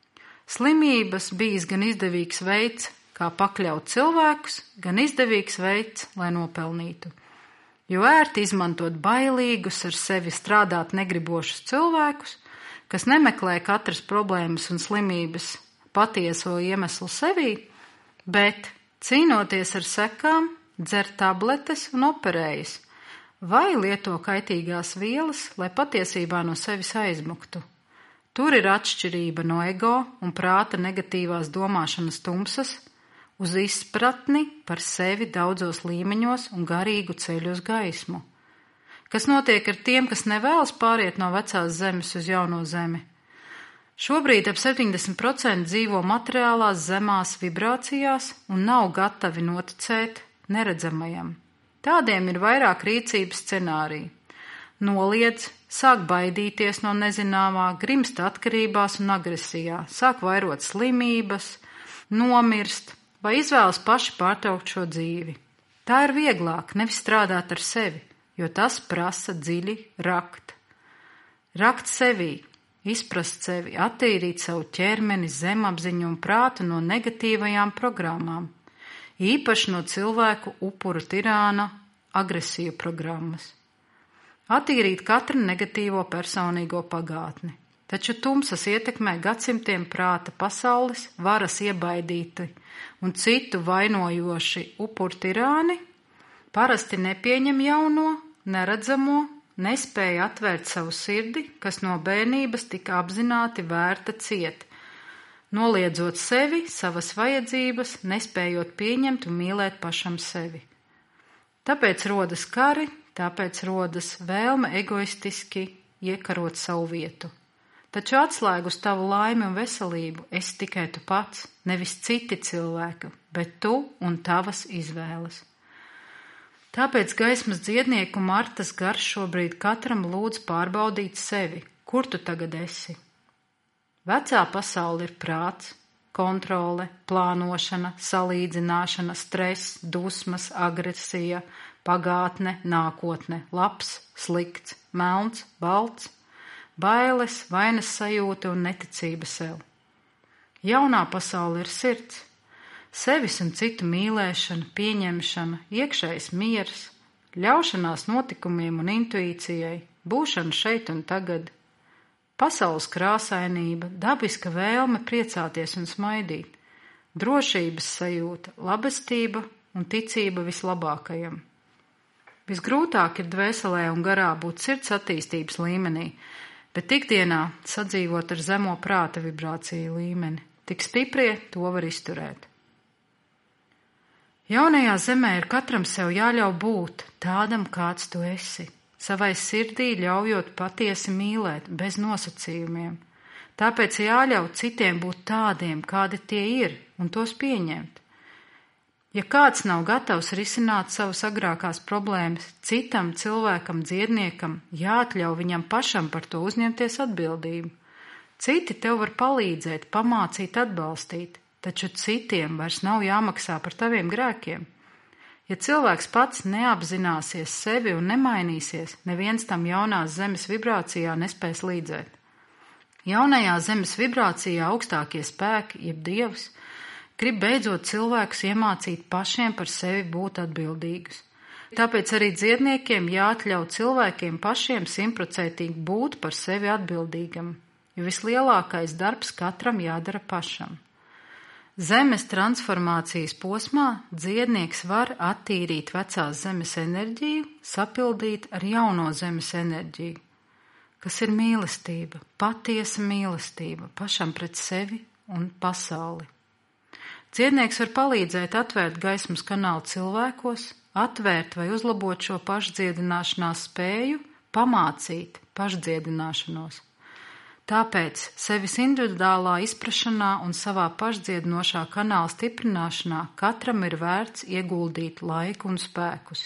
Slimības bijis gan izdevīgs veids, kā pakļaut cilvēkus, gan izdevīgs veids, lai nopelnītu. Jo ērti izmantot bailīgus, ar sevi strādāt negribošus cilvēkus, kas nemeklē katras problēmas un slimības patieso iemeslu sevī, bet, cīnoties ar sekām, dzer tabletes un operējas, vai lieto kaitīgās vielas, lai patiesībā no sevis aizmuktu. Tur ir atšķirība no ego un prāta negatīvās domāšanas tumsas uz izpratni par sevi daudzos līmeņos un garīgu ceļu uz gaismu. Kas notiek ar tiem, kas nevēlas pāriet no vecās zemes uz jauno zemi? Šobrīd ap 70% dzīvo materiālās zemās vibrācijās un nav gatavi noticēt neredzamajam. Tādiem ir vairāk rīcības scenāriju. noliedz, sāk baidīties no nezināmā, grimst atkarībās un agresijā, sāk vairot slimības, nomirst vai izvēlas paši pārtraukt šo dzīvi. Tā ir vieglāk, nevis strādāt ar sevi, jo tas prasa dziļi rakt. Rakt sevī, izprast sevi, attīrīt savu ķermeni, zemapziņu un prātu no negatīvajām programmām, īpaši no cilvēku upuru tirāna agresiju programmas. Attīrīt katru negatīvo personīgo pagātni, taču tumsas ietekmē gadsimtiem prāta pasaules, varas iebaidīti un citu vainojoši upuru tirāni, parasti nepieņem jauno, neredzamo, nespēja atvērt savu sirdi, kas no bērnības tika apzināti vērta ciet, noliedzot sevi, savas vajadzības, nespējot pieņemt un mīlēt pašam sevi. Tāpēc rodas kari, tāpēc rodas vēlme egoistiski iekarot savu vietu. Taču atslēgu uz tavu laimi un veselību esi tikai tu pats, nevis citi cilvēki, bet tu un tavas izvēles. Tāpēc gaismas dziednieku Martas gars šobrīd katram lūdz pārbaudīt sevi, kur tu tagad esi. Vecā pasaule ir prāts, kontrole, plānošana, salīdzināšana, stress, dusmas, agresija, pagātne, nākotne, labs, slikts, melns, balts, bailes, vainas sajūta un neticība sev. Jaunā pasaule ir sirds, sevis un citu mīlēšana, pieņemšana, iekšējs miers, ļaušanās notikumiem un intuīcijai, būšana šeit un tagad, pasaules krāsainība, dabiska vēlme priecāties un smaidīt, drošības sajūta, labestība un ticība vislabākajam. Visgrūtāk ir dvēselē un garā būt sirds attīstības līmenī, bet ikdienā sadzīvot ar zemo prāta vibrāciju līmeni. Tik stiprie to var izturēt. Jaunajā zemē ir katram sev jāļauj būt tādam, kāds tu esi, savai sirdī ļaujot patiesi mīlēt, bez nosacījumiem. Tāpēc jāļauj citiem būt tādiem, kādi tie ir, un tos pieņemt. Ja kāds nav gatavs risināt savas agrākās problēmas, citam cilvēkam, dziedniekam, jāatļauj viņam pašam par to uzņemties atbildību. Citi tev var palīdzēt, pamācīt, atbalstīt, taču citiem vairs nav jāmaksā par taviem grēkiem. Ja cilvēks pats neapzināsies sevi un nemainīsies, neviens tam jaunās zemes vibrācijā nespēs līdzēt. Jaunajā zemes vibrācijā augstākie spēki, jeb Dievs, grib beidzot cilvēkus iemācīt pašiem par sevi būt atbildīgus. Tāpēc arī dziedniekiem jāatļauj cilvēkiem pašiem 100% būt par sevi atbildīgam, jo vislielākais darbs katram jādara pašam. Zemes transformācijas posmā dziednieks var attīrīt vecās zemes enerģiju, sapildīt ar jauno zemes enerģiju, kas ir mīlestība, patiesa mīlestība pašam pret sevi un pasauli. Dziednieks var palīdzēt atvērt gaismas kanālu cilvēkos, atvērt vai uzlabot šo pašdziedināšanās spēju, pamācīt pašdziedināšanos. Tāpēc sevis individuālā izprašanā un savā pašdziedinošā kanāla stiprināšanā katram ir vērts ieguldīt laiku un spēkus.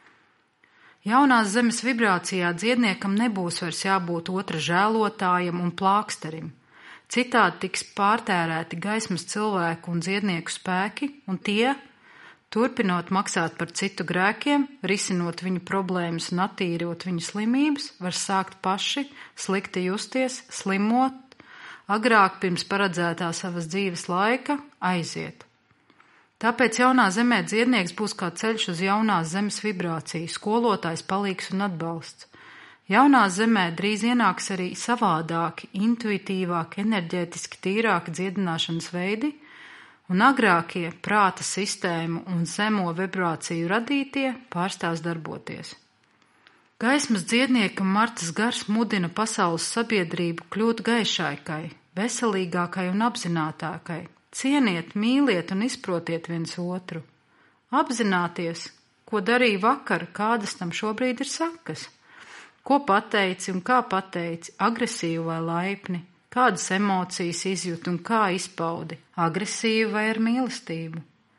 Jaunās zemes vibrācijā dziedniekam nebūs vairs jābūt otra žēlotājam un plāksterim. Citādi tiks pārtērēti gaismas cilvēku un dziednieku spēki, un tie, turpinot maksāt par citu grēkiem, risinot viņu problēmas un attīrot viņu slimības, var sākt paši slikti justies, slimot, agrāk pirms paredzētā savas dzīves laika aiziet. Tāpēc jaunā zemē dziednieks būs kā ceļš uz jaunās zemes vibrāciju, skolotājs, palīgs un atbalsts. Jaunā zemē drīz ienāks arī savādāki, intuitīvāki, enerģētiski tīrāki dziedināšanas veidi, un agrākie prāta sistēmu un zemo vibrāciju radītie pārstās darboties. Gaismas dziedniekam Martas gars mudina pasaules sabiedrību kļūt gaišākai, veselīgākai un apzinātākai. Cieniet, mīliet un izprotiet viens otru. Apzināties, ko darīja vakar, kādas tam šobrīd ir sakas. Ko pateici un kā pateici, agresīvi vai laipni, kādas emocijas izjūti un kā izpaudi, agresīvi vai ar mīlestību.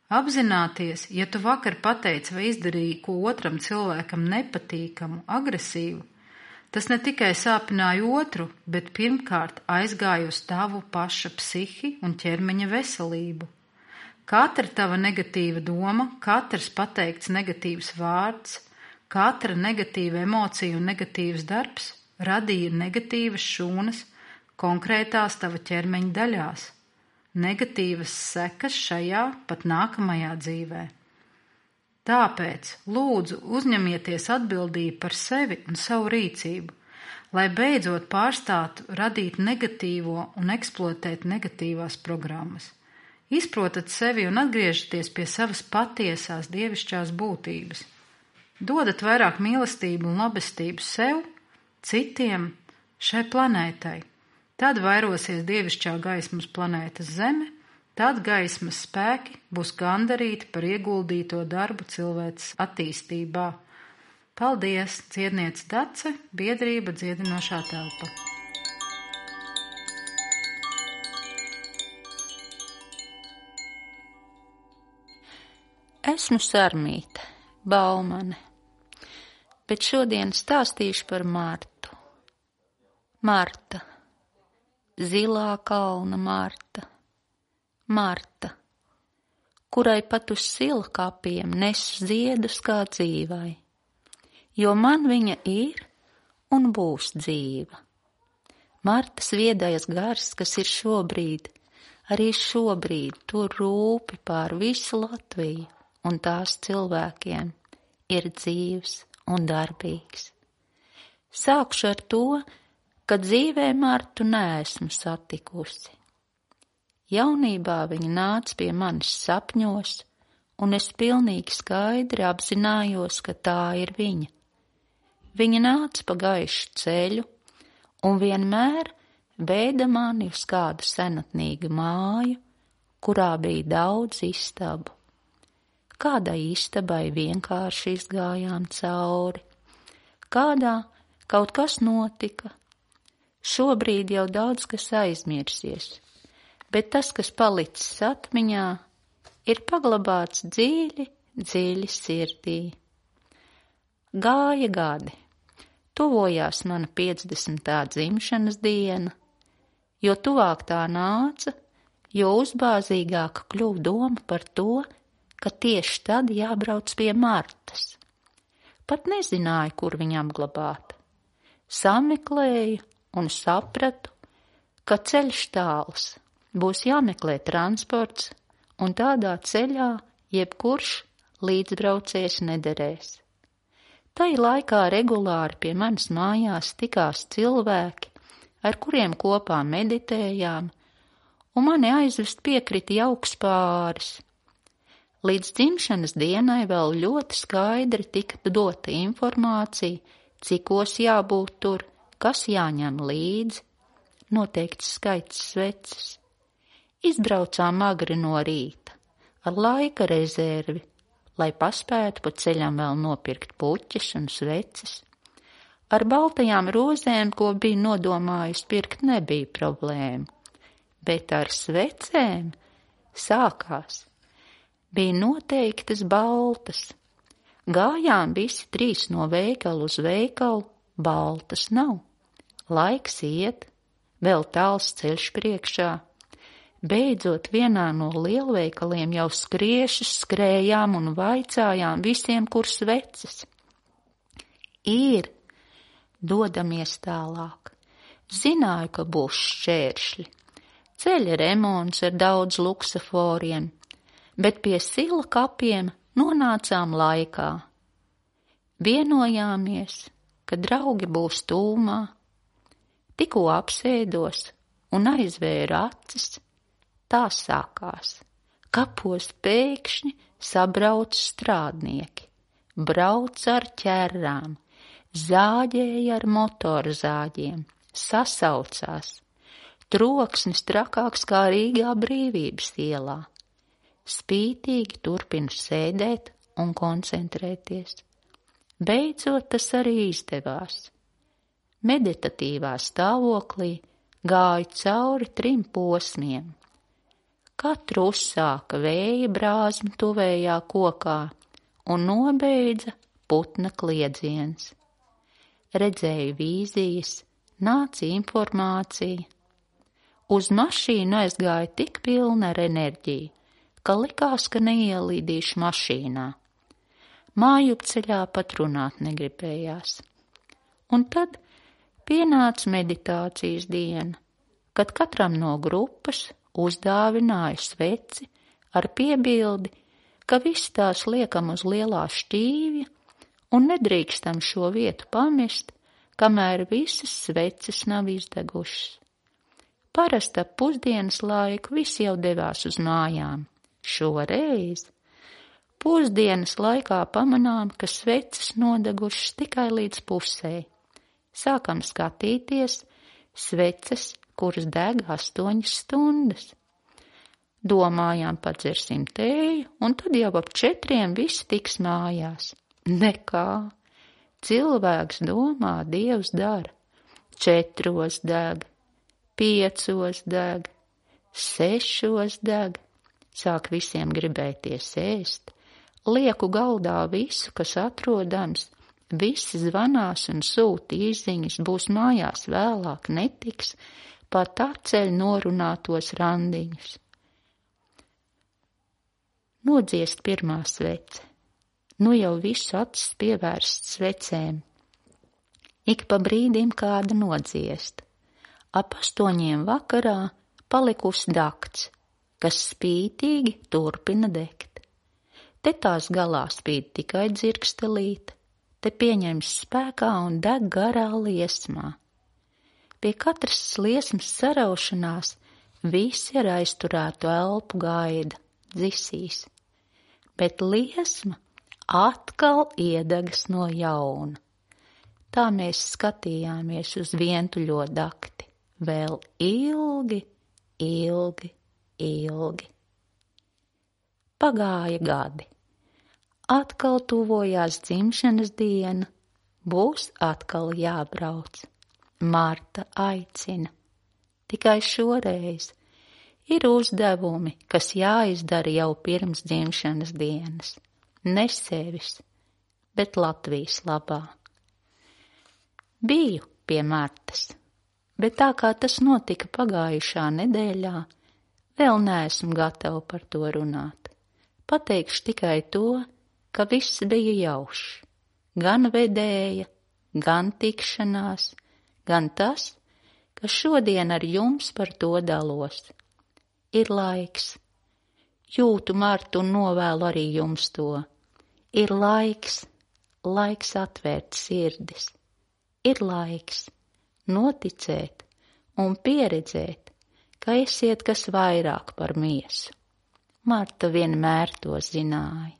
Apzināties, ja tu vakar pateici vai izdarīji ko otram cilvēkam nepatīkamu, agresīvu, tas ne tikai sāpināja otru, bet pirmkārt aizgāja uz tavu paša psihi un ķermeņa veselību. Katra tava negatīva doma, katrs pateikts negatīvs vārds, katra negatīva emocija un negatīvs darbs radīja negatīvas šūnas konkrētās tava ķermeņa daļās, negatīvas sekas šajā pat nākamajā dzīvē. Tāpēc lūdzu uzņemieties atbildību par sevi un savu rīcību, lai beidzot pārstātu radīt negatīvo un eksploatēt negatīvās programmas. Izprotat sevi un atgriežaties pie savas patiesās dievišķās būtības. Dodat vairāk mīlestību un labestību sev, citiem, šai planētai. Tad vairosies dievišķā gaismas planētas Zeme, tad gaismas spēki būs gandarīti par ieguldīto darbu cilvēces attīstībā. Paldies, dziedniece Dace, biedrība Dziedinošā telpa. Esmu Sarmīte, Baumane, bet šodien stāstīšu par Martu. Marta. Zilā kalna Marta, Marta, kurai pat uz silkapiem nesu ziedus kā dzīvai, jo man viņa ir un būs dzīva. Martas viedais gars, kas ir šobrīd, arī šobrīd tur rūpi pār visu Latviju un tās cilvēkiem, ir dzīvs un darbīgs. Sākšu ar to, ka dzīvē Martu neesmu satikusi. Jaunībā viņa nāca pie manis sapņos, un es pilnīgi skaidri apzinājos, ka tā ir viņa. Viņa nāca pa gaišu ceļu, un vienmēr veda mani uz kādu senatnīgu māju, kurā bija daudz istabu. Kādai istabai vienkārši izgājām cauri, kādā kaut kas notika. Šobrīd jau daudz kas aizmirsies, bet tas, kas palicis atmiņā, ir paglabāts dziļi, dziļi sirdī. Gāja gadi, tuvojās mana 50. dzimšanas diena, jo tuvāk tā nāca, jo uzbāzīgāka kļuva doma par to, ka tieši tad jābrauc pie Martas. Pat nezināju, kur viņu apglabāt. Sameklēju un sapratu, ka ceļš tāls, būs jāmeklē transports, un tādā ceļā jebkurš līdzbraucējs nederēs. Tai laikā regulāri pie manas mājās tikās cilvēki, ar kuriem kopā meditējām, un mani aizvest piekrita jauks pāris. Līdz dzimšanas dienai vēl ļoti skaidri tika dota informācija, cikos jābūt tur, kas jāņem līdzi, noteikts skaits sveces. Izbraucām agri no rīta, ar laika rezervi, lai paspētu pa ceļam vēl nopirkt puķes un sveces. Ar baltajām rozēm, ko bija nodomājusi pirkt, nebija problēma, bet ar svecēm sākās. Bija noteiktas baltas. Gājām visi 3 no veikalu uz veikalu, baltas nav. Laiks iet, vēl tāls ceļš priekšā. Beidzot vienā no lielveikaliem jau skriešus skrējām un vaicājām visiem, kur sveces. Ir, dodamies tālāk. Zināju, ka būs šķēršļi. Ceļa remonts ar daudz luksaforiem, bet pie sila kapiem nonācām laikā. Vienojāmies, ka draugi būs tūmā. Tikko apsēdos un aizvēru acis, tā sākās. Kapos pēkšņi sabrauc strādnieki, brauc ar ķerrām, zāģēja ar motorzāģiem, sasaucās. Troksnis trakāks kā Rīgā Brīvības ielā. Spītīgi turpinu sēdēt un koncentrēties. Beidzot tas arī izdevās. Meditatīvā stāvoklī gāju cauri 3 posmiem. Katru uzsāka vēja brāzma tuvējā kokā un nobeidza putna kliedziens. Redzēju vīzijas, nāca informācija. Uz mašīnu aizgāja tik pilna ar enerģiju, ka likās, ka neielīdīšu mašīnā. Mājupceļā pat runāt negribējās. Un tad pienāca meditācijas diena, kad katram no grupas uzdāvināju sveci ar piebildi, ka viss tās liekam uz lielā šķīvja un nedrīkstam šo vietu pamest, kamēr visas sveces nav izdegušas. Parasti ap pusdienas laiku visi jau devās uz mājām. Šoreiz pusdienas laikā pamanām, ka sveces nodegušas tikai līdz pusē. Sākam skatīties sveces, kuras deg 8 stundas. Domājām, padzersim tēju, un tad jau ap 4 visi tiks mājās. Nekā. Cilvēks domā, Dievs dara. 4 deg, 5 deg, 6 deg. Sāk visiem gribēties ēst. Lieku galdā visu, kas atrodams. Visi zvanās un sūta īsziņas, būs mājās vēlāk, netiks, pat atceļ norunātos randiņus. Nodziest pirmā svece. Nu jau visu acis pievērsts svecēm. Ik pa brīdim kāda nodziest. Ap 8 vakarā palikusi dakts, kas spītīgi turpina degt. Te tās galā spīd tikai dzirkstelīte. Te pieņems spēkā un deg garā liesmā. Pie katras liesmas saraušanās visi ar aizturētu elpu gaida, dzisīs, bet liesma atkal iedegas no jauna. Tā mēs skatījāmies uz vientuļo dakti, vēl ilgi, ilgi, ilgi. Pagāja gadi. Atkal tuvojās dzimšanas diena, būs atkal jābrauc. Marta aicina. Tikai šoreiz ir uzdevumi, kas jāizdara jau pirms dzimšanas dienas. Ne sevis, bet Latvijas labā. Biju pie Martas, bet tā kā tas notika pagājušā nedēļā, vēl neesmu gatava par to runāt. Pateikšu tikai to, ka viss bija jaušs, gan vedēja, gan tikšanās, gan tas, ka šodien ar jums par to dalos. Ir laiks. Jūtu Martu un novēlu arī jums to. Ir laiks atvērt sirdis. Ir laiks noticēt un pieredzēt, ka esiet kas vairāk par miesu. Marta vienmēr to zināja.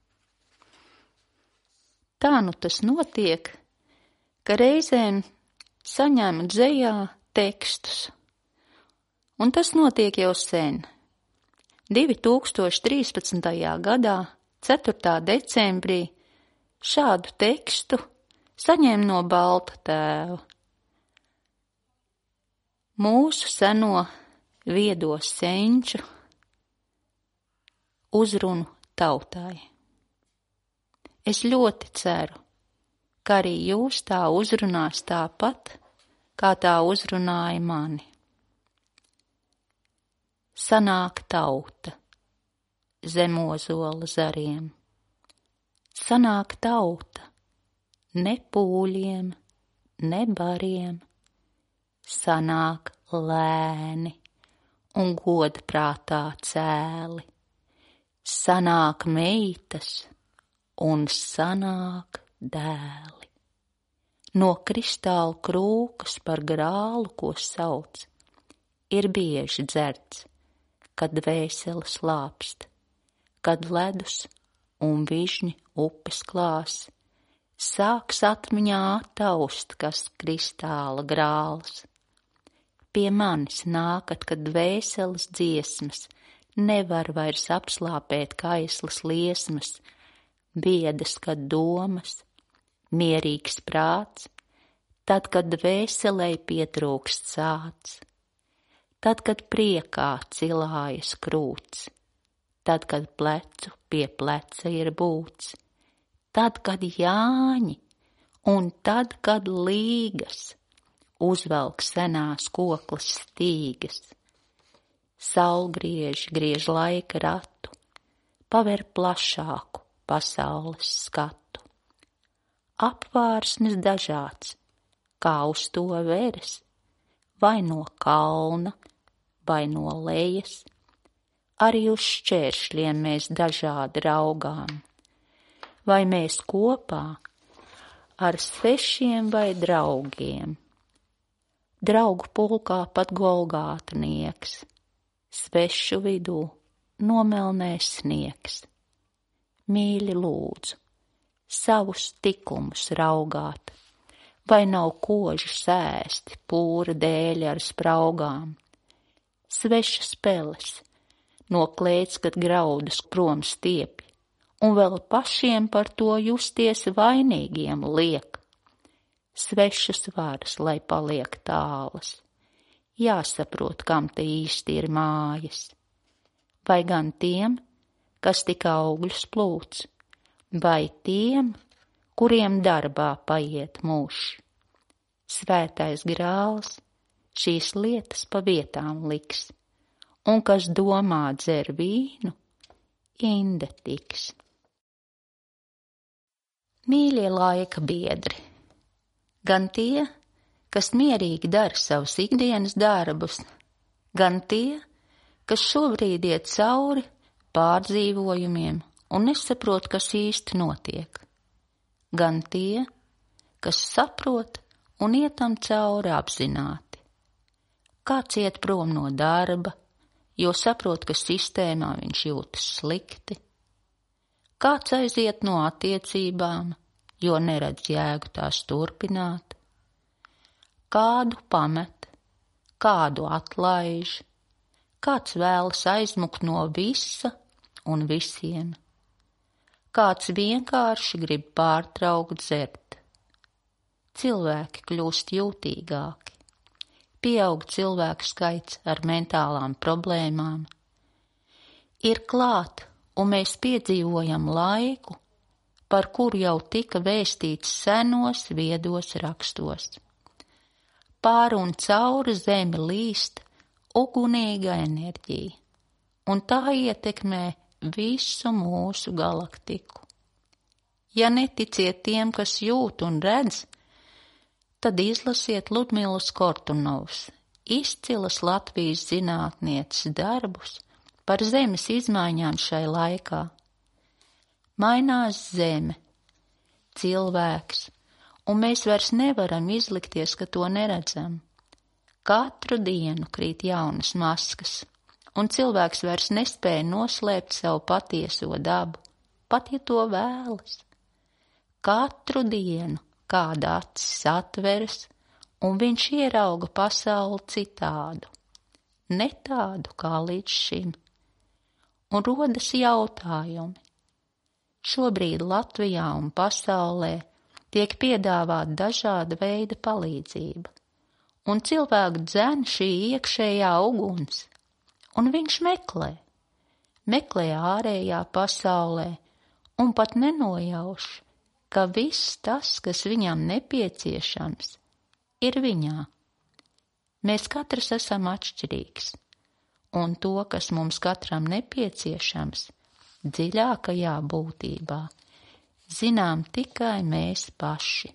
Tā nu tas notiek, ka reizēm saņēmu dzejā tekstus. Un tas notiek jau sen. 2013. gadā, 4. decembrī, šādu tekstu saņēmu no Balta tēva. Mūsu seno viedo senču uzrunu tautai. Es ļoti ceru, ka arī jūs tā uzrunās tāpat, kā tā uzrunāja mani. Sanāk tauta zem ozola zariem. Sanāk tauta ne pūļiem, ne bariem. Sanāk lēni un godprātā cēli. Sanāk meitas un sanāk dēli. No kristāla krūkas par grālu, ko sauc, ir bieži dzerts, kad dvēsele slāpst, kad ledus un vižņi upes klās, sāks atmiņā taust, kas kristāla grāls. Pie manis nākat, kad dvēseles dziesmas nevar vairs apslāpēt kaislas liesmas, biedas, kad domas, mierīgs prāts, tad, kad dvēselei pietrūkst sāts. tad, kad priekā cilājas krūts, tad, kad plecu pie pleca ir būts, tad, kad jāņi un tad, kad līgas uzvelk senās koklas stīgas. Saulgrieži griež laika ratu, paver plašāku pasaules skatu. Apvārsnis dažāds, kā uz to veres, vai no kalna, vai no lejas, arī uz šķēršļiem mēs dažādi raugām. Vai mēs kopā ar svešiem vai draugiem? Draugu pulkā pat Golgātnieks, svešu vidū nomelnēs sniegs. Mīļi lūdzu, savus tikumus raugāt, vai nav kožu sēsti pūra dēļ ar spraugām. Svešas peles, no klēts, kad graudus prom stiepj, un vēl pašiem par to justies vainīgiem liek. Svešas varas, lai paliek tālas, jāsaprot, kam te īsti ir mājas. Vai gan tiem, kas tik augļus plūc, vai tiem, kuriem darbā paiet mūžs. Svētais grāls šīs lietas pa vietām liks, un kas domā dzer vīnu, inde tiks. Mīļie laika biedri, gan tie, kas mierīgi dara savus ikdienas darbus, gan tie, kas šobrīd iet cauri pārdzīvojumiem un nesaprot, kas īsti notiek, gan tie, kas saprot un ietam cauri apzināti. Kāds iet prom no darba, jo saprot, ka sistēmā viņš jūtas slikti. Kāds aiziet no attiecībām, jo neredz jēgu tās turpināt. Kādu pamet, kādu atlaiž, kāds vēlas aizmukt no visa un visiem. Kāds vienkārši grib pārtraukt dzert. Cilvēki kļūst jūtīgāki. Pieaug cilvēku skaits ar mentālām problēmām. Ir klāt, un mēs piedzīvojam laiku, par kuru jau tika vēstīts senos viedos rakstos. Pār un cauri zemi līst ugunīga enerģija, un tā ietekmē visu mūsu galaktiku. Ja neticiet tiem, kas jūt un redz, tad izlasiet Ludmilas Kortunovas, izcilas Latvijas zinātnieces darbus par zemes izmaiņām šai laikā. Mainās zeme, cilvēks, un mēs vairs nevaram izlikties, ka to neredzam. Katru dienu krīt jaunas maskas, un cilvēks vairs nespēja noslēpt savu patieso dabu, pat ja to vēlas. Katru dienu kāda acis atveras, un viņš ierauga pasauli citādu, ne tādu kā līdz šim. Un rodas jautājumi. Šobrīd Latvijā un pasaulē tiek piedāvāta dažāda veida palīdzība, un cilvēku dzen šī iekšējā uguns, un viņš meklē ārējā pasaulē, un pat nenojauš, ka viss tas, kas viņam nepieciešams, ir viņā. Mēs katrs esam atšķirīgs, un to, kas mums katram nepieciešams, dziļākajā būtībā, zinām tikai mēs paši.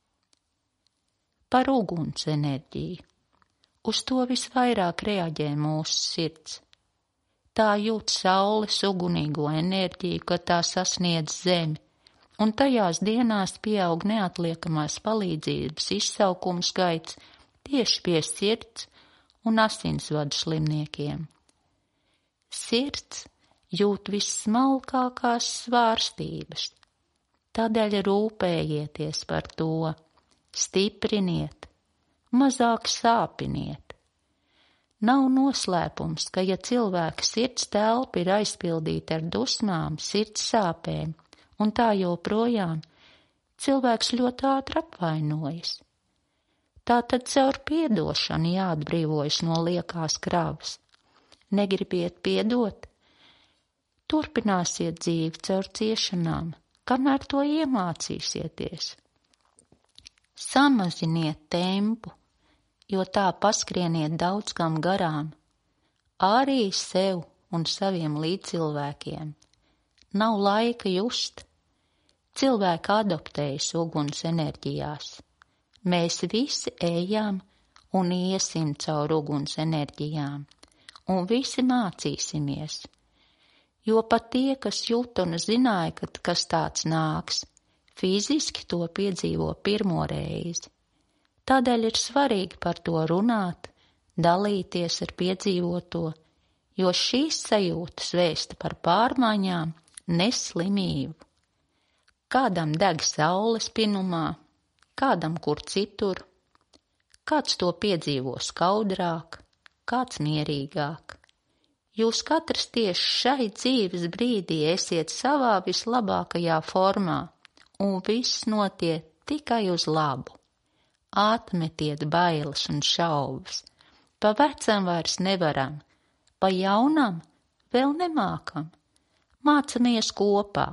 Par uguns enerģiju. Uz to visvairāk reaģē mūsu sirds. Tā jūt saules ugunīgo enerģiju, kad tā sasniedz zemi, un tajās dienās pieaug neatliekamās palīdzības izsaukumu skaits tieši pie sirds un asinsvadu slimniekiem. Sirds jūt vissmalkākās svārstības, tādēļ rūpējieties par to, stipriniet, mazāk sāpiniet. Nav noslēpums, ka ja cilvēka sirds telpa ir aizpildīta ar dusmām, sirds sāpēm, un tā joprojām, cilvēks ļoti ātri apvainojas. Tātad caur piedošanu jāatbrīvojas no liekās kravas. Negribiet piedot? Turpināsiet dzīvi caur ciešanām, kamēr to iemācīsieties. Samaziniet tempu, jo tā paskrieniet daudz kam garām, arī sev un saviem līdzcilvēkiem. Nav laika just. Cilvēki adoptējas uguns enerģijās. Mēs visi ejam un iesim caur uguns enerģijām, un visi mācīsimies. Jo pat tie, kas jūt un zināja, ka kas tāds nāks, fiziski to piedzīvo pirmo reizi. Tādēļ ir svarīgi par to runāt, dalīties ar piedzīvoto, jo šīs sajūtas vēsta par pārmaiņām, nes slimību. Kādam deg saule spinumā, kādam kur citur, kāds to piedzīvo skaudrāk, kāds mierīgāk. Jūs katrs tieši šai dzīves brīdī esiet savā vislabākajā formā, un viss notiek tikai uz labu. Atmetiet bailes un šaubas. Pa vecam vairs nevaram, pa jaunam vēl nemākam. Mācamies kopā.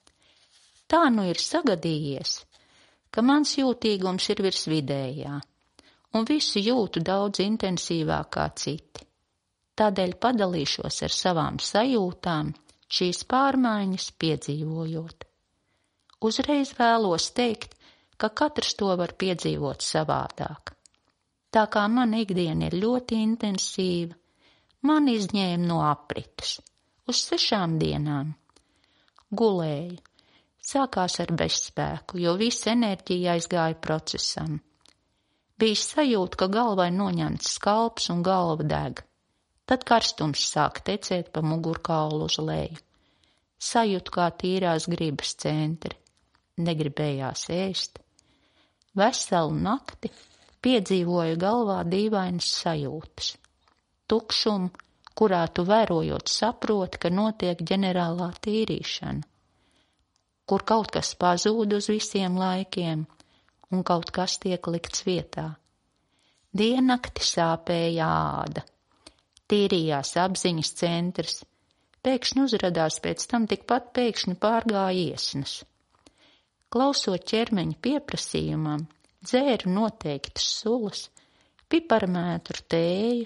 Tā nu ir sagadījies, ka mans jūtīgums ir virs vidējā, un visu jūtu daudz intensīvāk kā citi. Tādēļ padalīšos ar savām sajūtām, šīs pārmaiņas piedzīvojot. Uzreiz vēlos teikt, ka katrs to var piedzīvot savādāk. Tā kā man ikdiena ir ļoti intensīva, man izņēma no aprites uz 6 dienām. Gulēju. Sākās ar bezspēku, jo visa enerģija aizgāja procesam. Bija sajūta, ka galvai noņemts skalps un galva deg. Tad karstums sāk tecēt pa mugurkaulu uz leju. Sajūtu kā tīrās gribas centri. Negribējās ēst. Veselu nakti piedzīvoju galvā dīvainas sajūtas. Tukšumu, kurā tu vērojot saproti, ka notiek ģenerālā tīrīšana, kur kaut kas pazūd uz visiem laikiem un kaut kas tiek likts vietā. Diennakti sāpēja āda, tīrījās apziņas centrs, pēkšņi uzradās pēc tam tikpat pēkšņi pārgāja iesnas. Klausot ķermeņa pieprasījumam, dzēru noteiktas sulas, piparmētru tēju.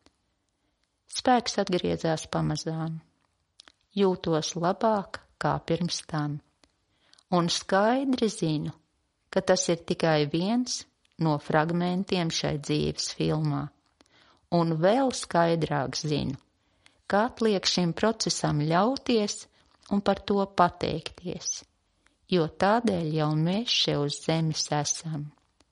Spēks atgriezās pamazām. Jūtos labāk kā pirms tam. Un skaidri zinu, ka tas ir tikai viens no fragmentiem šai dzīves filmā. Un vēl skaidrāk zinu, ka atliek šim procesam ļauties un par to pateikties, jo tādēļ jau mēs šeit uz zemes esam.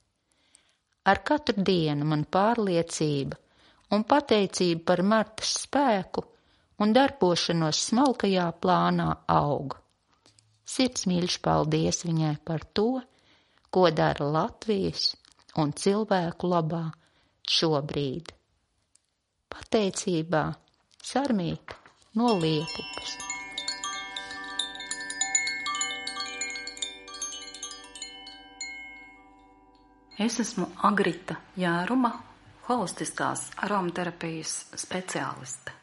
Ar katru dienu man pārliecība un pateicība par Martas spēku un darbošanos smalkajā plānā aug. Sirdsmīļš paldies viņai par to, ko dara Latvijas un cilvēku labā šobrīd. Pateicībā Sarmīta no Liepupes. Es esmu Agrita Jēruma, holistiskās aromaterapijas speciāliste.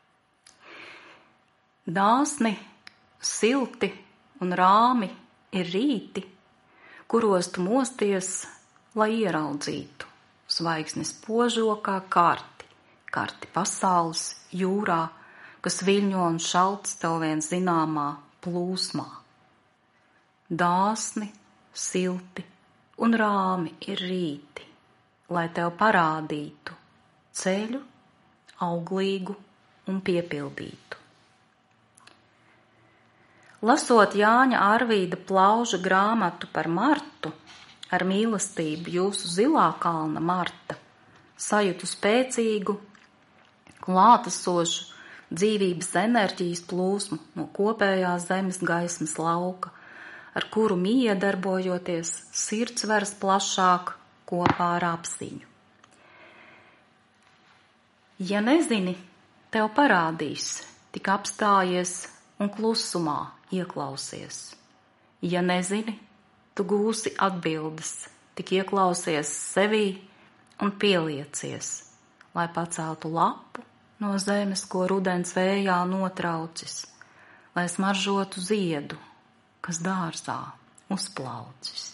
Dāsni, silti un rāmi ir rīti, kuros tu mosties, lai ieraudzītu zvaigznes požokā karti pasaules jūrā, kas viļņo un šalts tev vien zināmā plūsmā. Dāsni, silti un rāmi ir rīti, lai tev parādītu ceļu, auglīgu un piepildītu. Lasot Jāņa Arvīda Plauža grāmatu par Martu, ar mīlestību jūsu zilā kalna Marta, sajūtu spēcīgu, klātesošu dzīvības enerģijas plūsmu no kopējās zemes gaismas lauka, ar kuru miedarbojoties sirds veras plašāk kopā ar apziņu. Ja nezini, tev parādīs, tik apstājies un klusumā ieklausies. Ja nezini, tu gūsi atbildes tik ieklausies sevī un pieliecies, lai paceltu lapu no zemes, ko rudens vējā notraucis, lai smaržotu ziedu, kas dārzā uzplaucis.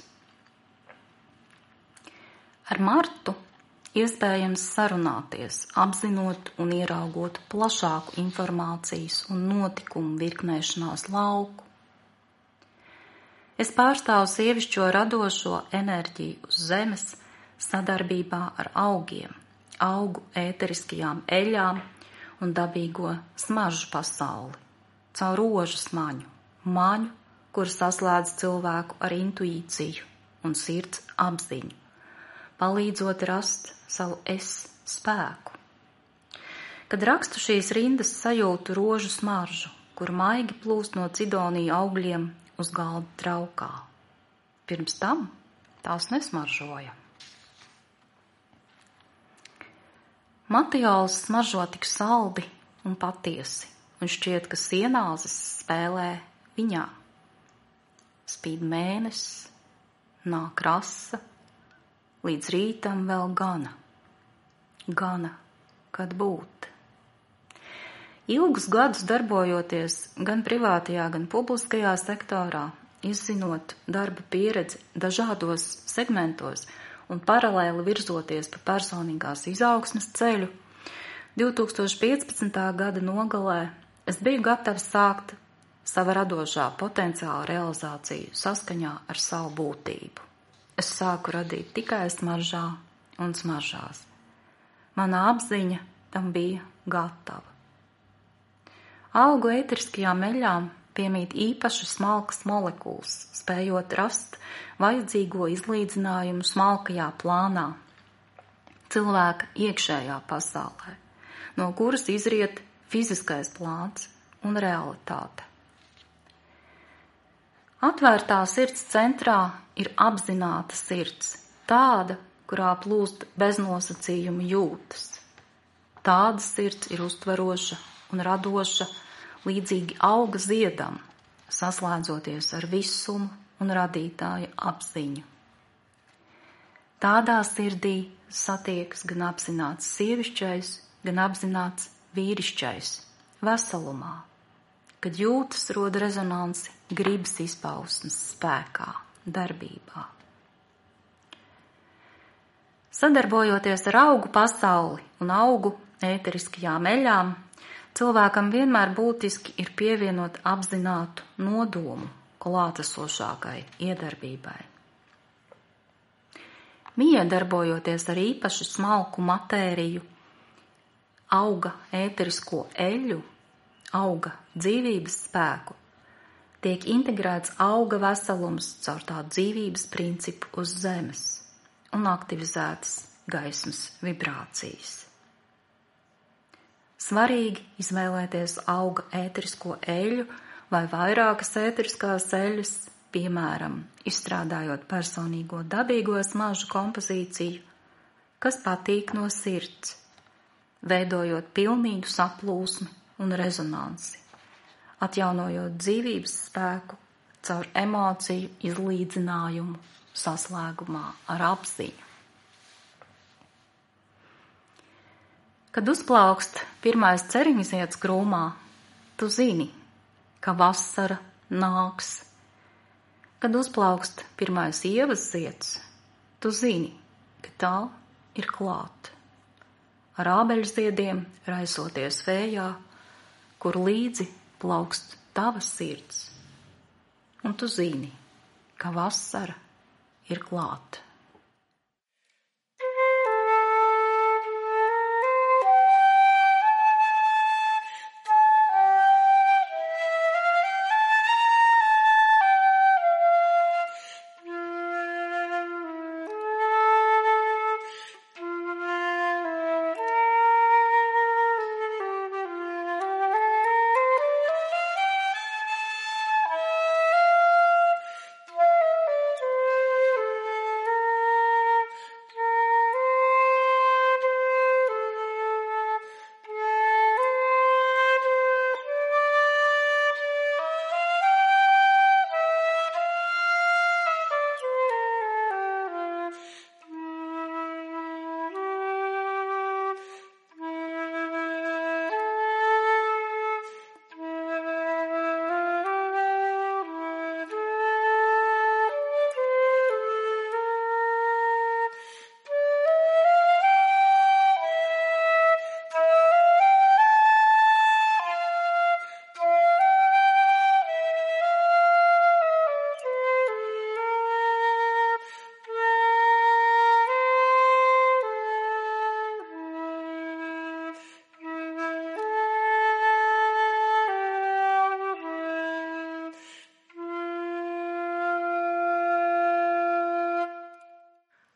Ar Martu iespējams sarunāties, apzinot un ieraugot plašāku informācijas un notikumu virknēšanās lauku. Es pārstāvu sievišķo radošo enerģiju uz zemes sadarbībā ar augiem, augu ēteriskajām eļām un dabīgo smaržu pasauli, caur rožu maņu, kur saslēdz cilvēku ar intuīciju un sirds apziņu, palīdzot rast savu es spēku. Kad rakstu šīs rindas, sajūtu rožu smaržu, kur maigi plūst no cidonija augļiem uz galda traukā. Pirms tam tās nesmaržoja. Matiols smaržo tik saldi un patiesi, un šķiet, ka sienāzes spēlē viņā. Spīd mēnesis, nāk rasa, līdz rītam vēl gana, kad būt. Ilgus gadus darbojoties gan privātajā, gan publiskajā sektorā, izzinot darba pieredzi dažādos segmentos un paralēli virzoties pa personīgās izaugsmes ceļu, 2015. gada nogalē es biju gatavs sākt sava radošā potenciāla realizāciju saskaņā ar savu būtību. Es sāku radīt tikai smaržā un smaržās. Mana apziņa tam bija gatava. Augu ēteriskajām eļām piemīt īpaši smalkas molekulas, spējot rast vajadzīgo izlīdzinājumu smalkajā plānā, cilvēka iekšējā pasaulē, no kuras izriet fiziskais plāns un realitāte. Atvērtā sirds centrā ir apzināta sirds, tāda, kurā plūst beznosacījumu jūtas. Tāda sirds ir uztveroša un radoša, līdzīgi auga ziedam, saslēdzoties ar visumu un radītāja apziņu. Tādā sirdī satiekas gan apzināts sievišķais, gan apzināts vīrišķais veselumā, kad jūtas rod rezonansi gribas izpausmes spēkā, darbībā. Sadarbojoties ar augu pasauli un augu ēteriskajām eļām, cilvēkam vienmēr būtiski ir pievienot apzinātu nodomu klātesošākai iedarbībai. Miedarbojoties ar īpaši smalku matēriju, auga ēterisko eļu, auga dzīvības spēku, tiek integrēts auga veselums caur tā dzīvības principu uz zemes un aktivizētas gaismas vibrācijas. Svarīgi izvēlēties auga ēterisko eļu vai vairākas ēteriskās eļas, piemēram, izstrādājot personīgo dabīgo smaržu kompozīciju, kas patīk no sirds, veidojot pilnīgu saplūsmi un rezonansi, atjaunojot dzīvības spēku caur emociju izlīdzinājumu saslēgumā ar apziņu. Kad uzplaukst pirmais ceriņzieds krūmā, tu zini, ka vasara nāks. Kad uzplaukst pirmais ievas zieds, tu zini, ka tā ir klāt. Ar ābeļziediem raisoties vējā, kur līdzi plaukst tava sirds. Un tu zini, ka vasara ir klāt.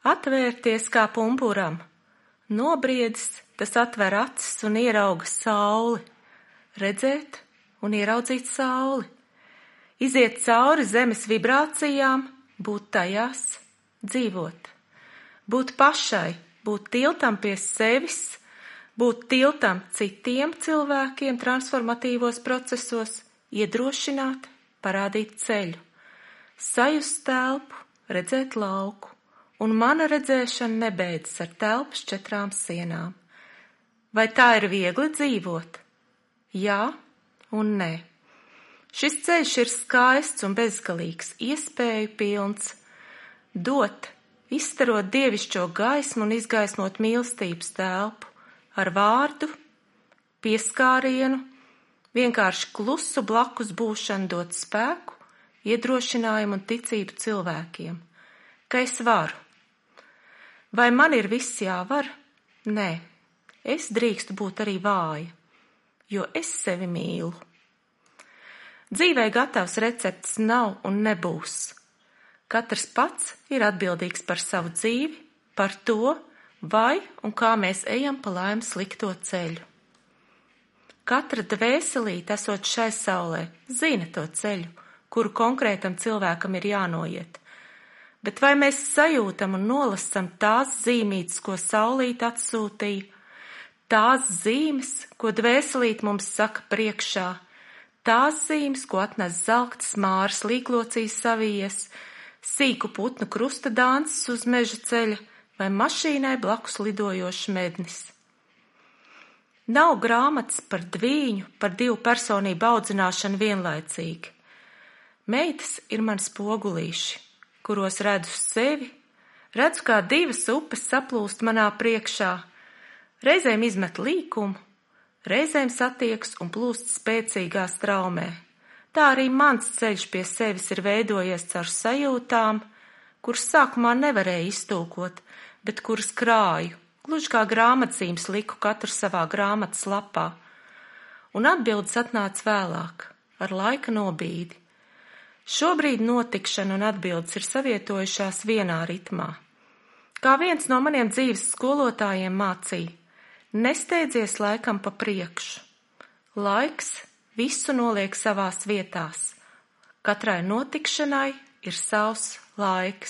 atvērties kā pumpuram. Nobriedis, tas atver acis un ierauga sauli. Redzēt un ieraudzīt sauli. Iziet cauri zemes vibrācijām, būt tajās, dzīvot. Būt pašai, būt tiltam pie sevis, būt tiltam citiem cilvēkiem transformatīvos procesos, iedrošināt, parādīt ceļu. Sajust telpu, redzēt lauku, un mana redzēšana nebeidzas ar telpas 4 sienām. Vai tā ir viegli dzīvot? Jā un nē. Šis ceļš ir skaists un bezgalīgs, iespēju pilns. Dot, izstarot dievišķo gaismu un izgaismot mīlestības telpu ar vārdu, pieskārienu, vienkārši klusu blakus būšanu dot spēku, iedrošinājumu un ticību cilvēkiem, ka es varu. Vai man ir viss jāvar? Nē, es drīkstu būt arī vāja, jo es sevi mīlu. Dzīvē gatavs recepts nav un nebūs. Katrs pats ir atbildīgs par savu dzīvi, par to, vai un kā mēs ejam pa laimes slikto ceļu. Katra dvēselīte, esot šai saulē, zina to ceļu, kuru konkrētam cilvēkam ir jānoiet. Bet vai mēs sajūtam un nolasam tās zīmītes, ko saulīt atsūtīja, tās zīmes, ko dvēselīt mums saka priekšā, tās zīmes, ko atnes zelktas māras līklocīs savies, sīku putnu krusta dances uz meža ceļa vai mašīnai blakus lidojošs mednis. Nav grāmatas par dvīņu, par 2 personību audzināšanu vienlaicīgi. Meitas ir mani spogulīši, kuros redzu sevi, redzu, kā 2 upes saplūst manā priekšā, reizēm izmet līkumu, reizēm satieks un plūst spēcīgā straumē. Tā arī mans ceļš pie sevis ir veidojies caur sajūtām, kuras sākumā nevarēju iztulkot, bet kuras krāju, gluži kā grāmatzīmes liku katru savā grāmatas lapā. Un atbildes atnāca vēlāk, ar laika nobīdi. Šobrīd notikšana un atbildes ir savietojušās vienā ritmā. Kā viens no maniem dzīves skolotājiem mācīja, nesteidzies laikam pa priekšu. Laiks visu noliek savās vietās. Katrai notikšanai ir savs laiks.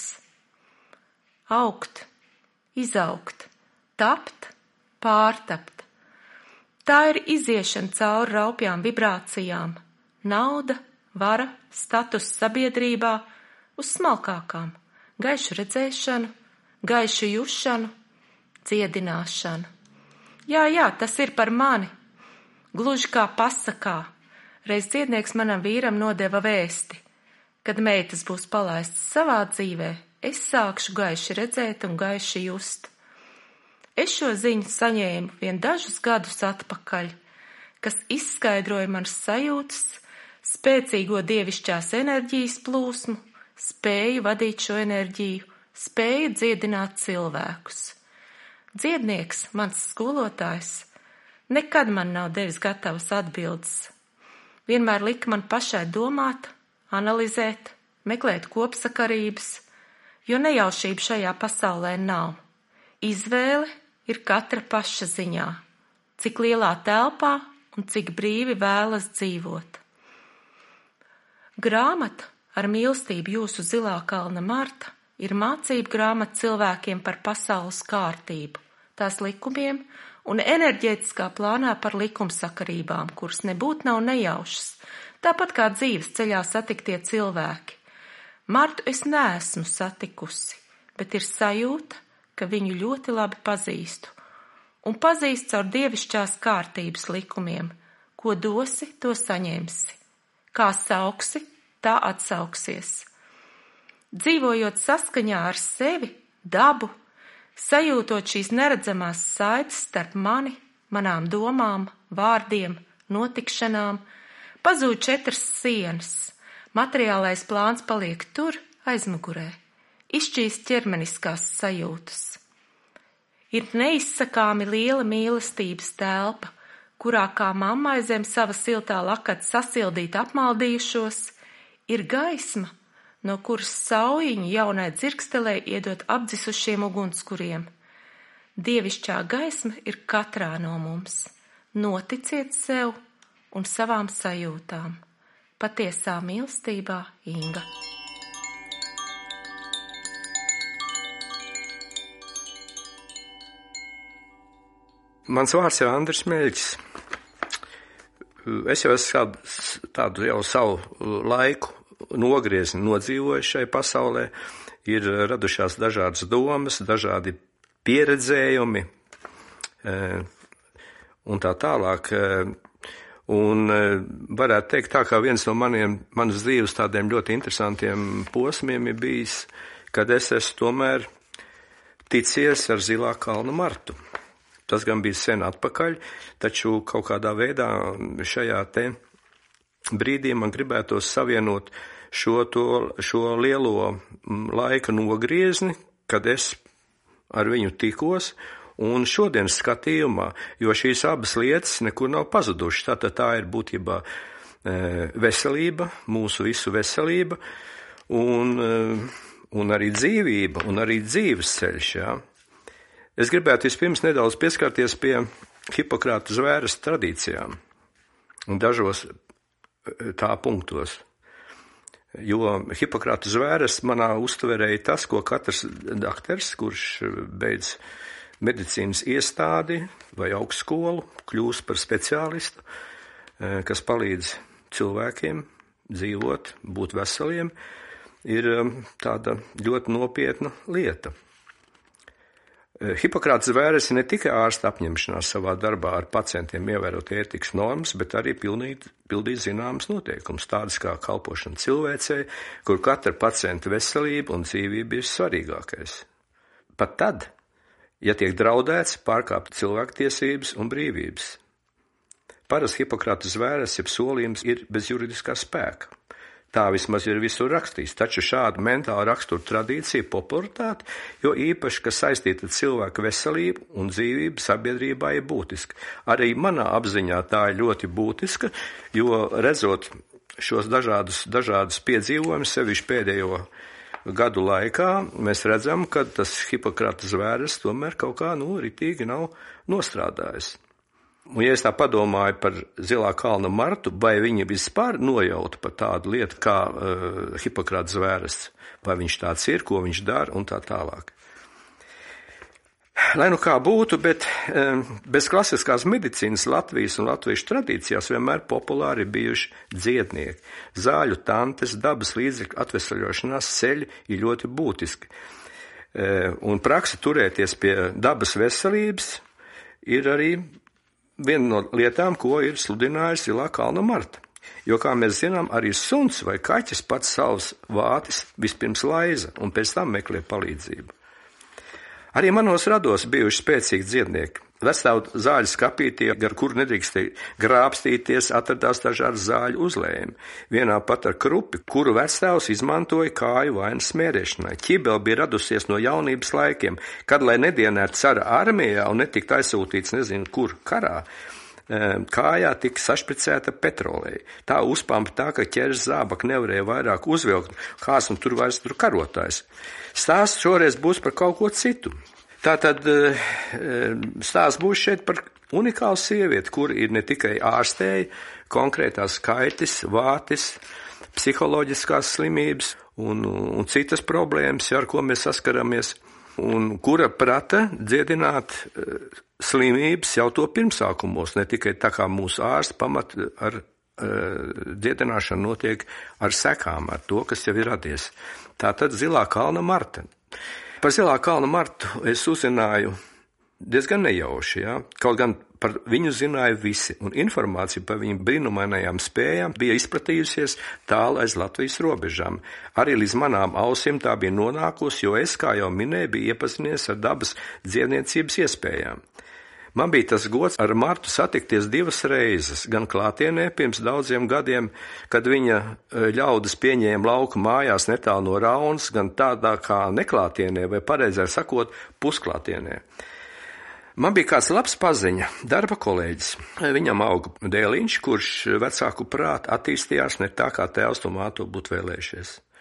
Augt, izaugt, tapt, pārtapt. Tā ir iziešana cauri raupjām vibrācijām. Nauda, vara, status sabiedrībā uz smalkākām. Gaišu redzēšanu, gaišu jušanu, dziedināšanu. Jā, tas ir par mani. Gluži kā pasakā. Reiz dziednieks manam vīram nodeva vēsti. Kad meitas būs palaistas savā dzīvē, es sākšu gaiši redzēt un gaiši just. Es šo ziņu saņēmu vien dažus gadus atpakaļ, kas izskaidroja manas sajūtas, spēcīgo dievišķās enerģijas plūsmu, spēju vadīt šo enerģiju, spēju dziedināt cilvēkus. Dziednieks, mans skolotājs, nekad man nav devis gatavas atbildes. Vienmēr lika man pašai domāt, analizēt, meklēt kopsakarības, jo nejaušība šajā pasaulē nav. Izvēle ir katra paša ziņā, cik lielā telpā un cik brīvi vēlas dzīvot. Grāmata ar mīlestību jūsu zilā kalna Marta ir mācību grāmata cilvēkiem par pasaules kārtību, tās likumiem un enerģētiskā plānā par likumsakarībām, kuras nebūtu nav nejaušas, tāpat kā dzīves ceļā satiktie cilvēki. Martu es neesmu satikusi, bet ir sajūta, ka viņu ļoti labi pazīstu, un pazīst caur dievišķās kārtības likumiem, ko dosi, to saņemsi, kā sauksi, tā atsauksies. Dzīvojot saskaņā ar sevi, dabu, sajūtot šīs neredzamās saites starp mani, manām domām, vārdiem, notikšanām, pazūd 4 sienas, materiālais plāns paliek tur, aizmugurē, izšķīst ķermeniskās sajūtas. Ir neizsakāmi liela mīlestības telpa, kurā kā mammai zem sava siltā lakata sasildīt apmaldījušos, ir gaisma, no kuras saujiņu jaunai dzirkstelē iedot apdzisušiem ugunskuriem. Dievišķā gaisma ir katrā no mums. Noticiet sev un savām sajūtām. Patiesā mīlestībā, Inga. Mans vārds ir Andris Meļķis. Es jau esmu tādu jau savu laiku nogriezni nodzīvojuši šai pasaulē. Ir radušās dažādas domas, dažādi pieredzējumi un tā tālāk. Un varētu teikt tā, kā viens no manas dzīves tādiem ļoti interesantiem posmiem ir bijis, kad es esmu tomēr ticies ar Zilā kalna Martu. Tas gan bija sen atpakaļ, taču kaut kādā veidā šajā te brīdī man gribētos savienot šo lielo laika nogriezni, kad es ar viņu tikos, un šodienas skatījumā, jo šīs abas lietas nekur nav pazudušas. Tātad tā ir būtībā veselība, mūsu visu veselība, un arī dzīvība, un arī dzīves ceļš, jā. Es gribētu vispirms nedaudz pieskarties pie Hipokrata zvēres tradīcijām un dažos tā punktos. Jo Hipokrata zvēres manā uztverē ir tas, ko katrs dakters, kurš beidz medicīnas iestādi vai augstskolu, kļūst par speciālistu, kas palīdz cilvēkiem dzīvot, būt veseliem, ir tāda ļoti nopietna lieta. Hipokrata zvēres ir ne tikai ārsta apņemšanās savā darbā ar pacientiem ievērot ētikas normas, bet arī pildīt zināmas noteikumus, tādas kā kalpošana cilvēcei, kur katra pacienta veselība un dzīvība ir svarīgākais. Pat tad, ja tiek draudēts pārkāpt cilvēktiesības un brīvības. Parasti Hipokrata zvēres jeb solījums ir bez juridiskā spēka. Tā vismaz ir visur rakstīts, taču šāda mentāla rakstura tradīcija popularitāte, jo īpaši, kas saistīta ar cilvēku veselību un dzīvību sabiedrībā ir būtiska. Arī manā apziņā tā ir ļoti būtiska, jo redzot šos dažādus piedzīvojumus, sevišķi pēdējo gadu laikā, mēs redzam, ka tas Hipokrata zvēres tomēr kaut kā, ritīgi nav nostrādājis. Un, ja es tā padomāju par Zilā kalna Martu, vai viņa vispār nojauta par tādu lietu kā Hipokrata zvēres, vai viņš tāds ir, ko viņš dara un tā tālāk. Lai nu kā būtu, bet bez klasiskās medicīnas Latvijas un latviešu tradīcijās vienmēr populāri bijuši dziednieki. Zāļu tantes, dabas līdzekļu atvesaļošanās ceļi ir ļoti būtiski. Un praksa turēties pie dabas veselības ir arī viena no lietām, ko ir sludinājusi Zilā kalna Marta. Jo, kā mēs zinām, arī suns vai kaķis pats savus vātis vispirms laiza un pēc tam meklē palīdzību. Arī manos rados bijuši spēcīgi dziednieki. Vectēvu zāļu skapītie, gar kuru nedrīkstēja grābstīties, atradās dažādi zāļu uzlējumi. Vienā pat ar krupi, kuru vectēvs izmantoja kāju vainas smērēšanai. Ķibele bija radusies no jaunības laikiem, kad, lai nedienētu cara armijā un netikt aizsūtīts nezinu kur karā, kājā tika sašpricēta petroleja. Tā uzpampa tā, ka ķeras zābaka nevarēja vairāk uzvilkt, kāds un tur vairs karotājs. Stāsts šoreiz būs par kaut ko citu. Tātad stāsts būs šeit par unikālu sievieti, kur ir ne tikai ārstēji konkrētās kaitis, vātis, psiholoģiskās slimības un citas problēmas, ar ko mēs saskaramies, un kura prata dziedināt slimības jau to pirmsākumos, ne tikai tā kā mūsu ārsti pamat ar dziedināšanu notiek ar sekām, ar to, kas jau ir radies. Tātad Zilā kalna Marta. Par Zilā kalna Martu es uzzināju diezgan nejauši, ja? Kaut gan par viņu zināja visi, un informācija par viņu brīnumainajām spējām bija izplatījusies tālu aiz Latvijas robežām. Arī līdz manām ausīm tā bija nonākusi, jo es, kā jau minēju, biju iepazinies ar dabas dziedniecības iespējām. Man bija tas gods ar Martu satikties 2 reizes, gan klātienē pirms daudziem gadiem, kad viņa ļaudis pieņēma lauku mājās netālu no Raunas, gan tādā kā neklātienē, vai pareizāk sakot, pusklātienē. Man bija kāds labs paziņa, darba kolēģis. Viņam auga dēliņš, kurš vecāku prātu attīstījās ne tā, kā tēvs un māte būtu vēlējušies.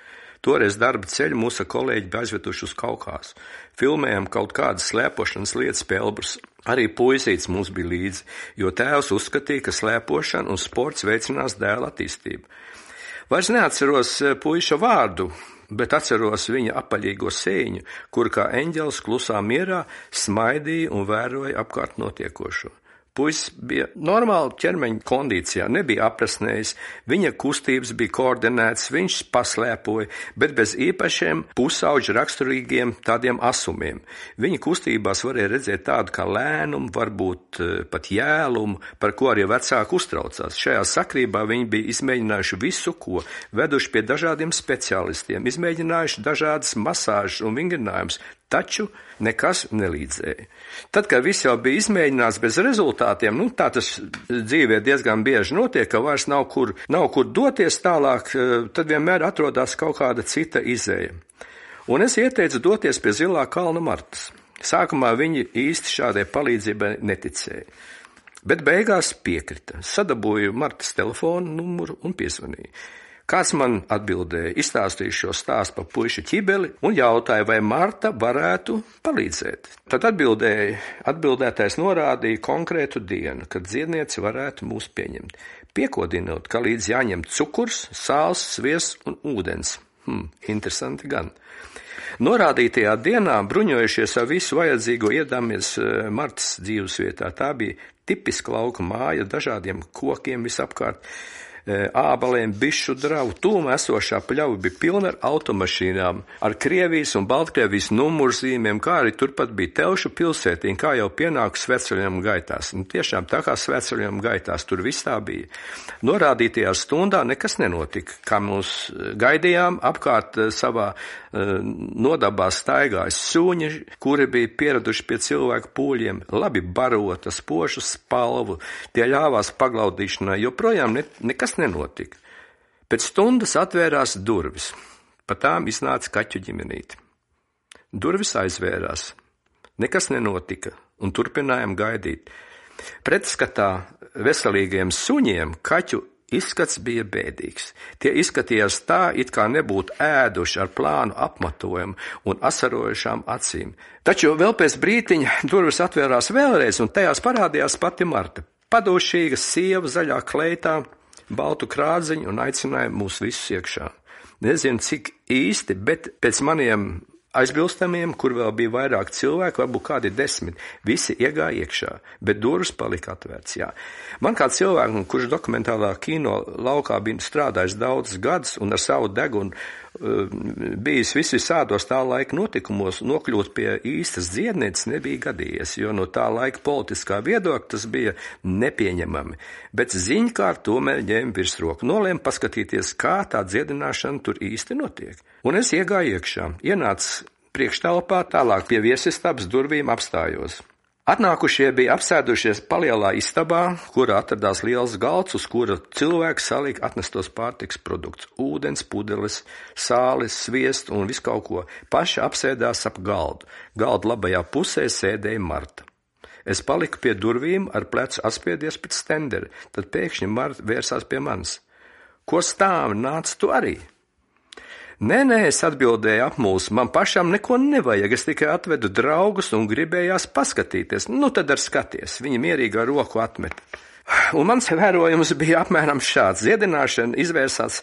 Toreiz darba ceļu mūsu kolēģi bija aizvetuši uz Kaukāzu. Filmējām kaut kādas slēpošanas lietas pie Elbrus. Arī puisīts mums bija līdzi, jo tēvs uzskatīja, ka slēpošana un sports veicinās dēla attīstību. Vairs neatceros puiša vārdu, bet atceros viņa apaļīgo sēņu, kur kā eņģelis klusā mierā smaidīja un vēroja apkārt notiekošo. Puisis bija normāli ķermeņa kondīcijā, nebija aprasnējis, viņa kustības bija koordinētas, viņš paslēpoja, bet bez īpašiem pusauģa raksturīgiem tādiem asumiem. Viņa kustībās varēja redzēt tādu kā lēnumu, varbūt pat jēlumu, par ko arī vecāki uztraucās. Šajā sakrībā viņi bija izmēģinājuši visu, ko, veduši pie dažādiem speciālistiem, izmēģinājuši dažādas masāžas un vingrinājumus, taču nekas nelīdzēja. Tad, kad viss jau bija izmēģināts bez rezultātiem, tā tas dzīvē diezgan bieži notiek, ka vairs nav kur doties tālāk, tad vienmēr atrodas kaut kāda cita izēja. Un es ieteicu doties pie Zilā kalna Martas. Sākumā viņi īsti šādai palīdzībai neticēja, bet beigās piekrita. Sadabūju Martas telefonu numuru un piezvanīju. Kāds man atbildēja, izstāstīja šo stāstu par puišu ķibeli un jautāja, vai Marta varētu palīdzēt. Tad atbildētājs norādīja konkrētu dienu, kad dziedniece varētu mūs pieņemt. Piekodinot, ka līdz jāņem cukurs, sāls, sviests un ūdens. Interesanti gan. Norādītajā dienā, bruņojušies ar visu vajadzīgo, iedāmies Martas dzīvesvietā. Tā bija tipiska lauka māja, dažādiem kokiem visapkārt. Ābaliem, bišu dravu, tūmā esošā pļauja bija pilna ar automašīnām, ar Krievijas un Baltkrievijas numurzīmēm, kā arī turpat bija Telšu pilsētiņa, kā jau pienāku sveceļiem gaitās. Tiešām tā kā sveceļiem gaitās, tur viss tā bija. Norādītajā stundā nekas nenotika, kā mūs gaidījām, apkārt savā nodabā staigāja suņi, kuri bija pieraduši pie cilvēku pūļiem, labi barota, spožu spalvu, tie ļāvās paglaudīšanai, joprojām nekas nenotika. Pēc stundas atvērās durvis, pa tām iznāca kaķu ģimenīte. Durvis aizvērās, nekas nenotika un turpinājām gaidīt. Pretskatā veselīgiem suņiem kaķu izskats bija bēdīgs. Tie izskatījās tā, it kā nebūtu ēduši ar plānu apmatojumu un asarojušām acīm. Taču vēl pēc brītiņa durvis atvērās vēlreiz, un tajās parādījās pati Marta. Padošīga sieva zaļā kleitā, baltu krādziņu un aicināja mūs visus iekšā. Nezinu, cik īsti, bet pēc maniem aizbilstamiem, kur vēl bija vairāk cilvēku, varbūt kādi 10, visi iegāja iekšā, bet durvis palika atvērts. Jā. Man kā cilvēkam, kurš dokumentālā kino laukā bija strādājis daudzus gadus un ar savu degunu bijis visādos tā laika notikumos, nokļūt pie īstas dziednieces nebija gadījies, jo no tā laika politiskā viedokļa tas bija nepieņemami. Bet ziņkārt tomēr ņēma virsroku, nolēma paskatīties, kā tā dziedināšana tur īsti notiek. Un es iegāju iekšā, ienācu priekštelpā, tālāk pie viesistabas durvīm apstājos. Atnākušie bija apsēdušies palielā istabā, kurā atradās liels galds, uz kura cilvēks salika atnestos pārtiks produktus – ūdens, pudeles, sāles, sviestu un visu kaut ko. Paši apsēdās ap galdu. Galda labajā pusē sēdēja Marta. Es paliku pie durvīm, ar plecu atspiedies pēc stendera, tad pēkšņi Marta vērsās pie manis. Ko stāvi, nāc tu arī? Nē, es atbildēju apmūs, man pašam neko nevajag, es tikai atvedu draugus un gribējās paskatīties. Tad ar skaties, viņa mierīgi ar roku atmet. Un mans vērojums bija apmēram šāds. Dziedināšana izvērsās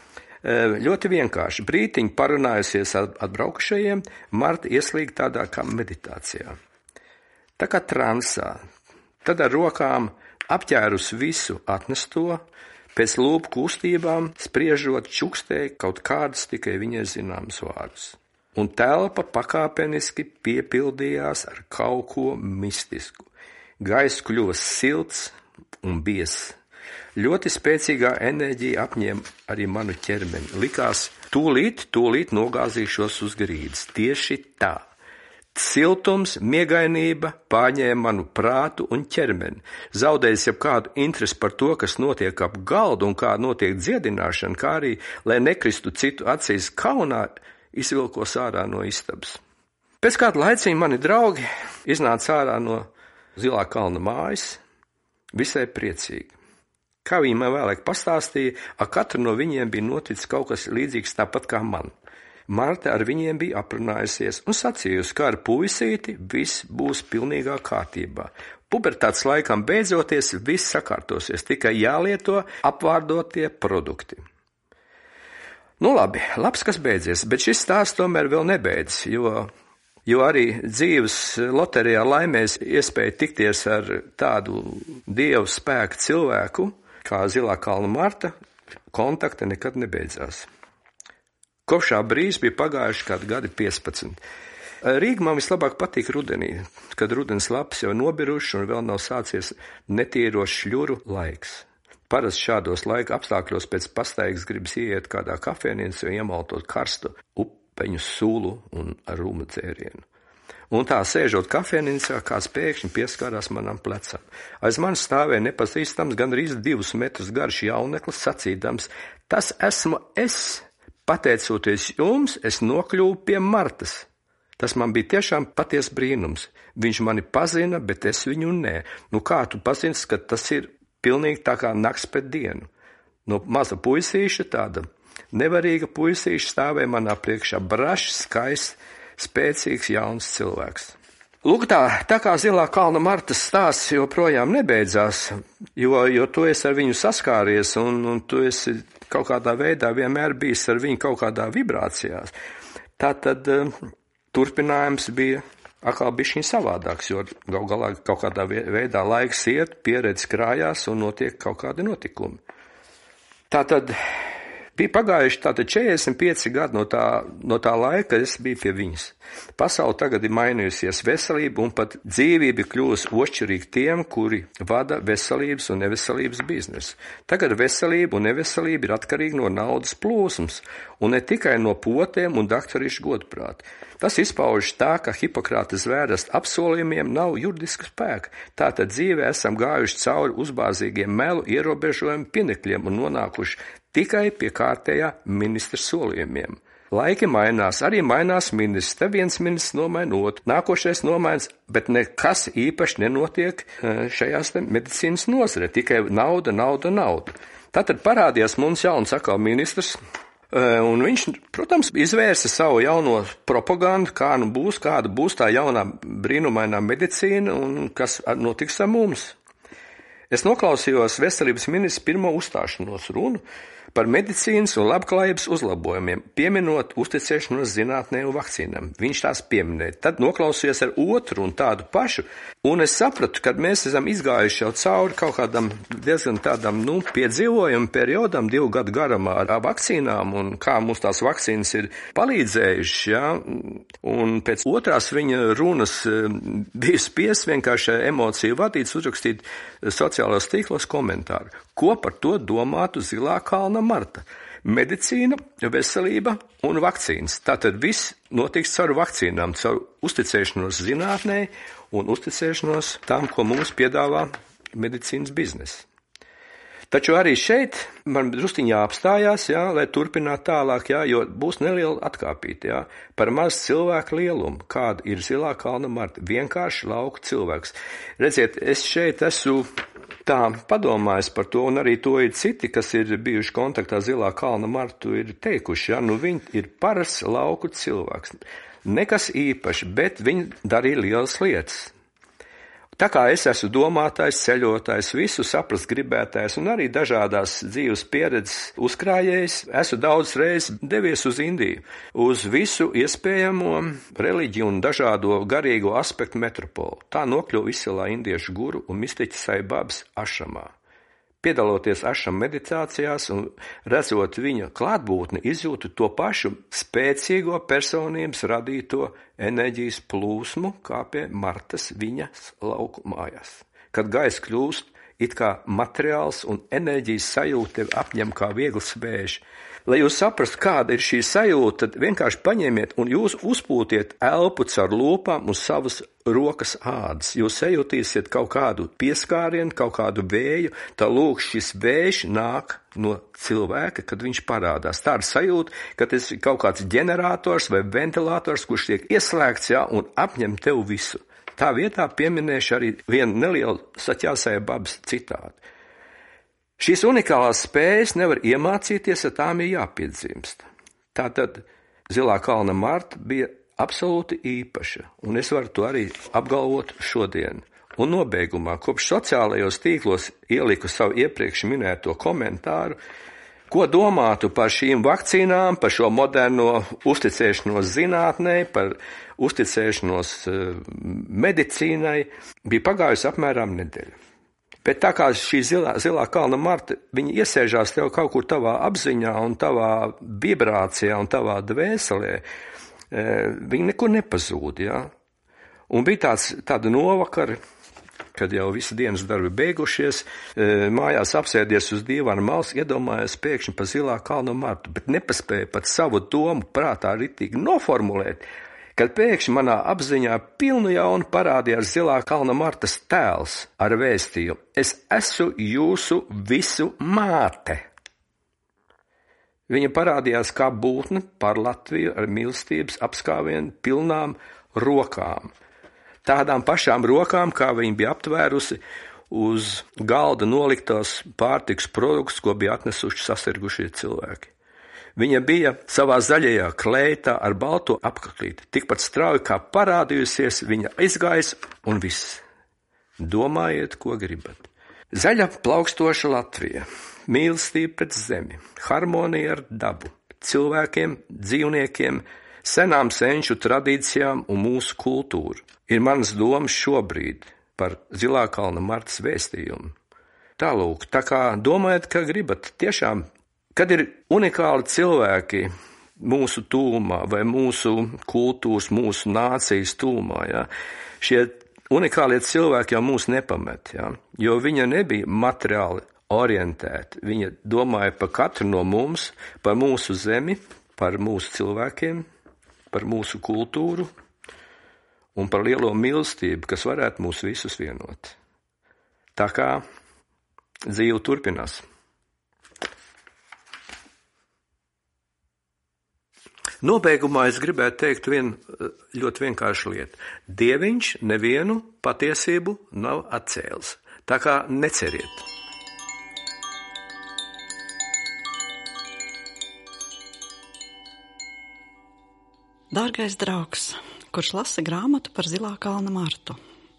ļoti vienkārši. Brītiņi parunājusies ar atbraukušajiem, Marta ieslīg tādā kā meditācijā. Tā kā transā. Tad ar rokām apķērus visu atnesto, pēc lūpu kustībām spriežot čukstēja kaut kādus tikai viņai zināmus vārdus. Un telpa pakāpeniski piepildījās ar kaut ko mistisku. Gaiss kļuva silts un biezs. Ļoti spēcīgā enerģija apņēma arī manu ķermeni. Likās, tūlīt nogāzīšos uz grīdas. Tieši tā. Siltums, miegainība pārņēma manu prātu un ķermeni. Zaudējis jau kādu interesi par to, kas notiek ap galdu un kā notiek dziedināšana, kā arī, lai nekristu citu acīs kaunā, izvilkos ārā no istabas. Pēc kāda laiciņa mani draugi iznāca ārā no Zilā kalna mājas, visai priecīgi. Kā viņi man vēlāk pastāstīja, ar katru no viņiem bija noticis kaut kas līdzīgs tāpat kā man. Marta ar viņiem bija aprunājusies un sacījusi, ka ar puisīti viss būs pilnīgā kārtībā. Pubertātes laikam beidzoties, viss sakārtosies, tikai jālieto apvārdotie produkti. Nu labi, labs, kas beidzies, bet šis stāsts tomēr vēl nebeidzas, jo arī dzīves loterijā laimēs iespēja tikties ar tādu dievu spēku cilvēku, kā Zilā kalna Marta, kontakti nekad nebeidzās. Kopš šā brīža bija pagājuši kādi gadi 15. Rīga man vislabāk patīk rudenī, kad rudens lapas jau nobiruši un vēl nav sācies netīrošs šļuru laiks. Parasti šādos laika apstākļos pēc pastaigas gribas ieiet kādā kafejnīcā un iemaltot karstu upeņu sulu un ar rūmu dzērienu. Un tā sēžot kafejnīcā, kāds pēkšņi pieskārās manam plecam. Aiz manis stāvēja nepazīstams, gandrīz 2 metrus garš jauneklis, sacīdams, tas esmu es. Pateicoties jums, es nokļuvu pie Martas. Tas man bija tiešām paties brīnums. Viņš mani pazina, bet es viņu nē. Nu kā tu pazins, ka tas ir pilnīgi tā kā nakts pēc dienu? No maza puisīša, tāda nevarīga puisīša stāvēja manā priekšā brašs, skaists, spēcīgs jauns cilvēks. Lūk tā kā Zilā kalna Martas stāsts joprojām nebeidzās, jo tu esi ar viņu saskāries un tu esi kaut kādā veidā vienmēr bijis ar viņu kaut kādā vibrācijās. Tātad turpinājums bija atkal bišķiņ savādāks, jo gal galā kaut kādā veidā laiks iet, pieredze krājās un notiek kaut kādi notikumi. Tātad bija pagājuši 45 gadi no tā laika, kad es biju pie viņas. Pasaule tagad ir mainījusies, veselība un pat dzīvība kļūst ošķirīgi tiem, kuri vada veselības un neveselības biznesu. Tagad veselība un neveselība ir atkarīga no naudas plūsmas un ne tikai no potēm un daktarīšu godprāt. Tas izpaužas tā, ka Hipokrāta zvērsta apsolījumiem nav juridiska spēka. Tātad dzīvē esam gājuši cauri uzbāzīgiem melu ierobežojumu pienekļiem un nonākuši tikai pie kārtējā ministra solījumiem. Laiki mainās, arī mainās ministrs, te viens ministrs nomaina otru, nākošais nomainas, bet nekas īpaši nenotiek šajās medicīnas nozarē, tikai nauda. Tātad parādījās mums jauns atkal ministrs, un viņš, protams, izvērsa savu jauno propagandu, kāda būs tā jaunā brīnumainā medicīna un kas notiks ar mums. Es noklausījos veselības ministra pirmo uzstāšanos runu par medicīnas un labklājības uzlabojumiem, pieminot uzticēšanos zinātnē un vakcīnām. Viņš tās pieminēja. Tad noklausījos ar otru un tādu pašu, un es sapratu, ka mēs esam izgājuši jau cauri kaut kādam diezgan tādam, piedzīvojumu periodam 2 gadu garumā ar vakcīnām un kā mums tās vakcīnas ir palīdzējušas, ja? Un pēc otrās viņa runas bija spiest vienkārši emociju vadīts uzrakstīt sociālos tīklos komentāru. Ko par to domātu Zilā kalna Marta? Medicīna, veselība un vakcīnas. Tātad viss notiks caur vakcīnām, caur uzticēšanos zinātnē un uzticēšanos tām, ko mums piedāvā medicīnas biznesa. Taču arī šeit man drusciņā jāapstājās, lai turpinātu tālāk, jo būs neliela atkāpīta, par maz cilvēku lielumu, kāda ir Zilā kalna Marta, vienkārši lauku cilvēks. Redziet, es šeit esmu tā padomājis par to, un arī to ir citi, kas ir bijuši kontaktā Zilā kalna Martu, ir teikuši, viņi ir parasts lauku cilvēks. Nekas īpaši, bet viņi darīja lielas lietas. Tā kā es esmu domātājs, ceļotājs, visu saprast gribētājs un arī dažādās dzīves pieredzes uzkrājējs, esmu daudz reizes devies uz Indiju, uz visu iespējamo reliģiju un dažādo garīgo aspektu metropolu. Tā nokļuva izcilā indiešu guru un mistiķa Saibabas ašramā. Piedaloties ašram meditācijās un redzot viņa klātbūtni, izjūtu to pašu spēcīgo personības radīto enerģijas plūsmu, kā pie Martas viņas lauku mājās. Kad gaiss kļūst it kā materiāls un enerģijas sajūta tevi apņem kā viegls vējš. Lai jūs saprastu, kāda ir šī sajūta, tad vienkārši paņemiet un jūs uzpūtiet elpu caur lūpām uz savas rokas ādas. Jūs sajūtīsiet kaut kādu pieskārienu, kaut kādu vēju, tā lūk, šis vējš nāk no cilvēka, kad viņš parādās. Tāda sajūta, ka tas ir kaut kāds ģenerators vai ventilators, kurš tiek ieslēgts, un apņem tev visu. Tā vietā pieminēšu arī vienu nelielu Saķā Saibabas citātu. Šīs unikālās spējas nevar iemācīties, ja tām ir jāpiedzimst. Tātad Zilā kalna Marta bija absolūti īpaša, un es varu to arī apgalvot šodien. Un nobeigumā, kopš sociālajos tīklos ieliku savu iepriekš minēto komentāru, ko domātu par šīm vakcīnām, par šo moderno uzticēšanos zinātnē, par uzticēšanos medicīnai, bija pagājusi apmēram nedēļa. Bet tā kā šī zilā kalna Marta, viņa iesēžās tev kaut kur tavā apziņā un tavā vibrācijā un tavā dvēselē, viņa nekur nepazūd, ja? Un bija tāda novakara, kad jau visi dienas darbi beigušies, mājās apsēdies uz dīvāna malas, iedomājos pēkšņi pa zilā kalna Martu, bet nepaspēju pat savu domu prātā ritīgi noformulēt, kad pēkšņi manā apziņā pilnu jaunu parādījās zilā kalna Martas tēls ar vēstījumu: es esmu jūsu visu māte. Viņa parādījās kā būtne par Latviju ar mīlestības apskāvienu pilnām rokām. Tādām pašām rokām, kā viņa bija aptvērusi uz galda noliktos pārtikas produktus, ko bija atnesuši sasirgušie cilvēki. Viņa bija savā zaļajā kleitā ar balto apaklīti, tikpat strauji kā parādījusies, viņa aizgājis un viss. Domājiet, ko gribat. Zaļa plaukstoša Latvija, mīlestība pret zemi, harmonija ar dabu, cilvēkiem, dzīvniekiem, senām senču tradīcijām un mūsu kultūru ir manas domas šobrīd par Zilā kalna Martas vēstījumu. Tālūk, tā kā domājiet, ka gribat, tiešām, kad ir unikāli cilvēki mūsu tūmā vai mūsu kultūras, mūsu nācijas tūmā, ja, šie unikālie cilvēki jau mūs nepamet, ja, jo viņa nebija materiāli orientēta. Viņa domāja par katru no mums, par mūsu zemi, par mūsu cilvēkiem, par mūsu kultūru un par lielo mīlestību, kas varētu mūs visus vienot. Tā kā dzīve turpinās. Nobeigumā es gribētu teikt vienu ļoti vienkāršu lietu. Dieviņš nevienu patiesību nav atcēlis. Tā kā neceriet. Dārgais draugs, kurš lasa grāmatu par Zilā kalna Martu.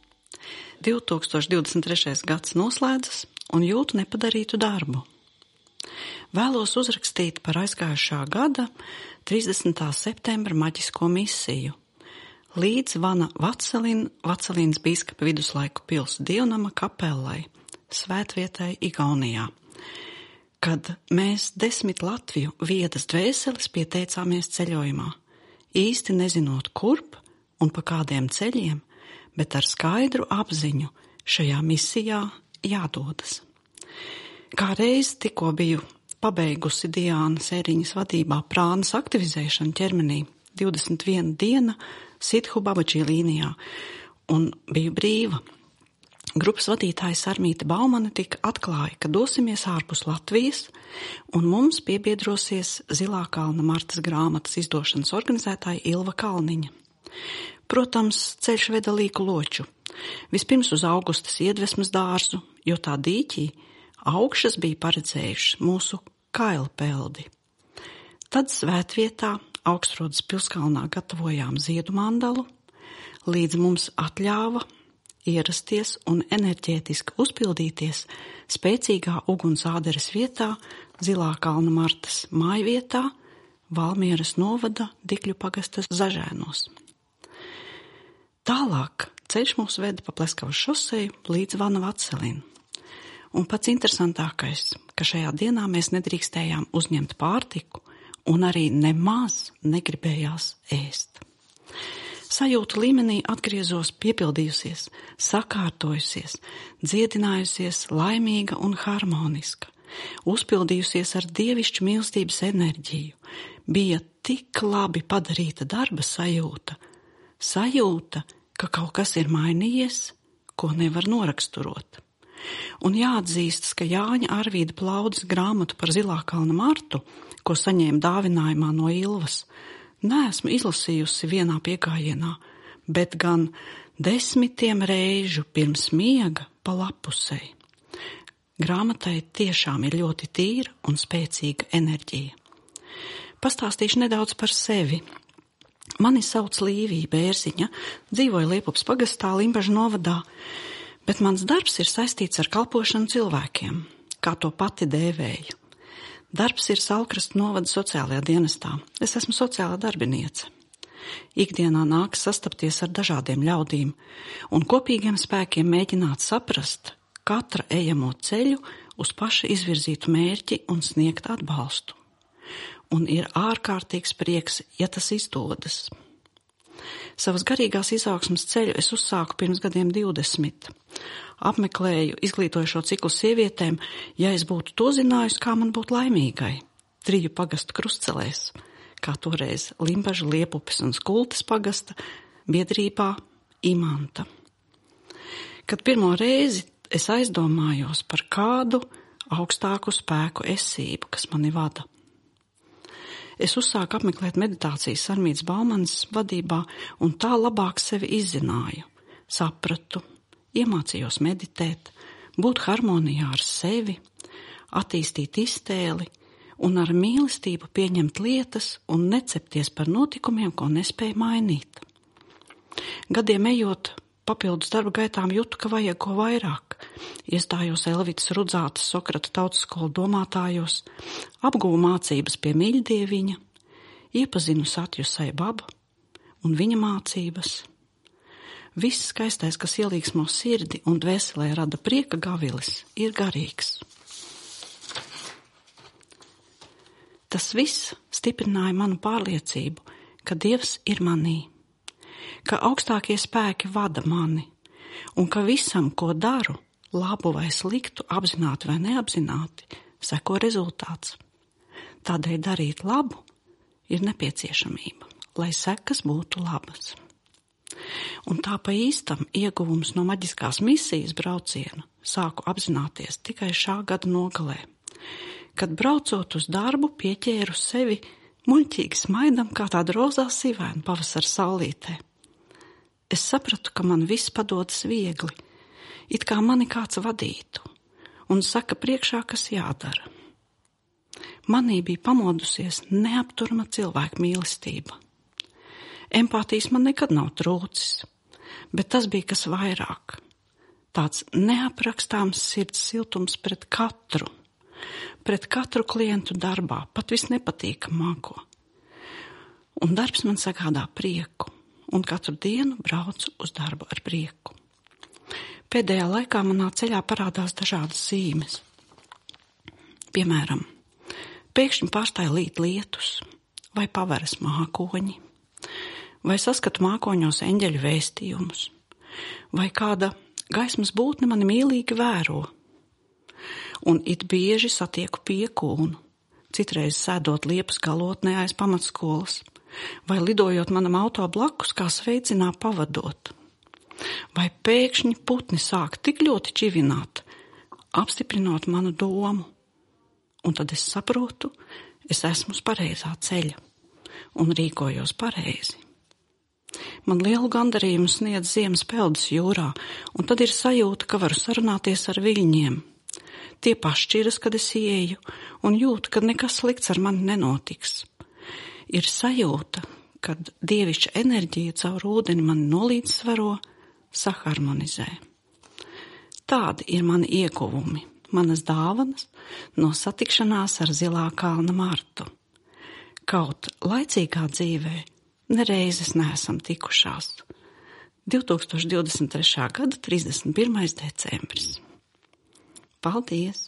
2023. gads noslēdzas un jūtu nepadarītu darbu. Vēlos uzrakstīt par aizgājušā gada 30. septembra maģisko misiju līdz Vana Vacelīnas bīskapa viduslaiku pils dievnama kapellai, svētvietai Igaunijā, kad mēs 10 Latviju viedas dvēseles pieteicāmies ceļojumā, īsti nezinot kurp un pa kādiem ceļiem, bet ar skaidru apziņu šajā misijā jādodas. Kā reiz tikko biju pabeigusi Diāna Sēriņas vadībā prānas aktivizēšanu ķermenī 21 diena Sidhu Babaģī līnijā un biju brīva. Grupas vadītājs Armīte Baumane tik atklāja, ka dosimies ārpus Latvijas un mums piebiedrosies Zilā kalna Martas grāmatas izdošanas organizētāja Ilva Kalniņa. Protams, ceļš veda līku loču. Vispirms uz Augustas iedvesmas dārzu, jo tā dīķī augšas bija paredzējušas mūsu kailpeldi. Tad svētvietā Augstrūdas pilskalnā gatavojām ziedu mandalu, līdz mums atļāva ierasties un enerģētiski uzpildīties spēcīgā ugunsāderes vietā Zilā kalna Martas mājvietā Valmieras novada Dikļu pagasta Zažēnos. Tālāk ceļš mūs veda pa Pleskavas šoseju līdz Vana Vacelinu. Un pats interesantākais, ka šajā dienā mēs nedrīkstējām uzņemt pārtiku un arī nemaz negribējās ēst. Sajūtu līmenī atgriezos piepildījusies, sakārtojusies, dziedinājusies, laimīga un harmoniska, uzpildījusies ar dievišķu mīlestības enerģiju. Bija tik labi padarīta darba sajūta, ka kaut kas ir mainījies, ko nevar noraksturot. Un jāatzīstas, ka Jāņa Arvīda Plaudes grāmatu par Zilā kalna Martu, ko saņēma dāvinājumā no Ilvas, neesmu izlasījusi vienā piegājienā, bet gan 10 reižu pirms miega pa lapusei. Grāmatai tiešām ir ļoti tīra un spēcīga enerģija. Pastāstīšu nedaudz par sevi. Mani sauc Līvija Bērziņa, dzīvoju Liepupas pagastā Limbažu novadā, bet mans darbs ir saistīts ar kalpošanu cilvēkiem, kā to pati dēvēju. Darbs ir Saulkrastu novada sociālajā dienestā. Es esmu sociālā darbiniece. Ikdienā nākas sastapties ar dažādiem ļaudīm un kopīgiem spēkiem mēģināt saprast katra ejamo ceļu uz paša izvirzītu mērķi un sniegt atbalstu. Un ir ārkārtīgs prieks, ja tas izdodas. Savas garīgās izaugsmas ceļu es uzsāku pirms gadiem 20. Apmeklēju izglītojošo ciklu sievietēm, ja es būtu to zinājusi, kā man būt laimīgai. 3 pagastu krustcelēs, kā toreiz Limbaža, Liepupes un Skultes pagasta biedrībā Imanta. Kad pirmo reizi es aizdomājos par kādu augstāku spēku esību, kas mani vada. Es uzsāku apmeklēt meditācijas Sarmītas Baumanas vadībā un tā labāk sevi izzināju, sapratu, iemācījos meditēt, būt harmonijā ar sevi, attīstīt iztēli un ar mīlestību pieņemt lietas un necepties par notikumiem, ko nespēju mainīt. Gadiem ejot, papildus darba gaitām jūtu, ka vajag ko vairāk. Iestājos Elvitas Rudzātes Sokrata tautskolu domātājos, apguvu mācības pie Mīļdieviņa, iepazinu Satju Saibabu un viņa mācības. Viss skaistais, kas ielīgsmo sirdi un dvēselē rada prieka gavilis, ir garīgs. Tas viss stiprināja manu pārliecību, ka Dievs ir manī, ka augstākie spēki vada mani un ka visam, ko daru, labu vai sliktu, apzināti vai neapzināti, seko rezultāts. Tādēļ darīt labu ir nepieciešamība, lai sekas būtu labas. Un tā pa īstam ieguvums no maģiskās misijas brauciena sāku apzināties tikai šā gada nogalē, kad braucot uz darbu pieķēru sevi muļķīgi smaidam kā tāda rozā sīvēna pavasara saulītē. Es sapratu, ka man viss padodas viegli, it kā mani kāds vadītu, un saka priekšā, kas jādara. Manī bija pamodusies neapturama cilvēka mīlestība. Empātijas man nekad nav trūcis, bet tas bija kas vairāk. Tāds neaprakstāms sirds siltums pret katru klientu darbā, pat visnepatīkamāko. Un darbs man sagādā prieku, un katru dienu braucu uz darbu ar prieku. Pēdējā laikā manā ceļā parādās dažādas zīmes. Piemēram, pēkšņi pārstāja līt lietus, vai paveras mākoņi, vai saskatu mākoņos eņģeļu vēstījumus, vai kāda gaismas būtne mani mīlīgi vēro. Un it bieži satieku piekūnu, citreiz sēdot Liepas galotnē aiz pamatskolas, vai lidojot manam auto blakus, kā sveicinā pavadot. Vai pēkšņi putni sāk tik ļoti čivināt, apstiprinot manu domu. Un tad es saprotu, es esmu uz pareizā ceļa un rīkojos pareizi. Man lielu gandarījumu sniedz ziemas peldes jūrā, un tad ir sajūta, ka varu sarunāties ar viļņiem. Tie pašķiras, kad es ieeju, un jūtu, ka nekas slikts ar mani nenotiks. Ir sajūta, kad dievišķa enerģija caur ūdeni mani nolīdzsvaro, saharmonizē. Tādi ir mani ieguvumi, manas dāvanas no satikšanās ar Zilā kalna Martu. Kaut laicīgā dzīvē nereizes neesam tikušās. 2023. gada 31. decembris. Paldies!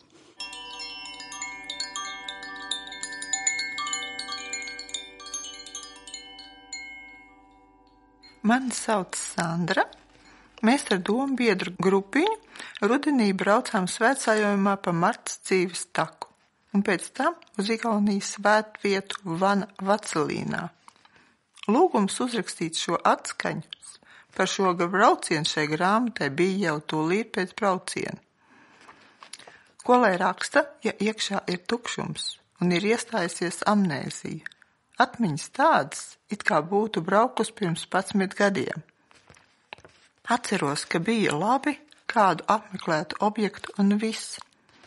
Mani sauc Sandra. Mēs ar domu biedru grupiņu rudenī braucām svētceļojumā pa Martas dzīves taku un pēc tam uz Igaunijas svētvietu Vana Vacelīnā. Lūgums uzrakstīt šo atskaņu par šo braucienu šai grāmatai bija jau tūlīt pēc brauciena. Ko lai raksta, ja iekšā ir tukšums un ir iestājusies amnēzija? Atmiņas tādas, it kā būtu braukus pirms 11 gadiem. Atceros, ka bija labi kādu apmeklētu objektu un viss.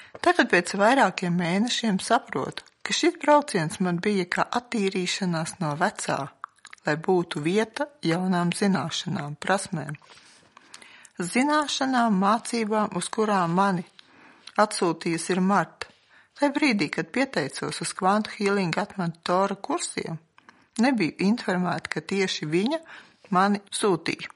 Tagad pēc vairākiem mēnešiem saprotu, ka šis brauciens man bija kā attīrīšanās no vecā, lai būtu vieta jaunām zināšanām, prasmēm. Zināšanām, mācībām, uz kurām mani atsūtījusi ir Marta. Tajā brīdī, kad pieteicos uz Quantum Healing Atmantu Tora kursiem, nebiju informēta, ka tieši viņa mani sūtīja.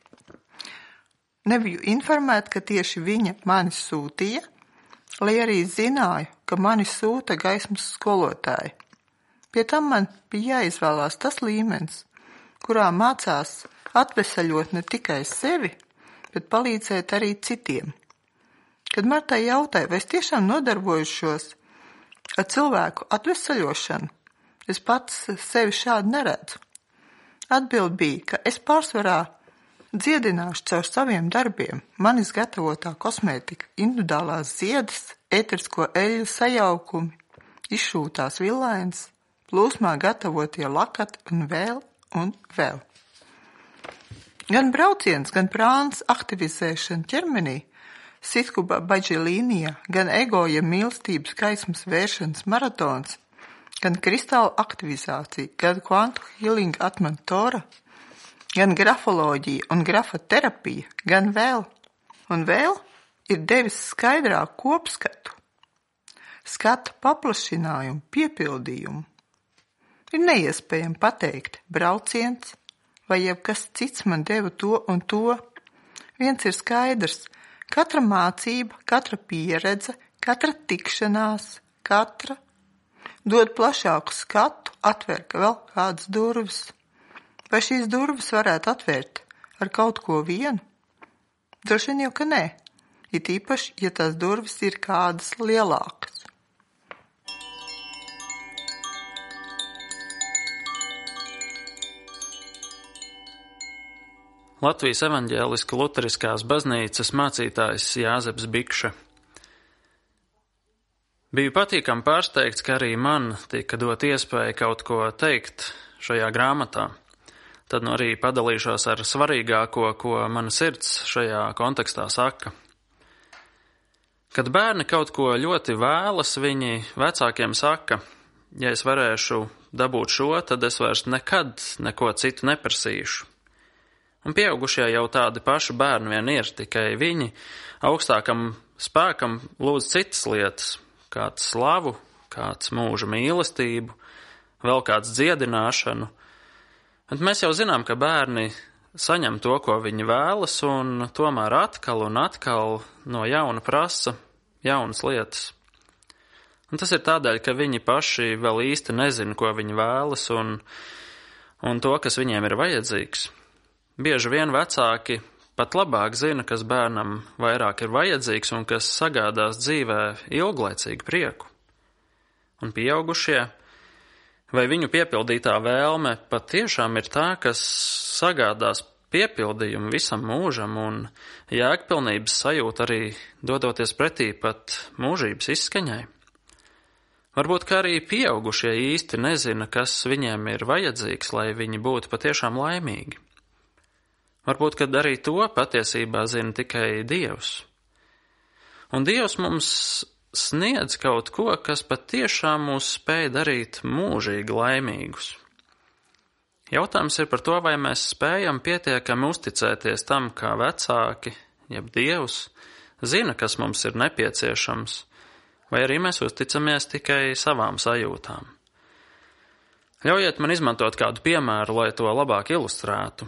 Lai arī zināju, ka mani sūta gaismas skolotāji. Pie tam man bija jāizvēlās tas līmenis, kurā mācās atvesaļot ne tikai sevi, bet palīdzēt arī citiem. Kad Martai jautāja, vai es tiešām nodarbojušos ar cilvēku atvesaļošanu, es pats sevi šādi neredzu. Atbild bija, ka es pārsvarā dziedināšu caur saviem darbiem, manis gatavotā kosmētika, individuālās ziedas, ēterisko eļļu sajaukumi, izšūtās villainas, plūsmā gatavotie lakati un vēl. Gan brauciens, gan prāns aktivizēšana ķermenī, Sitkuba Baģelīnijā, gan egoja mīlestības gaismas vēršanas maratons, gan kristāla aktivizācija, gan Quantum Healing Atmantu Tora, gan grafoloģija un grafoterapija, gan vēl ir devis skaidrāku kopskatu, skatu paplašinājumu, piepildījumu. Ir neiespējami pateikt, brauciens vai jebkas cits man deva to un to. Viens ir skaidrs, katra mācība, katra pieredze, katra tikšanās, katra dod plašāku skatu, atver vēl kādas durvis. Vai šīs durvis varētu atvērt ar kaut ko vienu? Droši vien jau, ka nē. It īpaši, ja tās durvis ir kādas lielākas. Latvijas evaņģēliska luteriskās baznīcas mācītājs Jāzeps Bikša. Biju patīkami pārsteigts, ka arī man tika dot iespēja kaut ko teikt šajā grāmatā. Tad arī padalīšos ar svarīgāko, ko mana sirds šajā kontekstā saka. Kad bērni kaut ko ļoti vēlas, viņi vecākiem saka, ja es varēšu dabūt šo, tad es vairs nekad neko citu neprasīšu. Un pieaugušie jau tādi paši bērni vien ir, tikai viņi augstākam spēkam lūdz citas lietas, kāds slavu, kāds mūža mīlestību, vēl kāds dziedināšanu. Un mēs jau zinām, ka bērni saņem to, ko viņi vēlas, un tomēr atkal un atkal no jauna prasa jaunas lietas. Un tas ir tādēļ, ka viņi paši vēl īsti nezina, ko viņi vēlas, un to, kas viņiem ir vajadzīgs. Bieži vien vecāki pat labāk zina, kas bērnam vairāk ir vajadzīgs un kas sagādās dzīvē ilglaicīgu prieku. Un pieaugušie, vai viņu piepildītā vēlme patiešām ir tā, kas sagādās piepildījumu visam mūžam un jēgpilnības sajūta arī dodoties pretī pat mūžības izskaņai? Varbūt, ka arī pieaugušie īsti nezina, kas viņiem ir vajadzīgs, lai viņi būtu patiešām laimīgi. Varbūt, kad arī to patiesībā zina tikai Dievs. Un Dievs mums sniedz kaut ko, kas patiešām mūs spēj darīt mūžīgi laimīgus. Jautājums ir par to, vai mēs spējam pietiekami uzticēties tam, kā vecāki, jeb Dievs, zina, kas mums ir nepieciešams, vai arī mēs uzticamies tikai savām sajūtām. Ļaujiet man izmantot kādu piemēru, lai to labāk ilustrētu.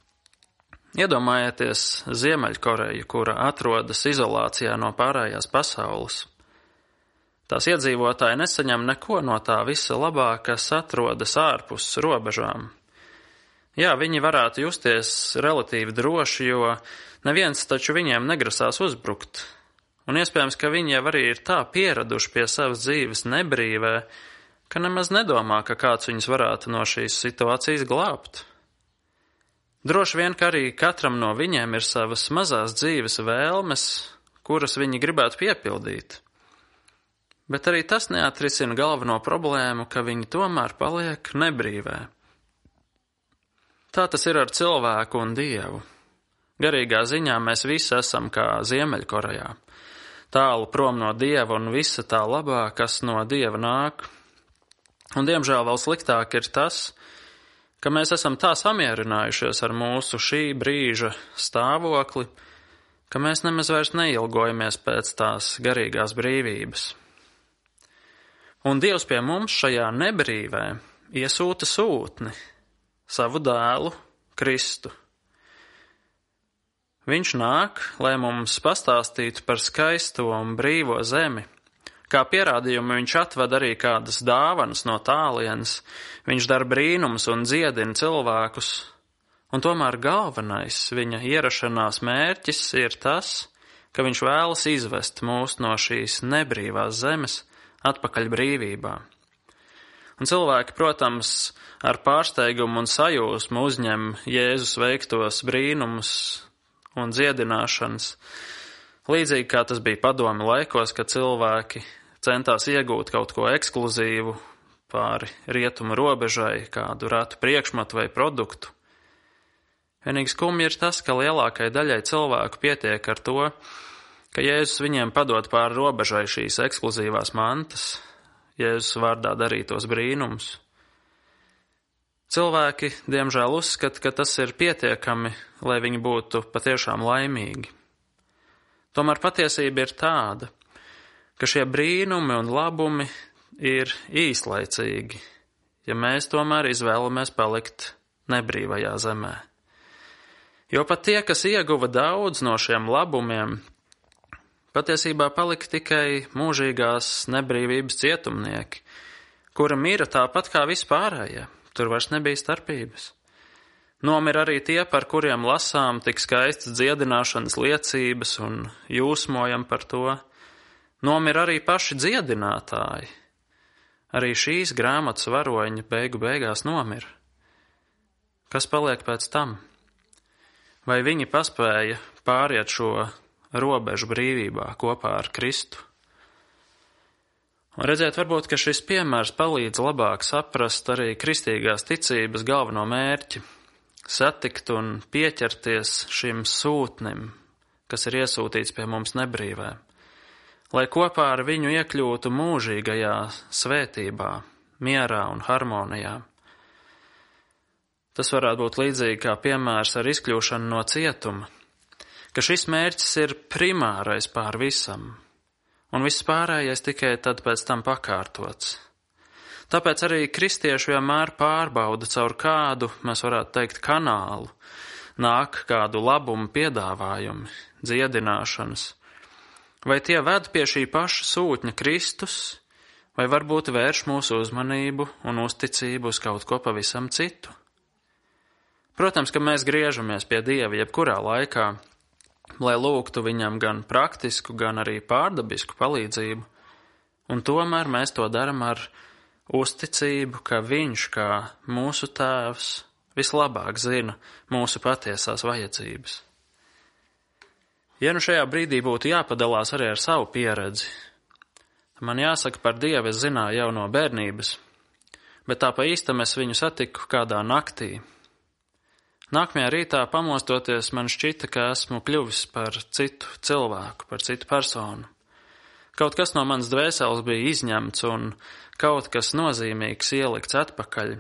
Iedomājieties Ziemeļkoreju, kura atrodas izolācijā no pārējās pasaules. Tās iedzīvotāji nesaņem neko no tā visa labā, kas atrodas ārpus robežām. Jā, viņi varētu justies relatīvi droši, jo neviens taču viņiem negrasās uzbrukt. Un iespējams, ka viņi jau arī ir tā pieraduši pie savas dzīves nebrīvē, ka nemaz nedomā, ka kāds viņus varētu no šīs situācijas glābt. Droši vien, ka arī katram no viņiem ir savas mazās dzīves vēlmes, kuras viņi gribētu piepildīt. Bet arī tas neatrisina galveno problēmu, ka viņi tomēr paliek nebrīvē. Tā tas ir ar cilvēku un Dievu. Garīgā ziņā mēs visi esam kā Ziemeļkorejā. tālu prom no Dieva un visa tā labā, kas no Dieva nāk. Un, diemžēl, vēl sliktāk ir tas, ka mēs esam tā samierinājušies ar mūsu šī brīža stāvokli, ka mēs nemaz vairs neilgojamies pēc tās garīgās brīvības. Un Dievs pie mums šajā nebrīvē iesūta sūtni, savu dēlu, Kristu. Viņš nāk, lai mums pastāstītu par skaisto un brīvo zemi. Kā pierādījumu viņš atved arī kādas dāvanas no tālienes, viņš dara brīnumus un dziedina cilvēkus, un tomēr galvenais viņa ierašanās mērķis ir tas, ka viņš vēlas izvest mūs no šīs nebrīvās zemes atpakaļ brīvībā. Un cilvēki, protams, ar pārsteigumu un sajūsmu uzņem Jēzus veiktos brīnumus un dziedināšanas, līdzīgi kā tas bija padomi laikos, kad cilvēki centās iegūt kaut ko ekskluzīvu pāri rietumu robežai, kādu retu priekšmetu vai produktu. Vienīgi skumji ir tas, ka lielākai daļai cilvēku pietiek ar to, ka Jēzus viņiem padod pāri robežai šīs ekskluzīvās mantas, Jēzus vārdā darītos brīnumus. Cilvēki, diemžēl, uzskata, ka tas ir pietiekami, lai viņi būtu patiešām laimīgi. Tomēr patiesība ir tāda, ka šie brīnumi un labumi ir īslaicīgi, ja mēs tomēr izvēlamies palikt nebrīvajā zemē. Jo pat tie, kas ieguva daudz no šiem labumiem, patiesībā palika tikai mūžīgās nebrīvības cietumnieki, kura mira tāpat kā vispārējie. Tur vairs nebija starpības. Nomir arī tie, par kuriem lasām tik skaistas dziedināšanas liecības un jūsmojam par to. Nomir arī paši dziedinātāji. Arī šīs grāmatas varoņi beigu beigās nomira. Kas paliek pēc tam? Vai viņi paspēja pāriet šo robežu brīvībā kopā ar Kristu? Un redzēt, varbūt, ka šis piemērs palīdz labāk saprast arī kristīgās ticības galveno mērķi – satikt un pieķerties šim sūtnim, kas ir iesūtīts pie mums nebrīvē, lai kopā ar viņu iekļūtu mūžīgajā svētībā, mierā un harmonijā. Tas varētu būt līdzīgi kā piemērs ar izkļūšanu no cietuma, ka šis mērķis ir primārais pār visam, un viss pārējais tikai tad pēc tam pakārtots. Tāpēc arī kristieši vienmēr pārbauda caur kādu, mēs varētu teikt, kanālu, nāk kādu labumu piedāvājumi, dziedināšanas, vai tie ved pie šī paša sūtņa Kristus, vai varbūt vērš mūsu uzmanību un uzticību uz kaut ko pavisam citu. Protams, ka mēs griežamies pie Dieva jebkurā laikā, lai lūgtu viņam gan praktisku, gan arī pārdabisku palīdzību, un tomēr mēs to daram ar uzticību, ka viņš, kā mūsu tēvs, vislabāk zina mūsu patiesās vajadzības. Ja nu šajā brīdī būtu jāpadalās arī ar savu pieredzi, man jāsaka, par Dievu es zināju jau no bērnības, bet tā pa īstam es viņu satiku kādā naktī. Nākamajā rītā pamostoties, man šķita, ka esmu kļuvis par citu cilvēku, par citu personu. Kaut kas no manas dvēseles bija izņemts un kaut kas nozīmīgs ielikts atpakaļ.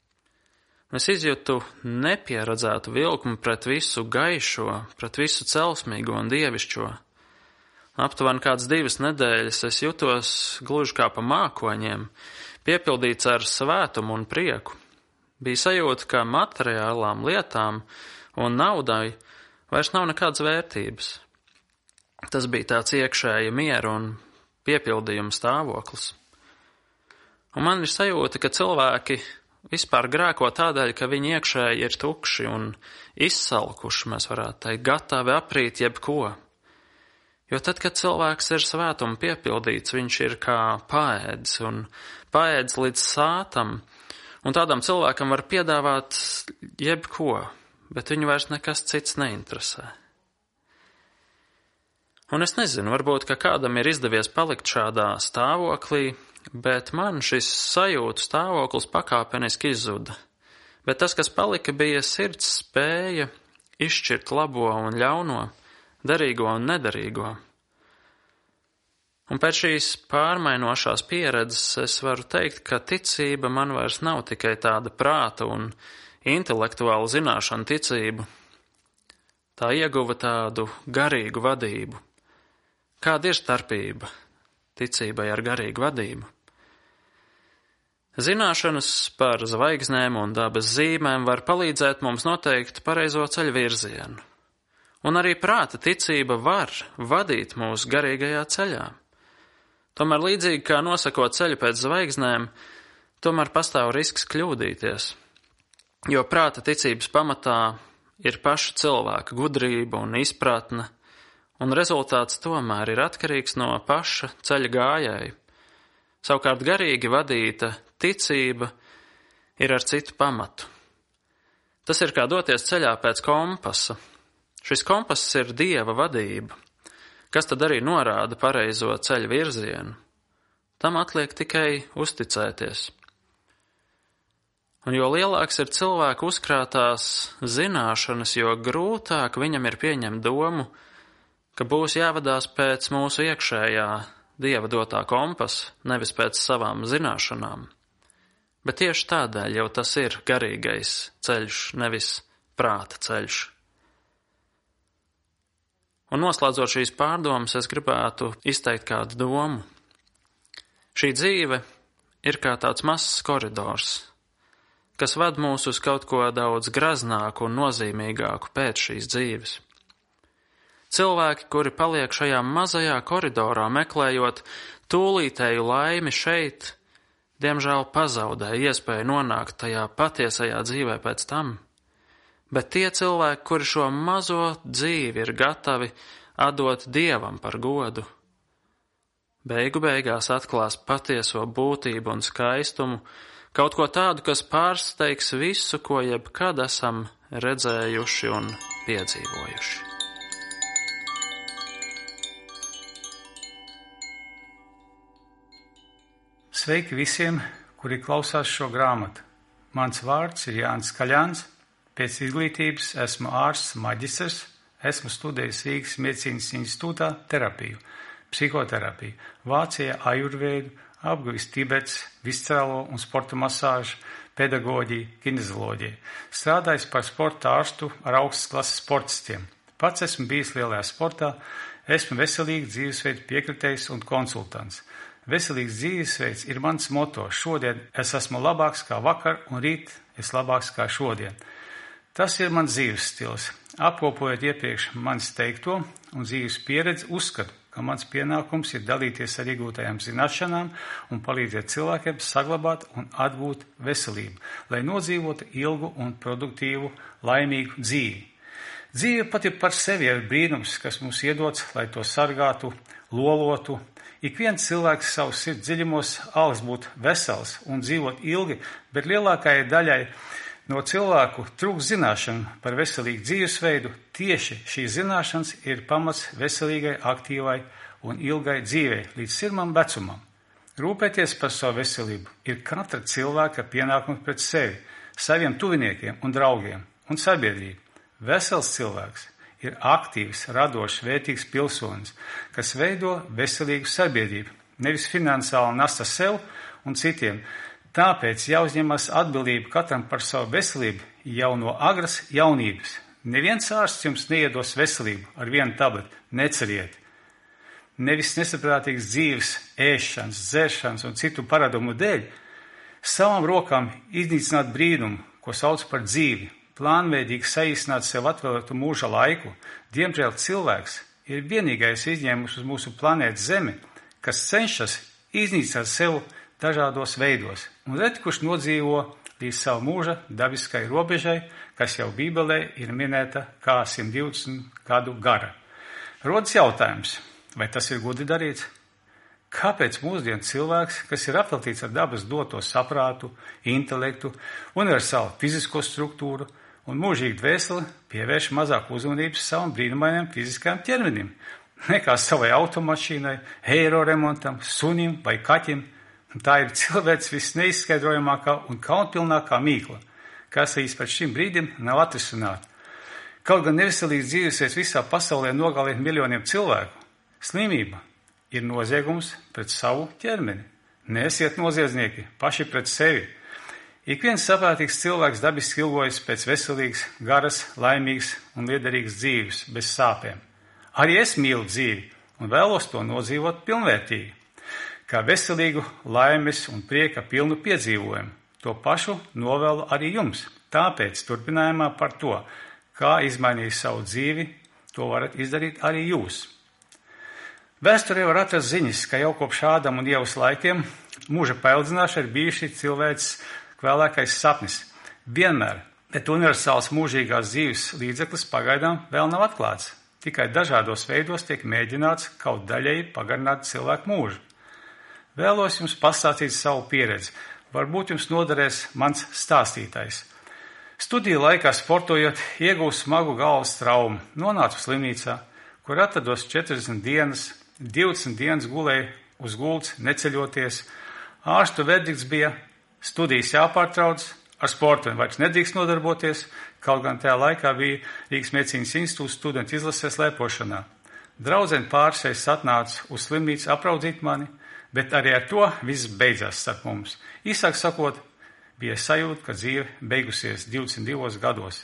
Es izjūtu nepieredzētu vilkmu pret visu gaišo, pret visu celsmīgo un dievišķo. Aptuveni kāds 2 nedēļas es jutos gluži kā pa mākoņiem, piepildīts ar svētumu un prieku. Bija sajūta, ka materiālām lietām un naudai vairs nav nekādas vērtības. Tas bija tāds iekšēja miera un piepildījuma stāvoklis. Un man ir sajūta, ka cilvēki vispār grēko tādēļ, ka viņi iekšēji ir tukši un izsalkuši, mēs varētu teikt, gatavi aprīt jebko. Jo tad, kad cilvēks ir svētuma piepildīts, viņš ir kā paēdis un paēdis līdz sātam, un tādam cilvēkam var piedāvāt jebko, bet viņu vairs nekas cits neinteresē. Un es nezinu, varbūt, ka kādam ir izdevies palikt šādā stāvoklī, bet man šis sajūtu stāvoklis pakāpeniski izzuda. Bet tas, kas palika, bija sirds spēja izšķirt labo un ļauno, derīgo un nederīgo. Un pēc šīs pārmainošās pieredzes es varu teikt, ka ticība man vairs nav tikai tāda prāta un intelektuāla zināšana ticība. Tā ieguva tādu garīgu vadību. Kāda ir starpība ticībai ar garīgu vadību? Zināšanas par zvaigznēm un dabas zīmēm var palīdzēt mums noteikt pareizo ceļu virzienu. Un arī prāta ticība var vadīt mūs garīgajā ceļā. Tomēr līdzīgi kā nosakot ceļu pēc zvaigznēm, tomēr pastāv risks kļūdīties, jo prāta ticības pamatā ir paša cilvēka gudrība un izpratne, un rezultāts tomēr ir atkarīgs no paša ceļa gājēja. Savukārt garīgi vadīta ticība ir ar citu pamatu. Tas ir kā doties ceļā pēc kompasa. Šis kompass ir Dieva vadība, kas tad arī norāda pareizo ceļu virzienu. Tam atliek tikai uzticēties. Un jo lielāks ir cilvēku uzkrātās zināšanas, jo grūtāk viņam ir pieņemt domu, ka būs jāvadās pēc mūsu iekšējā Dieva dotā kompasa, nevis pēc savām zināšanām. Bet tieši tādēļ jau tas ir garīgais ceļš, nevis prāta ceļš. Un noslēdzot šīs pārdomas, es gribētu izteikt kādu domu. Šī dzīve ir kā tāds mazs koridors, kas ved mūs uz kaut ko daudz graznāku un nozīmīgāku pēc šīs dzīves. Cilvēki, kuri paliek šajā mazajā koridorā meklējot tūlītēju laimi šeit, diemžēl pazaudē iespēju nonākt tajā patiesajā dzīvē pēc tam. Bet tie cilvēki, kuri šo mazo dzīvi ir gatavi atdot Dievam par godu, beigu beigās atklās patieso būtību un skaistumu, kaut ko tādu, kas pārsteigs visu, ko jebkad esam redzējuši un piedzīvojuši. Sveiki visiem, kuri klausās šo grāmatu. Mans vārds ir Jānis Kaļāns. Pēc izglītības esmu ārsts maģistrs, esmu studējis Rīgas medicīnas institūtā terapiju, psihoterapiju, Vācijā ajurvēdu, apguvis Tibets, viscerālo un sporta masāžu, pedagoģiju, kinezioloģiju. Strādājis par sporta ārstu ar augstas klases sportistiem. Pats esmu bijis lielajā sportā, esmu veselīga dzīvesveida piekritējs un konsultants. Veselīgs dzīvesveids ir mans moto. Šodien es esmu labāks kā vakar un rīt es labāks kā šodien. Tas ir mans dzīves stils. Apkopojot iepriekš manis teikto un dzīves pieredzi, uzskatu, ka mans pienākums ir dalīties ar iegūtajām zināšanām un palīdzēt cilvēkiem saglabāt un atgūt veselību, lai nodzīvotu ilgu un produktīvu, laimīgu dzīvi. Dzīve pati par sevi ir brīnums, kas mums iedots, lai to sargātu, lolotu. Ik viens cilvēks savus sirds dziļumos algas būt vesels un dzīvot ilgi, bet lielākajai daļai no cilvēku trūkst zināšanu par veselīgu dzīvesveidu. Tieši šīs zināšanas ir pamats veselīgai, aktīvai un ilgai dzīvei līdz sirmam vecumam. Rūpēties par savu veselību ir katra cilvēka pienākums pret sevi, saviem tuviniekiem un draugiem un sabiedrību. Vesels cilvēks ir aktīvs, radošs, vērtīgs pilsonis, kas veido veselīgu sabiedrību, nevis finansiāli nasta sev un citiem. Tāpēc jāuzņemas atbildība katram par savu veselību jau no agras jaunības. Neviens ārsts jums neiedos veselību ar vienu tableti, neceriet. Nevis nesaprātīgas dzīves, ēšanas, dzeršanas un citu paradumu dēļ, savām rokām iznīcināt brīnumu, ko sauc par dzīvi, plānveidīgi saīsināt sev atvēlētu mūža laiku. Diemžēl cilvēks ir vienīgais izņēmums uz mūsu planētas Zemi, kas cenšas iznīcināt sev dažādos veidos, un reti kurš nodzīvo līdz savu mūža dabiskai robežai, kas jau Bībelē ir minēta kā 120 gadu gara. Rodas jautājums, vai tas ir gudri darīts? Kāpēc mūsdienu cilvēks, kas ir apveltīts ar dabas doto saprātu, intelektu, universālu fizisko struktūru un mūžīgu dvēseli, pievērš mazāk uzmanības savam brīnumainam fiziskajam ķermenim, nekā savai automašīnai, eiro remontam, sunim vai kaķim? Tā ir cilvēks visneizskaidrojamākā un kaunpilnākā mīkla, kas līdz pēc šim brīdim nav atrisināta. Kaut gan neveselīgs dzīvesveids visā pasaulē nogalina miljoniem cilvēku, slimība ir noziegums pret savu ķermeni. Neesiet noziedznieki paši pret sevi. Ik viens saprātīgs cilvēks dabiski ilgojas pēc veselīgas, garas, laimīgas un liederīgas dzīves bez sāpēm. Arī es mīlu dzīvi un vēlos to nodzīvot pilnvērtīgi, kā veselīgu, laimes un prieka pilnu piedzīvojumu. To pašu novēlu arī jums. Tāpēc turpinājumā par to, kā izmainīt savu dzīvi, to varat izdarīt arī jūs. Vēsturē var atrast ziņas, ka jau kopš Ādama un Ievas laikiem mūža paildzināšana ir bijuši cilvēks vēlākais sapnis. Vienmēr, bet universāls mūžīgās dzīves līdzeklis pagaidām vēl nav atklāts. Tikai dažādos veidos tiek mēģināts kaut daļēji pagarināt cilvēku mūžu. Vēlos jums pastāstīt savu pieredzi. Varbūt jums noderēs mans stāstītais. Studiju laikā sportojot, iegūstu smagu galvas traumu, nonācu slimnīcā, kur atrados 40 dienas, 20 dienas gulēju uz gultas, neceļoties. Ārstu verdikts bija: studijas jāpārtrauc, ar sportu vairs nedrīkst nodarboties, kaut gan tajā laikā bija Rīgas medicīnas institūts studentu izlasē slēpošanā. Draudzene pārsēs atnāca uz slimnīcu apraudzīt mani, bet arī ar to viss beidzās starp mums. Īsāk sakot, bija sajūta, ka dzīve beigusies 22 gados.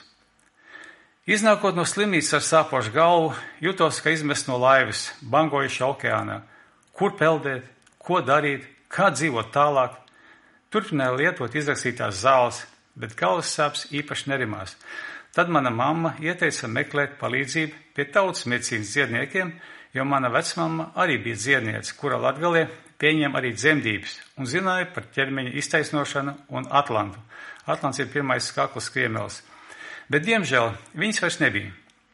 Iznākot no slimnīcas ar sāpošu galvu, jutos, ka izmest no laivas, bangojuši okeānā. Kur peldēt, ko darīt, kā dzīvot tālāk? Turpināju lietot izrakstītās zāles, bet galvas sāpes īpaši nerimās. Tad mana mamma ieteica meklēt palīdzību pie tautas medicīnas dziedniekiem, jo mana vecmamma arī bija dziedniece, kura Latgalē pieņem arī dzemdības un zināja par ķermeņa iztaisnošanu un atlantu. Atlants ir pirmais kaklas kriemelis. Bet, diemžēl, viņas vairs nebija.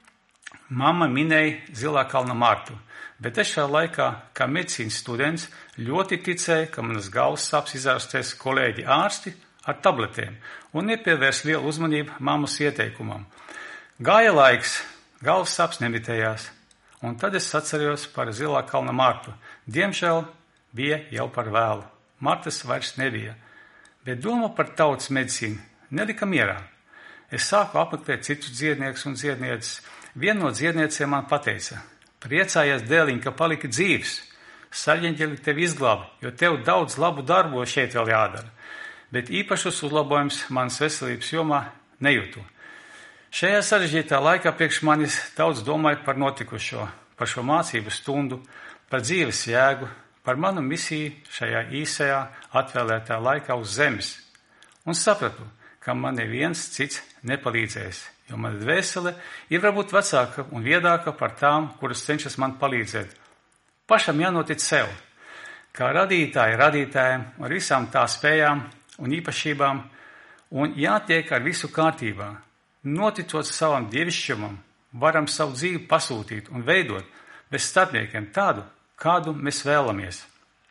Mamma minēja Zilā kalna Martu, bet es šajā laikā, kā medicīnas students, ļoti ticēju, ka manas galvas sāpes izārstēs kolēģi ārsti ar tabletēm un nepievērs lielu uzmanību mammas ieteikumam. Gāja laiks, galvas sāpes nemitējās, un tad es atcerējos par Zilā kalna Martu. Diemžēl bija jau par vēlu. Martas vairs nebija, bet doma par tautas medicīnu nelika mierā. Es sāku apmeklēt citus dziedniekus un dziednieces. Viena no dziedniecēm man pateica: priecājies, dēliņ, ka paliki dzīvs. Saļieņģeli tevi izglāba, jo tev daudz labu darbu šeit vēl jādara. Bet īpašus uzlabojums manas veselības jomā nejūtu. Šajā sarežģītā laikā priekš manis daudz domāju par notikušo, par šo mācību stundu, par dzīves jēgu, par manu misiju šajā īsajā atvēlētā laikā uz zemes. Un sapratu, ka man neviens cits nepalīdzēs, jo mana dvēsele ir varbūt vecāka un viedāka par tām, kuras cenšas man palīdzēt. Pašam jānotic sev, kā radītājiem ar visām tā spējām un īpašībām, un jātiek ar visu kārtībā. Noticot savam dievišķumam, varam savu dzīvi pasūtīt un veidot bez starpniekiem tādu, kādu mēs vēlamies.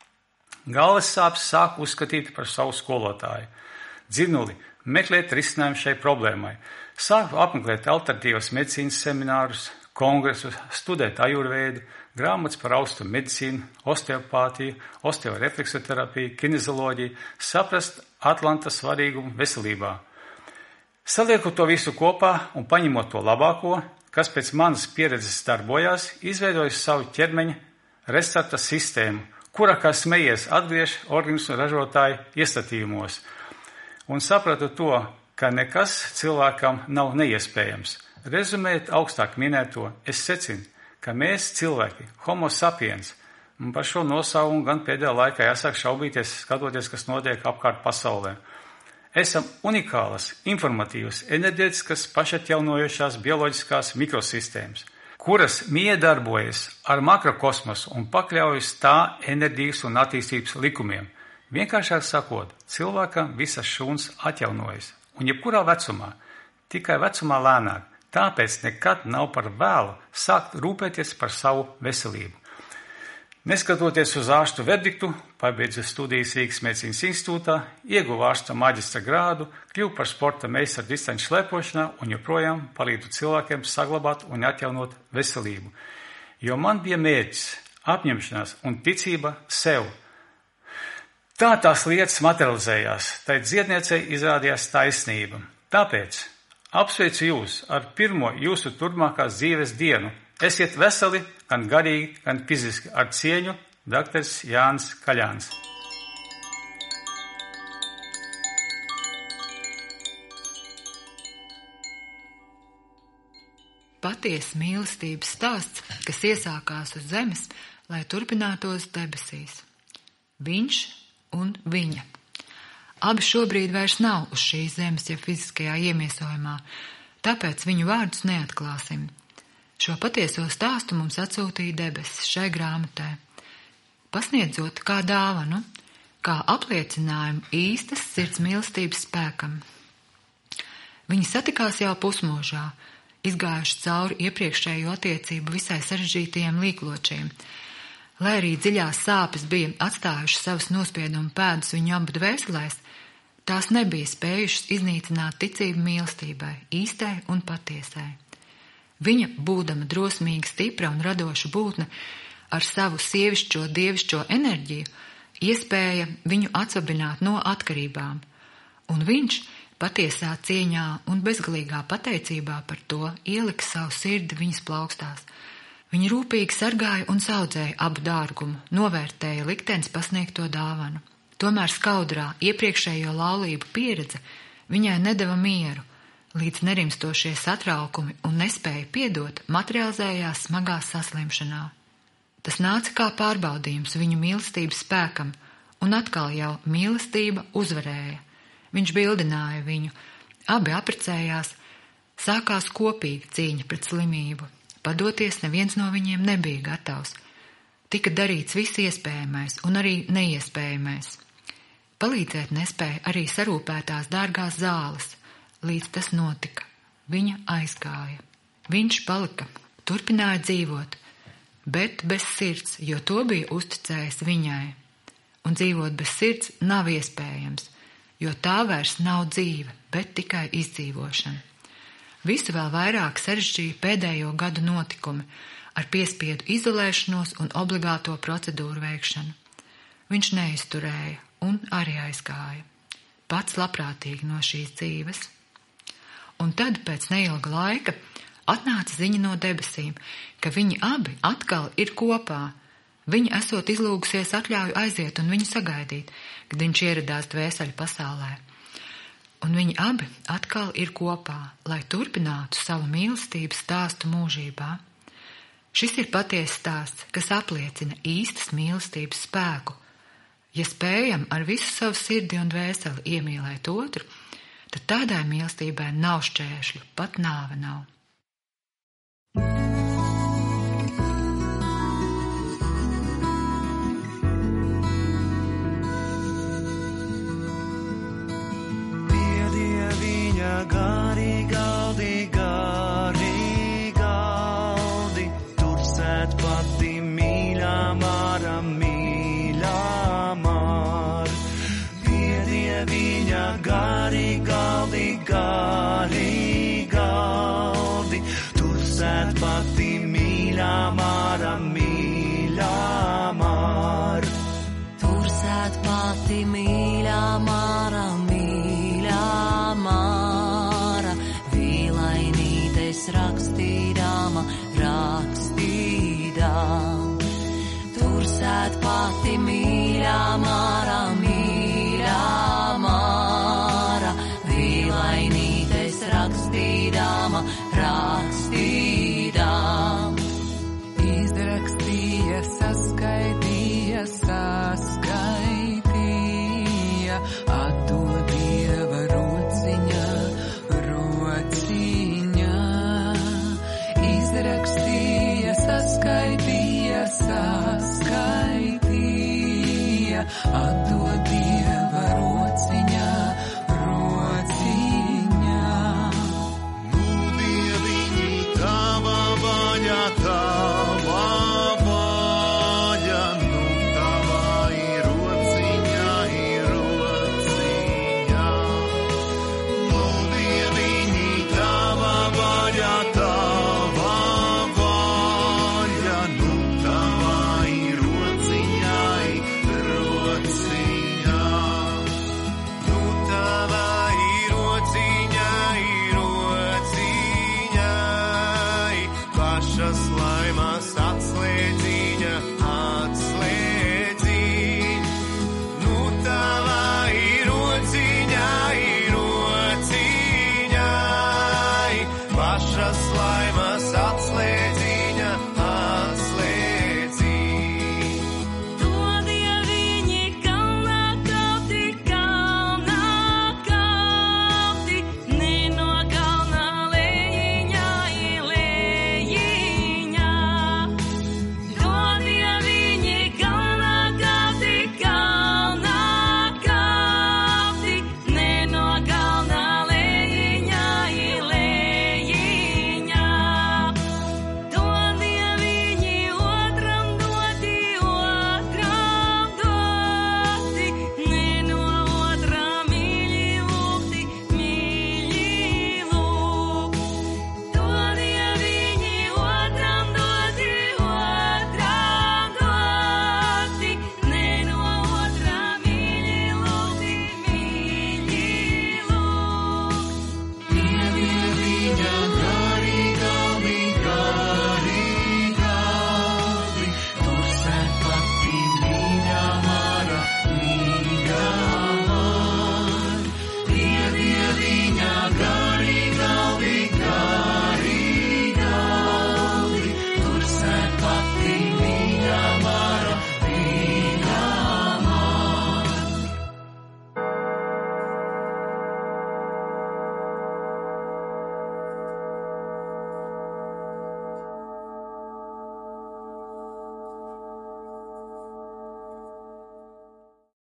Galvas sāpes sāku uzskatīt par savu skolotāju. Dzinuli, meklēt risinājumu šai problēmai. Sāku apmeklēt alternatīvas medicīnas seminārus, kongresus, studēt ajurvēdu, grāmatas par austrumu medicīnu, osteopātiju, osteorefleksoterapiju, kinezioloģiju, saprast Atlanta svarīgumu veselībā. Saliekot to visu kopā un paņemot to labāko, kas pēc manas pieredzes darbojās, izveidoju savu ķermeņa restarta sistēmu, kura, kā smejies, atgriež organismu ražotāju iestatījumos. Un sapratu to, ka nekas cilvēkam nav neiespējams. Rezumēt augstāk minēto, es secinu, ka mēs cilvēki, homo sapiens, un par šo nosaukumu gan pēdējā laikā jāsāk šaubīties, skatoties, kas notiek apkārt pasaulē. Esam unikālas, informatīvas, enerģētiskas, pašatjaunojošās bioloģiskās mikrosistēmas, kuras miedarbojas ar makrokosmosu un pakļaujas tā enerģijas un attīstības likumiem. Vienkāršāk sakot, cilvēkam visas šūnas atjaunojas, un jebkurā vecumā, tikai vecumā lēnāk, tāpēc nekad nav par vēlu sākt rūpēties par savu veselību. Neskatoties uz ārstu verdiktu, pabeidzu studijas Rīgas medicīnas institūtā, ieguvu ārsta maģistra grādu, kļuvu par sporta meistaru distanču slēpošanā un joprojām palīdzu cilvēkiem saglabāt un atjaunot veselību. Jo man bija mērķis, apņemšanās un ticība sev. Tā tās lietas materializējās, tai dziedniecei izrādījās taisnība. Tāpēc apsveicu jūs ar pirmo jūsu turpmākās dzīves dienu. Esiet veseli, gan garīgi, gan fiziski, ar cieņu, Dr. Jānis Kaļāns. Patiesa mīlestības stāsts, kas iesākās uz zemes, lai turpinātos debesīs. Viņš un viņa. Abi šobrīd vairs nav uz šīs zemes, ja fiziskajā iemiesojumā, tāpēc viņu vārdus neatklāsim. Šo patieso stāstu mums atsūtīja debesis šai grāmatai, pasniedzot kā dāvanu, kā apliecinājumu īstas sirds mīlestības spēkam. Viņi satikās jau pusmūžā, izgājuši cauri iepriekšējo attiecību visai sarežģītajiem līkločiem. Lai arī dziļās sāpes bija atstājušas savas nospiedumu pēdas viņu abu dvēselēs, tās nebija spējušas iznīcināt ticību mīlestībai, īstai un patiesai. Viņa, būdama drosmīga, stipra un radoša būtne, ar savu sievišķo, dievišķo enerģiju, iespēja viņu atsabināt no atkarībām, un viņš, patiesā cieņā un bezgalīgā pateicībā par to, ielika savu sirdi viņas plaukstās. Viņa rūpīgi sargāja un saudzēja abu dārgumu, novērtēja liktenis pasniegto dāvanu. Tomēr skaudrā iepriekšējo laulību pieredze viņai nedeva mieru, līdz nerimstošie satraukumi un nespēja piedot materializējās smagā saslimšanā. Tas nāca kā pārbaudījums viņu mīlestības spēkam, un atkal jau mīlestība uzvarēja. Viņš bildināja viņu, abi apprecējās, sākās kopīga cīņa pret slimību. Padoties neviens no viņiem nebija gatavs. Tika darīts viss iespējamais un arī neiespējamais. Palīdzēt nespēja arī sarūpētās dārgās zāles. Līdz tas notika. Viņa aizgāja. Viņš palika, turpināja dzīvot, bet bez sirds, jo to bija uzticējis viņai. Un dzīvot bez sirds nav iespējams, jo tā vairs nav dzīve, bet tikai izdzīvošana. Visu vēl vairāk sarežģīja pēdējo gadu notikumi ar piespiedu izolēšanos un obligāto procedūru veikšanu. Viņš neizturēja un arī aizgāja. Pats labprātīgi no šīs dzīves. Un tad pēc neilga laika atnāca ziņa no debesīm, ka viņi abi atkal ir kopā. Viņa esot izlūgusies atļauju aiziet un viņu sagaidīt, kad viņš ieradās dvēseļu pasaulē. Un viņi abi atkal ir kopā, lai turpinātu savu mīlestības stāstu mūžībā. Šis ir patiesa stāsts, kas apliecina īstas mīlestības spēku. Ja spējam ar visu savu sirdi un dvēseli iemīlēt otru, tad tādai mīlestībai nav šķēršļu, pat nāve nav. Piedie viņa gari galdi, tur sēd pati mīļā māra, mīļā māra. Piedie viņa gari galdi, tur sēd pati mīļā māra, mīļā māra. Tur sēd pati mīļā māra, mīļā māra, vīlainītes rakstīdama, rakstīdām. Tur sēd pati mīļā māra, mīļā māra, vīlainītes rakstīdama, rakstīdām. Izrakstīja, saskaitīja, saskaitīja, atdod Dieva rociņā, rociņā. Izrakstīja, saskaitīja, saskaitīja, atdod Dieva